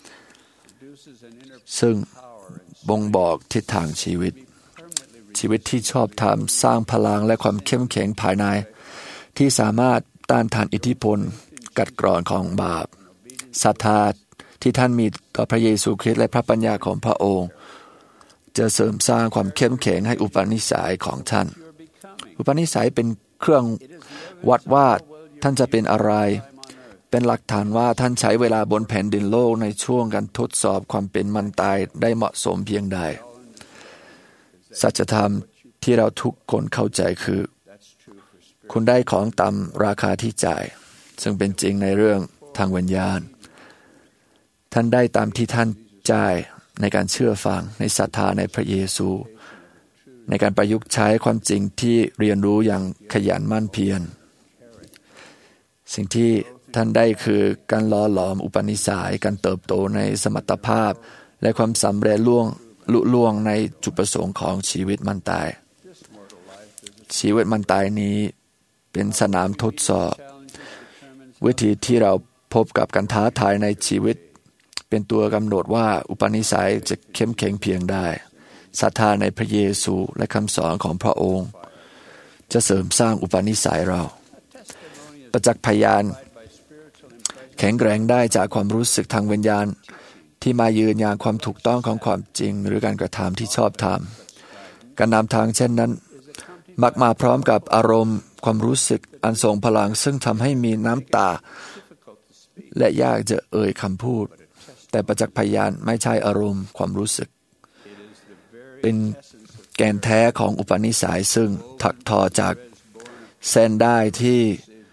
ซึ่งบ่งบอกทิศทางชีวิตที่ชอบธรรมสร้างพลังและความเข้มแข็งภายในที่สามารถต้านทานอิทธิพลกัดกร่อนของบาปศรัทธาที่ท่านมีต่อพระเยซูคริสต์และพระปัญญาของพระองค์จะเสริมสร้างความเข้มแข็งให้อุปนิสัยของท่านอุปนิสัยเป็นเครื่องวัดว่าท่านจะเป็นอะไรเป็นหลักฐานว่าท่านใช้เวลาบนแผ่นดินโลกในช่วงการทดสอบความเป็นมันตายได้เหมาะสมเพียงใดสัจธรรมที่เราทุกคนเข้าใจคือคุณได้ของตามราคาที่จ่ายซึ่งเป็นจริงในเรื่องทางวิญญาณท่านได้ตามที่ท่านจ่ายในการเชื่อฟังในศรัทธาในพระเยซูในการประยุกต์ใช้ความจริงที่เรียนรู้อย่างขยันหมั่นเพียรสิ่งที่ท่านได้คือการหล่อหลอมอุปนิสัยการเติบโตในสมรรถภาพและความสำเร็จลุล่วงในจุดประสงค์ของชีวิตมันตายชีวิตมันตายนี้เป็นสนามทดสอบวิธีที่เราพบกับการท้าทายในชีวิตเป็นตัวกำหนดว่าอุปนิสัยจะเข้มแข็งเพียงใดศรัทธาในพระเยซูและคำสอนของพระองค์จะเสริมสร้างอุปนิสัยเราประจักษ์พยานแข็งแกร่งได้จากความรู้สึกทางวิญญาณที่มายืนยันความถูกต้องของความจริงหรือการกระทำที่ชอบธรรมการนำทางเช่นนั้นมักมาพร้อมกับอารมณ์ความรู้สึกอันทรงพลังซึ่งทำให้มีน้ำตาและยากจะเอ่ยคำพูดแต่ประจักษ์พยานไม่ใช่อารมณ์ความรู้สึกเป็นแกนแท้ของอุปนิสัยซึ่งถักทอจากเส้นได้ที่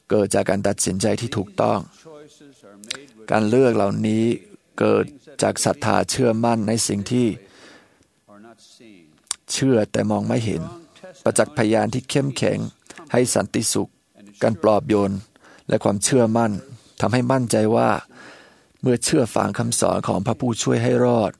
เกิดจากการตัดสินใจที่ถูกต้องการเลือกเหล่านี้เกิดจากศรัทธาเชื่อมั่นในสิ่งที่เชื่อแต่มองไม่เห็นประจักษ์พยานที่เข้มแข็งให้สันติสุขการปลอบโยนและความเชื่อมั่นทำให้มั่นใจว่าเมื่อเชื่อฟังคำสอนของพระผู้ช่วยให้รอด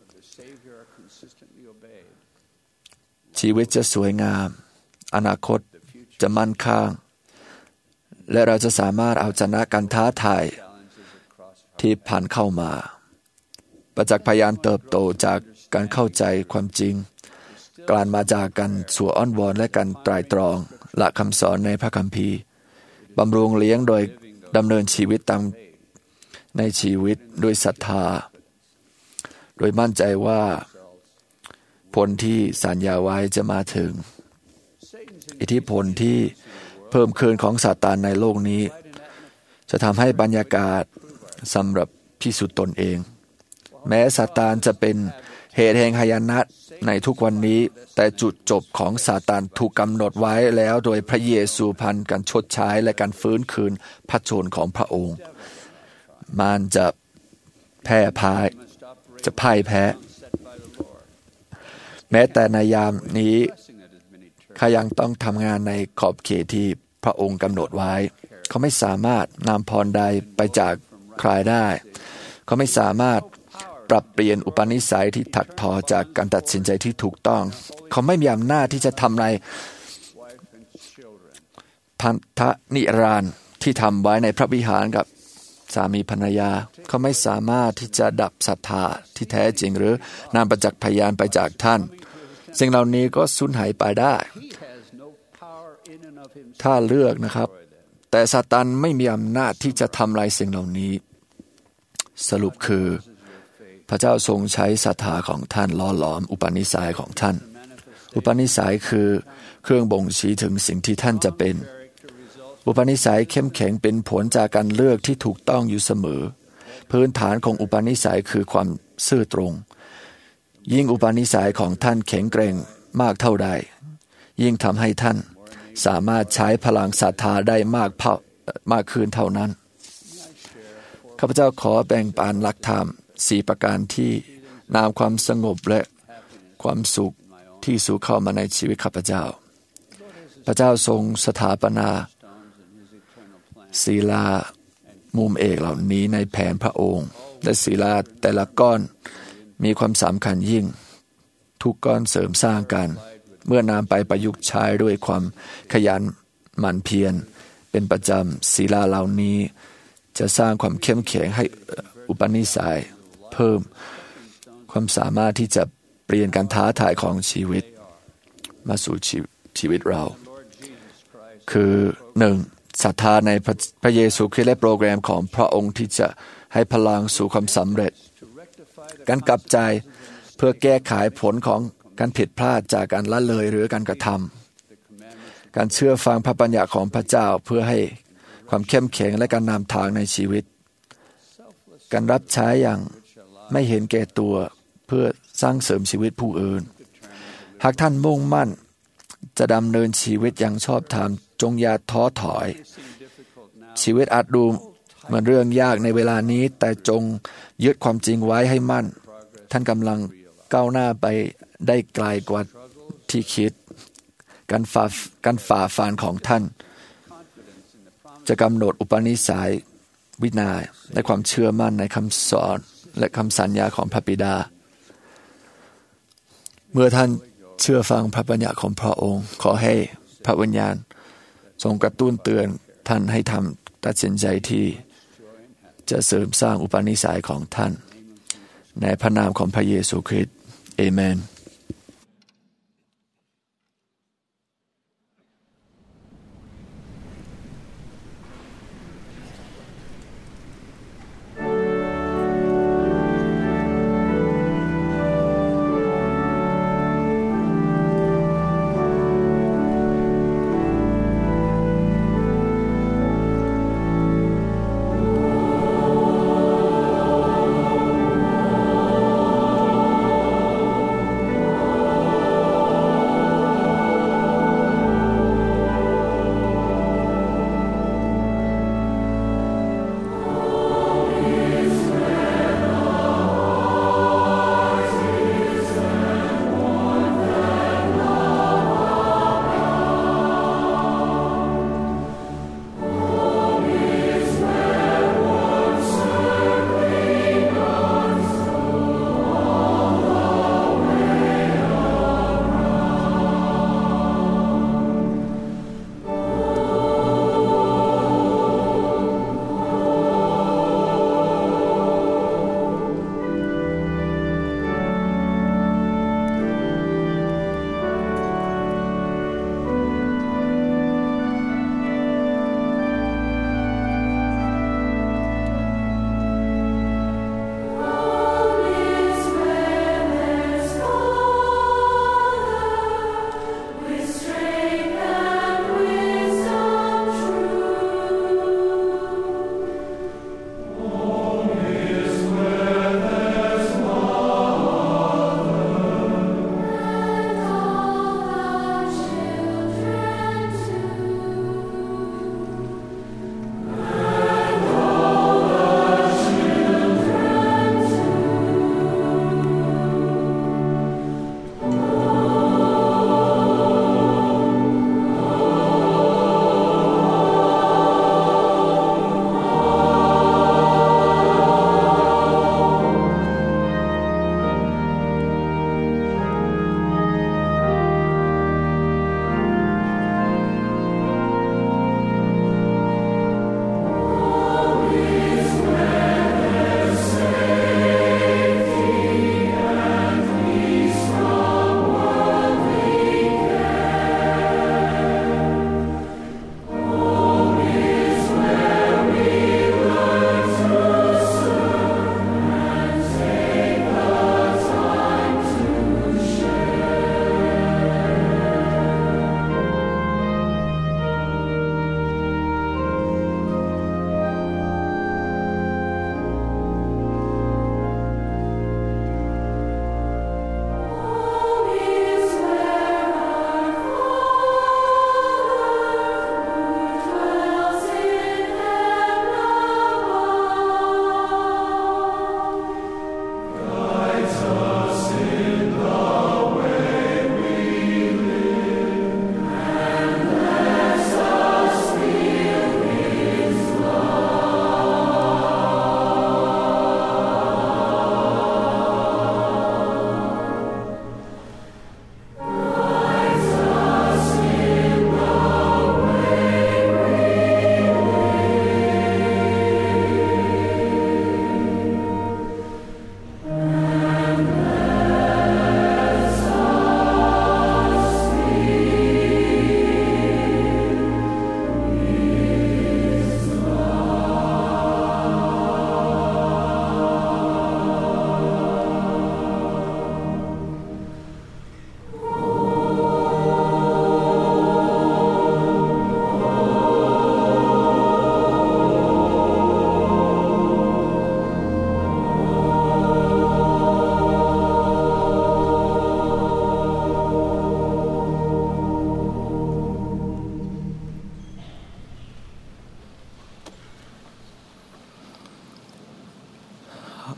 ชีวิตจะสวยงามอนาคตจะมั่นคงและเราจะสามารถเอาชนะการท้าทายที่ผ่านเข้ามาประจักษ์พยานเติบโตจากการเข้าใจความจริงการมาจากการสวดอ้อนวอนและการไตร่ตรองหลักคำสอนในพระคัมภีร์บำรุงเลี้ยงโดยดำเนินชีวิตตามในชีวิตด้วยศรัทธาโดยมั่นใจว่าผลที่สัญญาไว้จะมาถึงอิทธิพลที่เพิ่มขึ้นของซาตานในโลกนี้จะทำให้บรรยากาศสำหรับพิสูจน์ตนเองแม้ซาตานจะเป็นเหตุแห่งหายนะในทุกวันนี้แต่จุดจบของซาตานถูกกำหนดไว้แล้วโดยพระเยซูผ่านการชดใช้และการฟื้นคืนพระชนของพระองค์มันจะพ่ายแพ้แม้แต่ในยามนี้ข้ายังต้องทำงานในขอบเขตที่พระองค์กำหนดไว้เขาไม่สามารถนำพรใดไปจากใครได้เขาไม่สามารถปรับเปลี่ยนอุปนิสัยที่ถักทอจากการตัดสินใจที่ถูกต้องเขาไม่มีอำนาจที่จะทำลายพันธนิรันดร์ที่ทำไว้ในพระวิหารกับสามีภรรยาเขาไม่สามารถที่จะดับศรัทธาที่แท้จริงหรือนำประจักษ์พยานไปจากท่านสิ่งเหล่านี้ก็สูญหายไปได้ถ้าเลือกนะครับแต่ซาตานไม่มีอำนาจที่จะทำลายสิ่งเหล่านี้สรุปคือพระเจ้าทรงใช้ศรัทธาของท่านล่อหลอมอุปนิสัยของท่านอุปนิสัยคือเครื่องบ่งชี้ถึงสิ่งที่ท่านจะเป็นอุปนิสัยเข้มแข็งเป็นผลจากการเลือกที่ถูกต้องอยู่เสมอพื้นฐานของอุปนิสัยคือความซื่อตรงยิ่งอุปนิสัยของท่านแข็งแกร่งมากเท่าใดยิ่งทำให้ท่านสามารถใช้พลังศรัทธาได้มากขึ้นเท่านั้นข้าพเจ้าขอแบ่งปันหลักธรรม4ประการที่นำความสงบและความสุขที่สู่เข้ามาในชีวิตข้าพเจ้าพระเจ้าทรงสถาปนาศิลามุมเอกเหล่านี้ในแผนพระองค์และศิลาแต่ละก้อนมีความสำคัญยิ่งทุกก้อนเสริมสร้างกันเมื่อนำไปประยุกต์ใช้ด้วยความขยันหมั่นเพียรเป็นประจำศิลาเหล่านี้จะสร้างความเข้มแข็งให้อุปนิสัยเพิ่มความสามารถที่จะเปลี่ยนการท้าทายของชีวิตมาสู่ชีวิตเราคือ1ศรัทธาในพระเยซูคริสต์และโปรแกรมของพระองค์ที่จะให้พลังสู่ความสำเร็จการกลับใจเพื่อแก้ไขผลของการผิดพลาดจากการละเลยหรือการกระทำการเชื่อฟังพระบัญญัติของพระเจ้าเพื่อให้ความเข้มแข็งและการนำทางในชีวิตการรับใช้อย่างไม่เห็นแก่ตัวเพื่อสร้างเสริมชีวิตผู้อื่นหากท่านมุ่งมั่นจะดำเนินชีวิตอย่างชอบธรรมจงอย่าท้อถอยชีวิตอาจดูเหมือนเรื่องยากในเวลานี้แต่จงยึดความจริงไว้ให้มั่นท่านกำลังก้าวหน้าไปได้ไกลกว่าที่คิดการฝ่าฟันของท่านจะกำหนดอุปนิสัยวินัยและความเชื่อมั่นในคำสอนและคำสัญญาของพระบิดาเมื่อท่านเชื่อฟังพระบัญญัติของพระองค์ขอให้พระวิญญาณทรงกระตุ้นเตือนท่านให้ทำตัดสินใจที่จะเสริมสร้างอุปนิสัยของท่านในพระนามของพระเยซูคริสต์เอเมน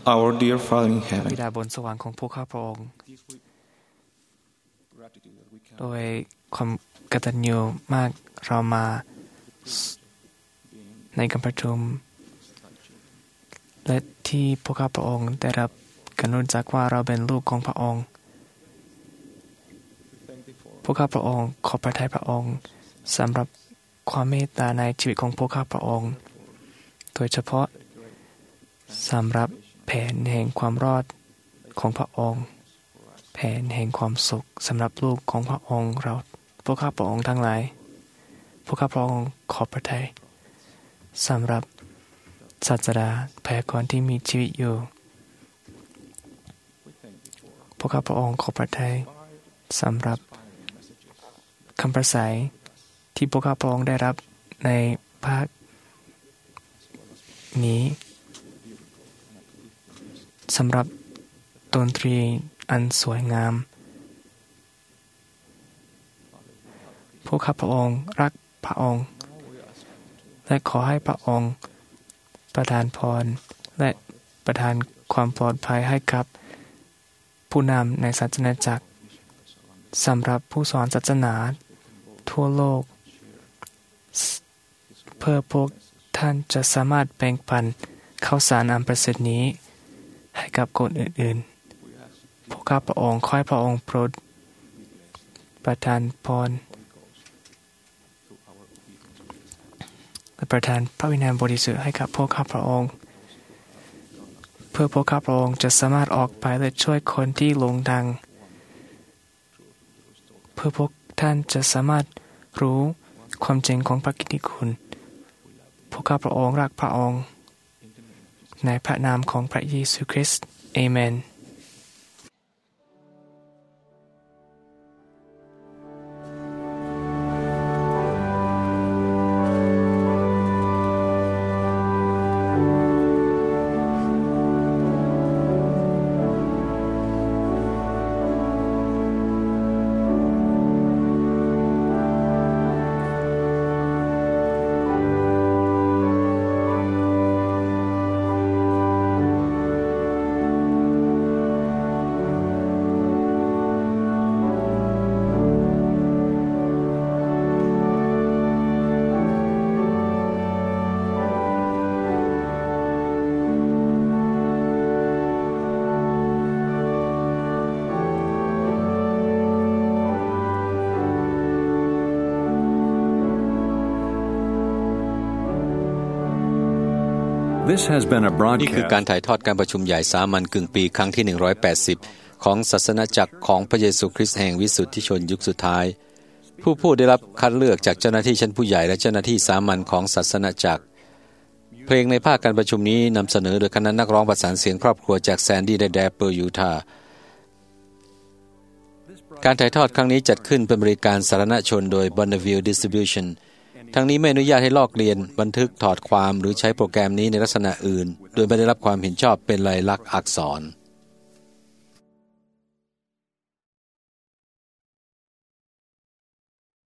Our dear Father in heaven บิดาบนสวรรค์ของพวกข้าพระองค์โดยความกตัญญูมากเรามาในการประชุมและที่พวกข้าพระองค์ได้รับการรู้จักว่าเราเป็นลูกของพระองค์พวกข้าพระองค์ขอพระทัยพระองค์สำหรับความเมตตาในชีวิตของพวกข้าพระองค์โดยเฉพาะสำหรับแผนแห่งความรอดของพระองค์แผนแห่งความสุขสำหรับลูกของพระองค์เราพวกข้าพระองค์ทั้งหลายพวกข้าพระองค์ขอพระทัยสำหรับศาสดาพยากรณ์ที่มีชีวิตอยู่พวกข้าพระองค์ขอพระทัยสำหรับคำประสัยที่พวกข้าพระองค์ได้รับในภาคนี้สำหรับดนตรีอันสวยงามพวกข้าพระองค์รักพระองค์และขอให้พระองค์ประทานพรและประทานความปลอดภัยให้กับผู้นำในศาสนาจักรสำหรับผู้สอนศาสนาทั่วโลกเพื่อพวกท่านจะสามารถแบ่งปันข่าวสารอันประเสริฐนี้ให้กับคนอื่นๆพวกข้าพระองค์ขอให้พระองค์โปรดประทานพรและประทานพระวิญญาณบริสุทธิ์ให้กับพวกข้าพระองค์เพื่อพวกข้าพระองค์จะสามารถออกไปและช่วยคนที่หลงทางเพื่อพวกท่านจะสามารถรู้ความจริงของพระกิตติคุณพวกข้าพระองค์รักพระองค์ในพระนามของพระเยซูคริสต์เอเมนนี่คือการถ่ายทอดการประชุมใหญ่สามัญกึ่งปีครั้งที่180ของศาสนาจักรของพระเยซูคริสต์แห่งวิสุทธิชนยุคสุดท้ายผู้พูดได้รับคัดเลือกจากเจ้าหน้าที่ชั้นผู้ใหญ่และเจ้าหน้าที่สามัญของศาสนาจักรเพลงในภาคการประชุมนี้นำเสนอโดยคณะนักร้องประสานเสียงครอบครัวจากแซนดี้และแดปเปอร์ยูทาห์การถ่ายทอดครั้งนี้จัดขึ้นเป็นบริการสาธารณชนโดย Bonneville Distributionทั้งนี้ไม่อนุญาตให้ลอกเลียนบันทึกถอดความหรือใช้โปรแกรมนี้ในลักษณะอื่นโดยไม่ได้รับความเห็นชอบเป็นลายลักษณ์อักษร